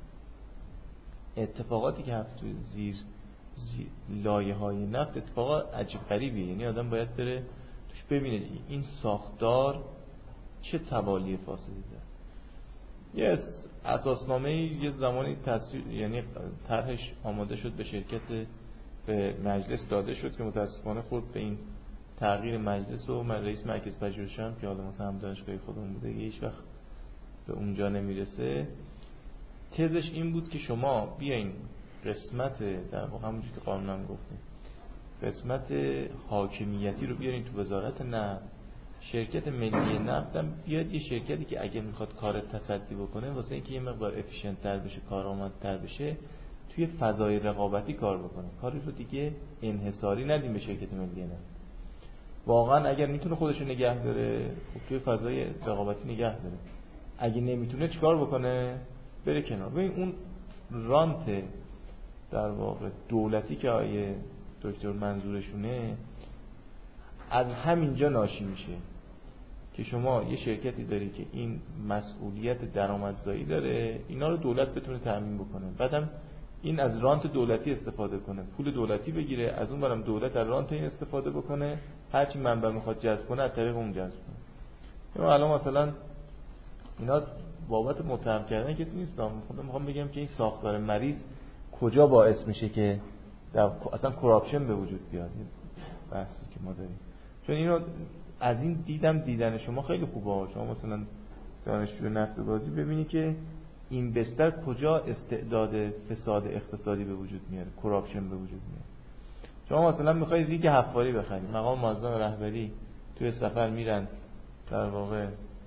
Speaker 2: اتفاقاتی که هست توی زیر لایه‌های نفت اتفاقات عجیب غریبیه، یعنی آدم باید بره توش ببینه این ساختار چه توالی فاسدی داره. یه اساسنامه یه زمانی یعنی طرحش آماده شد به شرکت، به مجلس داده شد که متاسفانه خورد به این تغییر مجلس و رئیس مرکز پژوهشی هم که حالا مثلا هم دانشگاه خودمون بوده هیچ وقت به اونجا نمیرسه. تزش این بود که شما بیاین قسمت در واقع همونجوری که قانونم گفتیم قسمت حاکمیتی رو بیارین تو وزارت نفت، شرکت ملی نفت هم بیاد یه شرکتی که اگه میخواد کار تصدی بکنه واسه اینکه یه مقدار افیشنت تر بشه، کارآمدتر بشه، توی فضای رقابتی کار بکنه، کاری رو دیگه انحصاری ندیم به شرکت ملی نفت. واقعا اگر میتونه خودش رو نگه داره، خب توی فضای رقابتی نگه داره. اگه نمیتونه چیکار بکنه؟ بره کنار. ببین اون رانت در واقع دولتی که آیه دکتر منظورشونه از همینجا ناشی میشه که شما یه شرکتی داری که این مسئولیت درآمدزایی داره، اینا رو دولت بتونه تامین بکنه، بعدم این از رانت دولتی استفاده کنه، پول دولتی بگیره، از اون برم دولت از رانت این استفاده بکنه، هرچی منبع میخواد جذب کنه از طریق اون جذب کنه. الان مثلا اینا بابت متهم کردن کسی نیستم، میخوام بگم که این ساختار مریض کجا باعث میشه که اصلا کراپشن به وجود بیاد. بحثی که ما داریم چون اینو از این دیدن شما خیلی خوبه. شما مثلا دانشجو نفت بازی ببینی که این بستر کجا استعداد فساد اقتصادی به وجود میاره، کراپشن به وجود میاره. شما مثلا میخوای ریگ حفاری بخری، مقام معظم رهبری توی سفر میرن در واقع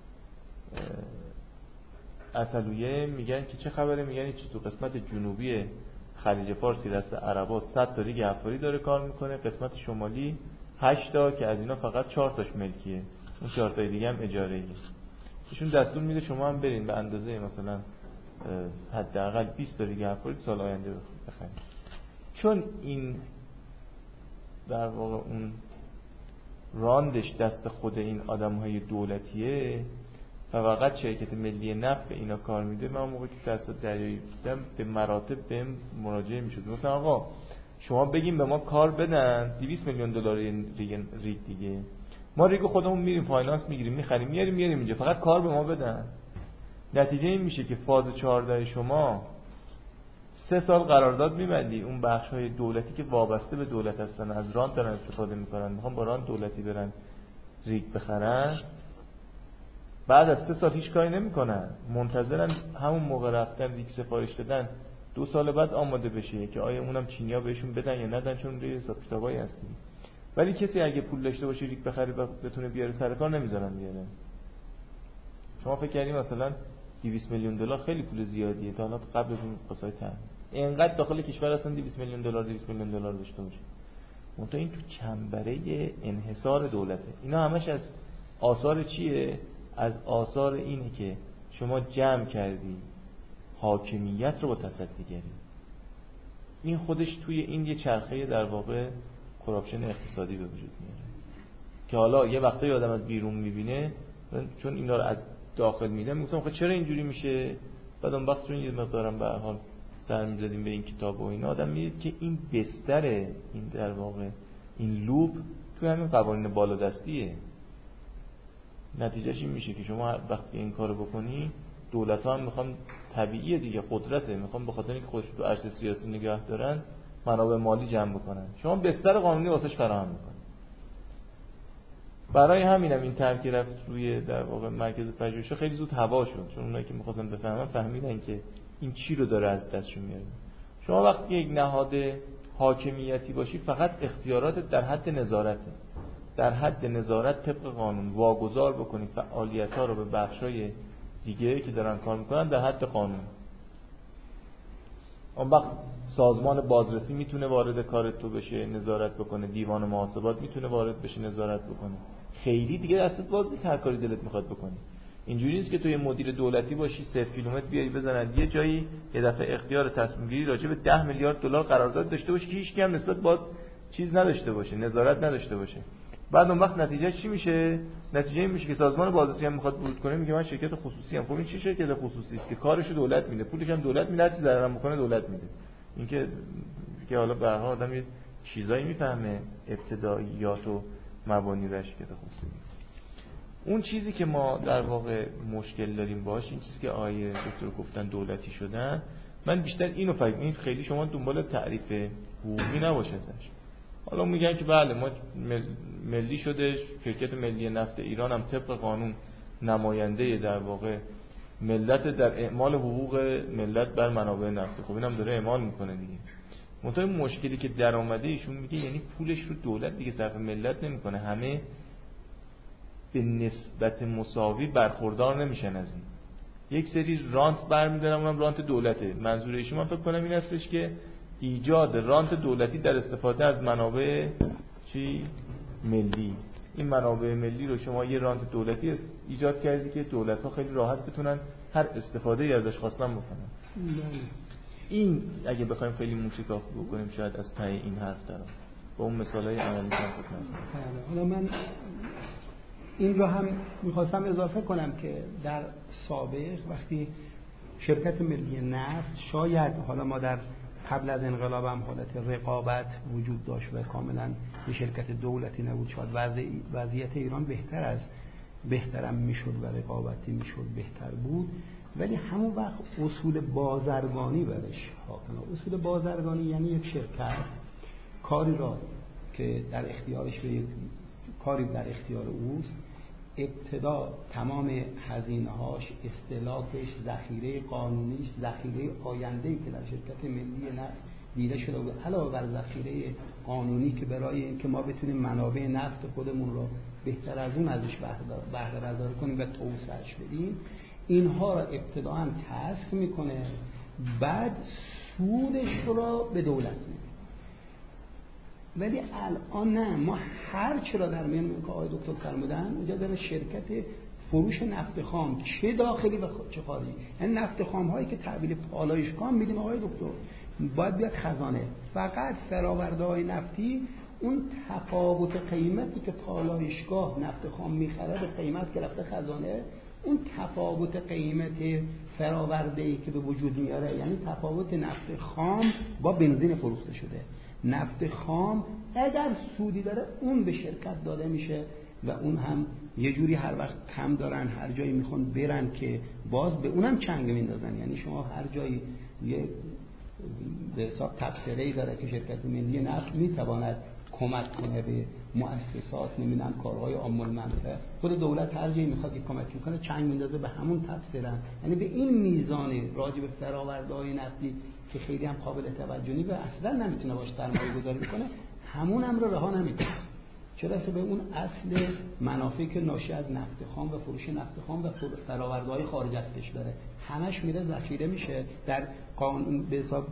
Speaker 2: اصلویه، میگن که چه خبره، میگن چه تو قسمت جنوبی خلیج فارس دست عربا 100 تا ریگ حفاری داره کار میکنه، قسمت شمالی 8 تا که از اینا فقط 4 تاش ملکیه، اون 4 تای دیگه هم اجاره‌ایه. ایشون دستور میده شما هم برین به اندازه مثلا حداقل 20 تا ریگ حفاری سال آینده بخرید. چون این در واقع اون راندش دست خود این آدم‌های دولتیه و فقط شرکت ملی نفت به اینا کار میده. من موقعی که تأسیسات دریایی بودم به مراتب بهم مراجعه میشد، مثلا آقا شما بگیم به ما کار بدن 200 میلیون دلار ریگ دیگه، ما ریگو خودمون میریم فایننس میگیریم میخریم میاریم اینجا، فقط کار به ما بدن. نتیجه این میشه که فاز 14 شما 3 سال قرارداد میبندی، اون بخش‌های دولتی که وابسته به دولت هستن از رانت دارن استفاده میکنن، میخوان با رانت دولتی برن ریگ بخرن، بعد از 3 سال هیچ کاری نمیکنن، منتظرن همون موقع رفتن ریگ سفارش دادن 2 سال بعد آماده بشه که آیا اونم چینی‌ها بهشون بدن یا ندن، چون روی حساب کتابایی هستیم. ولی کسی اگه پول داشته باشه ریگ بخره و بتونه بیاره سر کار نمیذارن بیاره. شما فکر کردین مثلا 200 میلیون دلار خیلی پول زیادیه، تا حالا قبل از این واسه تامین اینقدر داخل کشور اصلا 200 میلیون دلار داشته باشه. منتها این تو چنبره انحصار دولته. اینا همش از آثار چیه؟ از آثار اینه که شما جمع کردی حاکمیت رو با تصدیگری. این خودش توی این یه چرخه در واقع کراپشن اقتصادی به وجود میاره که حالا یه وقتایی آدم از بیرون میبینه، چون اینا رو از داخل میده میگم خب چرا اینجوری میشه، بعد اون وقت چون یه مقدارم به هر حال سر می‌زدیم به این کتاب و اینا، آدم میدید که این بستره، این در واقع این لوپ توی همین قوانین بالادستیه. نتیجهش این میشه که شما وقتی این کارو بکنی، دولت‌ها هم میخوان، طبیعیه دیگه، قدرته، میخوان به خاطر اینکه خودش تو عرصه سیاسی نگه دارن منابع مالی جمع بکنن، شما بستر قانونی واسش فراهم میکنی. برای همینم این طرح که رفت روی در واقع مرکز پژوهش خیلی زود هوا شد، چون اونایی که می‌خواستن بفهمن فهمیدن که این چی رو داره از دستشون میاره. شما وقتی یک نهاد حاکمیتی باشی فقط اختیارات در حد نظارته، در حد نظارت طبق قانون واگذار بکنید فعالیت‌ها رو به بخشای دیگه که دارن کار میکنن در حد قانون. اون وقت سازمان بازرسی میتونه وارد کار تو بشه نظارت بکنه، دیوان محاسبات میتونه وارد بشه نظارت بکنه. خیلی دیگه دستت باز نیست هر کاری دلت میخواد بکنی. اینجوری نیست که تو یه مدیر دولتی باشی 3 کیلومتر بیای بزنن یه جایی یه دفعه اختیار تصمیم گیری راجع به 10 میلیارد دلار قرارداد داشته باشی که هیچ کی هم نسبت باز چیز نداشته باشه، نظارت نداشته باشه. بعد اون وقت نتیجه چی میشه؟ نتیجه این میشه که سازمان بازرسی هم میخواد ورود کنه، میگه من شرکت خصوصی ام. خب این چه شرکت خصوصی است که کارشو دولت میده، پولش هم دولت میده، هر چیزی ضررم بکنه دولت میده. اینکه حالا به هر حال آدم یه چیزایی میفهمه ابتداییات و مبانی و شرکت خصوصی. اون چیزی که ما در واقع مشکل داریم باهاش، این چیزی که آیه دکتر گفتن دولتی شدن، من بیشتر اینو فکر این خیلی شما دنبال تعریف حقوقی نباشه ازش. حالا میگن که بله ما ملی شده، شرکت ملی نفت ایران هم طبق قانون نماینده در واقع ملت در اعمال حقوق ملت بر منابع نفت. خب اینم داره اعمال میکنه دیگه. منتها مشکلی که در اومده ایشون میگه یعنی پولش رو دولت دیگه صرف ملت نمیکنه، همه به نسبت مساوی برخوردار نمیشن از این. یک سری رانت برمیدارن، اونم رانت دولته. منظور ایشون من فکر کنم این هستش که ایجاد رانت دولتی در استفاده از منابع ملی. این منابع ملی رو شما یه رانت دولتی ایجاد کردی که دولت‌ها خیلی راحت بتونن هر استفاده‌ای ازش خواستن بکنن. این اگه بخوایم خیلی موسیقی بکنیم شاید از ته این حرف دارم با اون مثالای عملی که
Speaker 1: حالا من این رو هم می‌خواستم اضافه کنم که در سابق وقتی شرکت ملی نفت، شاید حالا ما در قبل از انقلاب هم حالت رقابت وجود داشت و کاملا یه شرکت دولتی نبود، شاید وضعیت ایران بهترم میشد و رقابتی میشد بهتر بود، ولی همون وقت اصول بازرگانی برش حاکم. اصول بازرگانی یعنی یک شرکت کاری را که در اختیارش به یک کاری در اختیار اوست. ابتدا تمام هزینه‌هاش، استهلاکش، ذخیره قانونیش، ذخیره آینده‌ای که در شرکت ملی نفت دیده شده بود، علاوه بر ذخیره قانونی که برای اینکه ما بتونیم منابع نفت خودمون رو بهتر از اون ازش بهره برداری کنیم و توسعه‌اش بدیم، اینها را ابتداً کسب میکنه، بعد سودش رو به دولت میده. ولی الان نه، ما هر چی را در میان که آقای دکتر فرمودن اونجا داره شرکت فروش نفت خام، چه داخلی و چه خارجی، یعنی نفت خام هایی که تحویل پالایشگاه میدیم آقای دکتر، باید بیاد خزانه. فقط فرآورده‌های نفتی اون تفاوت قیمتی که پالایشگاه نفت خام میخره به قیمت که رفته خزانه، اون تفاوت قیمت فرآورده‌ای که به وجود میاره، یعنی تفاوت نفت خام با بنزین فروخته شده. نفت خام اگر سودی داره اون به شرکت داده میشه و اون هم یه جوری هر وقت کم دارن هر جایی میخوان برن که باز به اونم چنگ میندازن. یعنی شما هر جایی یه به حساب تبصره‌ای داره که شرکت ملی نفت میتواند کمک کنه به مؤسسات، نمیدونم کارهای عام المنفعه، خود دولت هر جایی میخواد کمک کنه چنگ میندازه به همون تبصره. یعنی به این میزان راجع به فرآورده‌های نفتی که خیلی هم قابل توجه نیست و اصلا نمیتونه باش سرمایه گذاری کنه، همون هم رو رها نمیکنه. چرا؟ به اون اصل منافعی که ناشی از نفت خام و فروش نفت خام و فرآورده‌های خارج از کشوره، همش میره ذخیره میشه در قانون، به حساب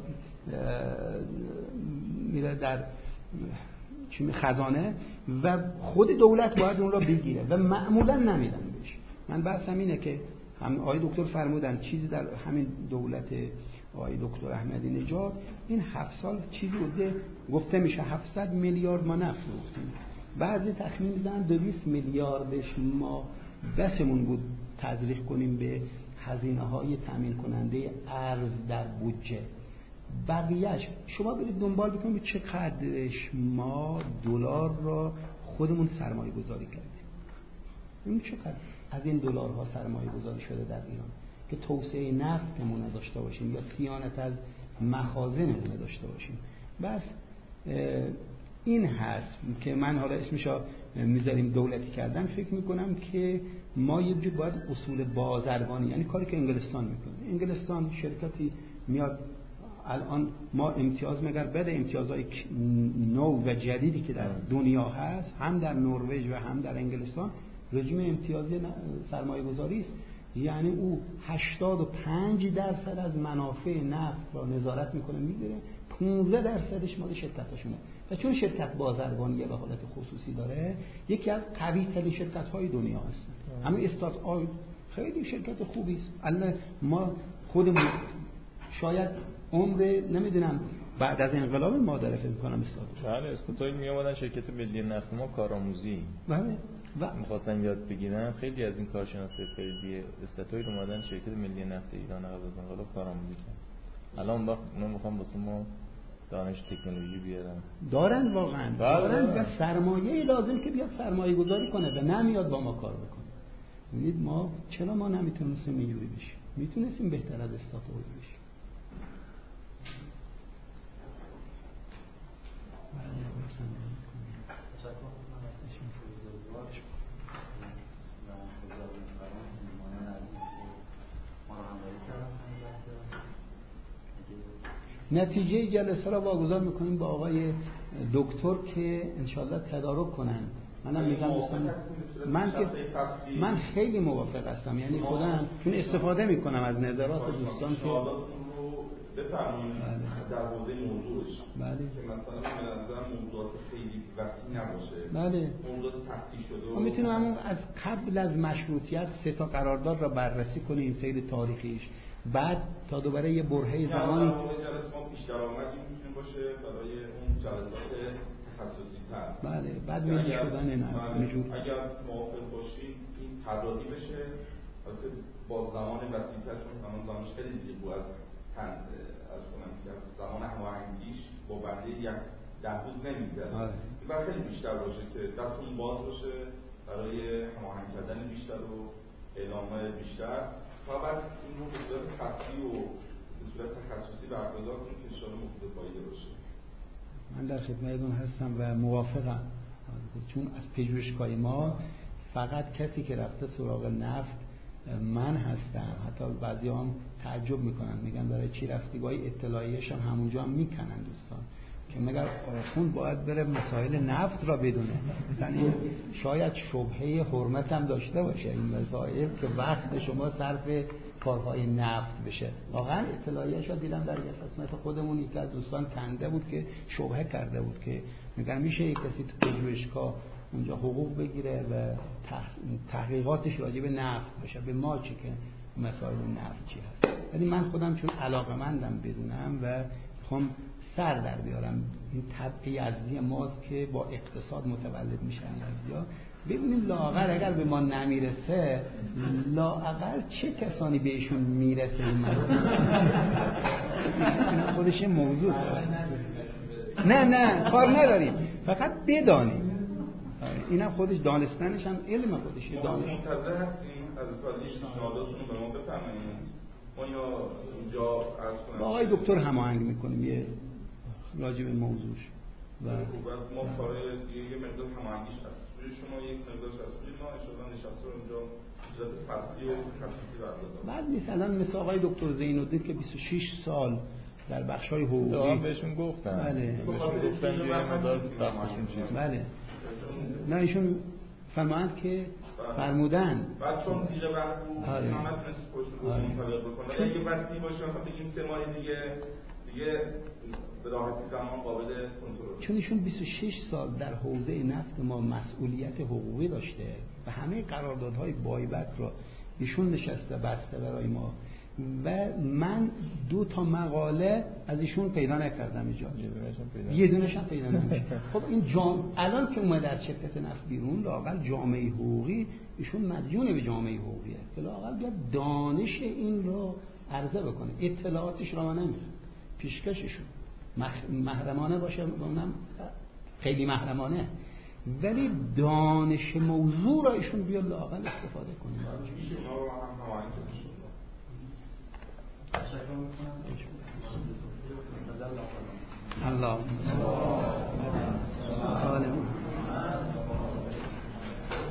Speaker 1: میره در خزانه و خود دولت باید اون را بگیره و معمولا نمیدن بهش. من بحثم اینه که هم آقای دکتر فرمودن چیزی در همین دولت آقای دکتر احمدی نژاد این 7 سال چیزی بوده، گفته میشه 700 میلیارد ما نفت فروختیم، بعضی تخمین میزنن 200 میلیاردش ما بسمون بود تزریق کنیم به هزینه‌های تامین کننده ارز در بودجه، بقیه‌اش شما برید دنبال بکنید چقدرش ما دلار را خودمون سرمایه گذاری کردیم. این چقدر از این دلارها سرمایه گذاری شده در ایران که توسعه نفتمون داشته باشیم یا صیانت از مخازنمون داشته باشیم. بس این هست که من حالا اسمشو میذاریم دولتی کردن. فکر میکنم که ما یه جور باید اصول بازرگانی، یعنی کاری که انگلستان میکنه. انگلستان شرکتی میاد الان ما امتیاز مگر بده امتیازهای نو و جدیدی که در دنیا هست، هم در نروژ و هم در انگلستان رژیم امتیازی سرمایه گذاری است. یعنی او 85% از منافع نفت را نظارت میکنه میگیره، 15% مال شرکتاشونه و چون شرکت بازرگانی به حالت خصوصی داره یکی از قوی ترین شرکت های دنیا هست. همین استارت آیل خیلی شرکت خوبی است. الان ما خودمون شاید عمر نمیدونم بعد از انقلاب مادر فکر کنم
Speaker 2: استاتویل می اومدن شرکت ملی نفت ما کارآموزی
Speaker 1: بله
Speaker 2: و می‌خواستن یاد بگیرن. خیلی از این کارشناسای فردی استاتویل اومدن شرکت ملی نفت ایران قبل از انقلاب کارآموزی کردن. الان وقت اونا میخوان واسه ما دانش تکنولوژی بیارن.
Speaker 1: دارن واقعا دارن و سرمایه لازم که بیاد سرمایه گذاری کنه و نمیاد با ما کار بکنه. ببینید ما چرا ما نمیتونستیم اینجوری بشیم؟ میتونستیم بهتر از استاتویل بشیم. نتیجه جلسه را واگذار میکنیم با آقای دکتر که انشالله تدارک کنن. منم میگم دوستان من خیلی موافق هستم، یعنی خودم چون استفاده میکنم از نظرات دوستان که
Speaker 3: بفرمایید در حوزه موضوعش
Speaker 1: بله
Speaker 3: که مثلا به نظر موضوعات خیلی وسیع نباشه.
Speaker 1: بله
Speaker 3: موضوعات تفتیش شده
Speaker 1: ما میتونیم همون از قبل از مشروطیت 3 تا قرارداد را بررسی کنیم، سیر تاریخیش، بعد تا دوباره یه برهه زمانی
Speaker 3: جلسه ما پیش درآمدی میتونه باشه برای اون جلسات تخصصی تر.
Speaker 1: بله بعد ملی شدن نه اینجور
Speaker 3: اگر موافق باشید این طراحی بشه البته با زمان وسیع‌تر، چون زمانش خیلی دیگه بود از کنم که زمان هماهنگیش با بنده یک 10 روز نمیگذره و خیلی بیشتر باشه که دستون باز باشه برای هماهنگ کردن بیشتر و اعلامه بیشتر تا بعد این رو به صورت خطی و به صورت تخصصی برگزار کنیم که انشاءالله مفید فایده باشه.
Speaker 1: من در خدمتتون هستم و موافقم چون از پژوهشگاه ما فقط کسی که رفته سراغ نفت من هستم. حتی بعضی هم تعجب میکنن، میگن برای چی رفتی؟ گاهی اطلاعیه‌اش هم همونجا هم میکنن دوستان که مگر آخوند باید بره مسائل نفت را بدونه. مثلا این شاید شبهه حرمت هم داشته باشه این مسائل که وقت شما صرف کارهای نفت بشه. واقعا اطلاعیه‌اش رو دیدم در اساس خودمون، یکی از دوستان کنده بود که شبهه کرده بود که میگن میشه یک کسی تو پژوهشگاه اونجا حقوق بگیره و تحقیقاتش راجع به نفت باشه، به ما چی که مسائل نفت چی هست. ولی من خودم چون علاقه‌مندم بدونم و میخوام سر در بیارم این طبع یزدی ماست که با اقتصاد متولد میشن یزدی‌ها، ببینیم لااقل اگر به ما نمیرسه لااقل چه کسانی بهشون میرسه. این خودش موضوع نه کار نداریم، فقط بدانیم. اینم خودش دانستنش هم علم خودشه. دانش
Speaker 3: منتظر هستیم از کالیش پیشنهاداتون رو به ما بفرمایید. ما یا اینجا عرض کنم
Speaker 1: با آقای دکتر هماهنگ میکنیم یه راجع به موضوعش و
Speaker 3: ما کارهای یه مقدار هماهنگیش هست. شما یک مقدار هست. ما ان شاءالله نشسته اونجا جلسه فصلی و تخصصی برگزار.
Speaker 1: بعد مثلا مثل آقای دکتر زین‌الدین که 26 سال در بخش‌های حقوقی
Speaker 2: بهشون گفتم.
Speaker 1: بله.
Speaker 2: بهشون گفتم یه مقدار وقتشون چیز.
Speaker 1: بله. نه ایشون فرمایند که فرمودن
Speaker 3: بعد چون دیگه وقت بود محمد نسبت پشت منطبق بکنه. اگه وقتی باشه مثلا بگیم 3 ماه دیگه به راحتی زمان قابل کنترل.
Speaker 1: چون ایشون 26 سال در حوزه نفت ما مسئولیت حقوقی داشته و همه قراردادهای بایبک را ایشون نشسته بسته برای ما و من 2 تا مقاله از ایشون پیدا نکردم اینجا. یه دونش هم پیدا نمیشه. خب این الان که اومده از شرکت نفت بیرون لااقل جامعه حقوقی ایشون مدیون به جامعه حقوقیه. لااقل بیاد دانش این رو عرضه بکنه. اطلاعاتش را من نمیخوام. پیشکششون محرمانه باشه، اونم خیلی محرمانه، ولی دانش موضوع را ایشون بیاد لااقل استفاده کنه. الله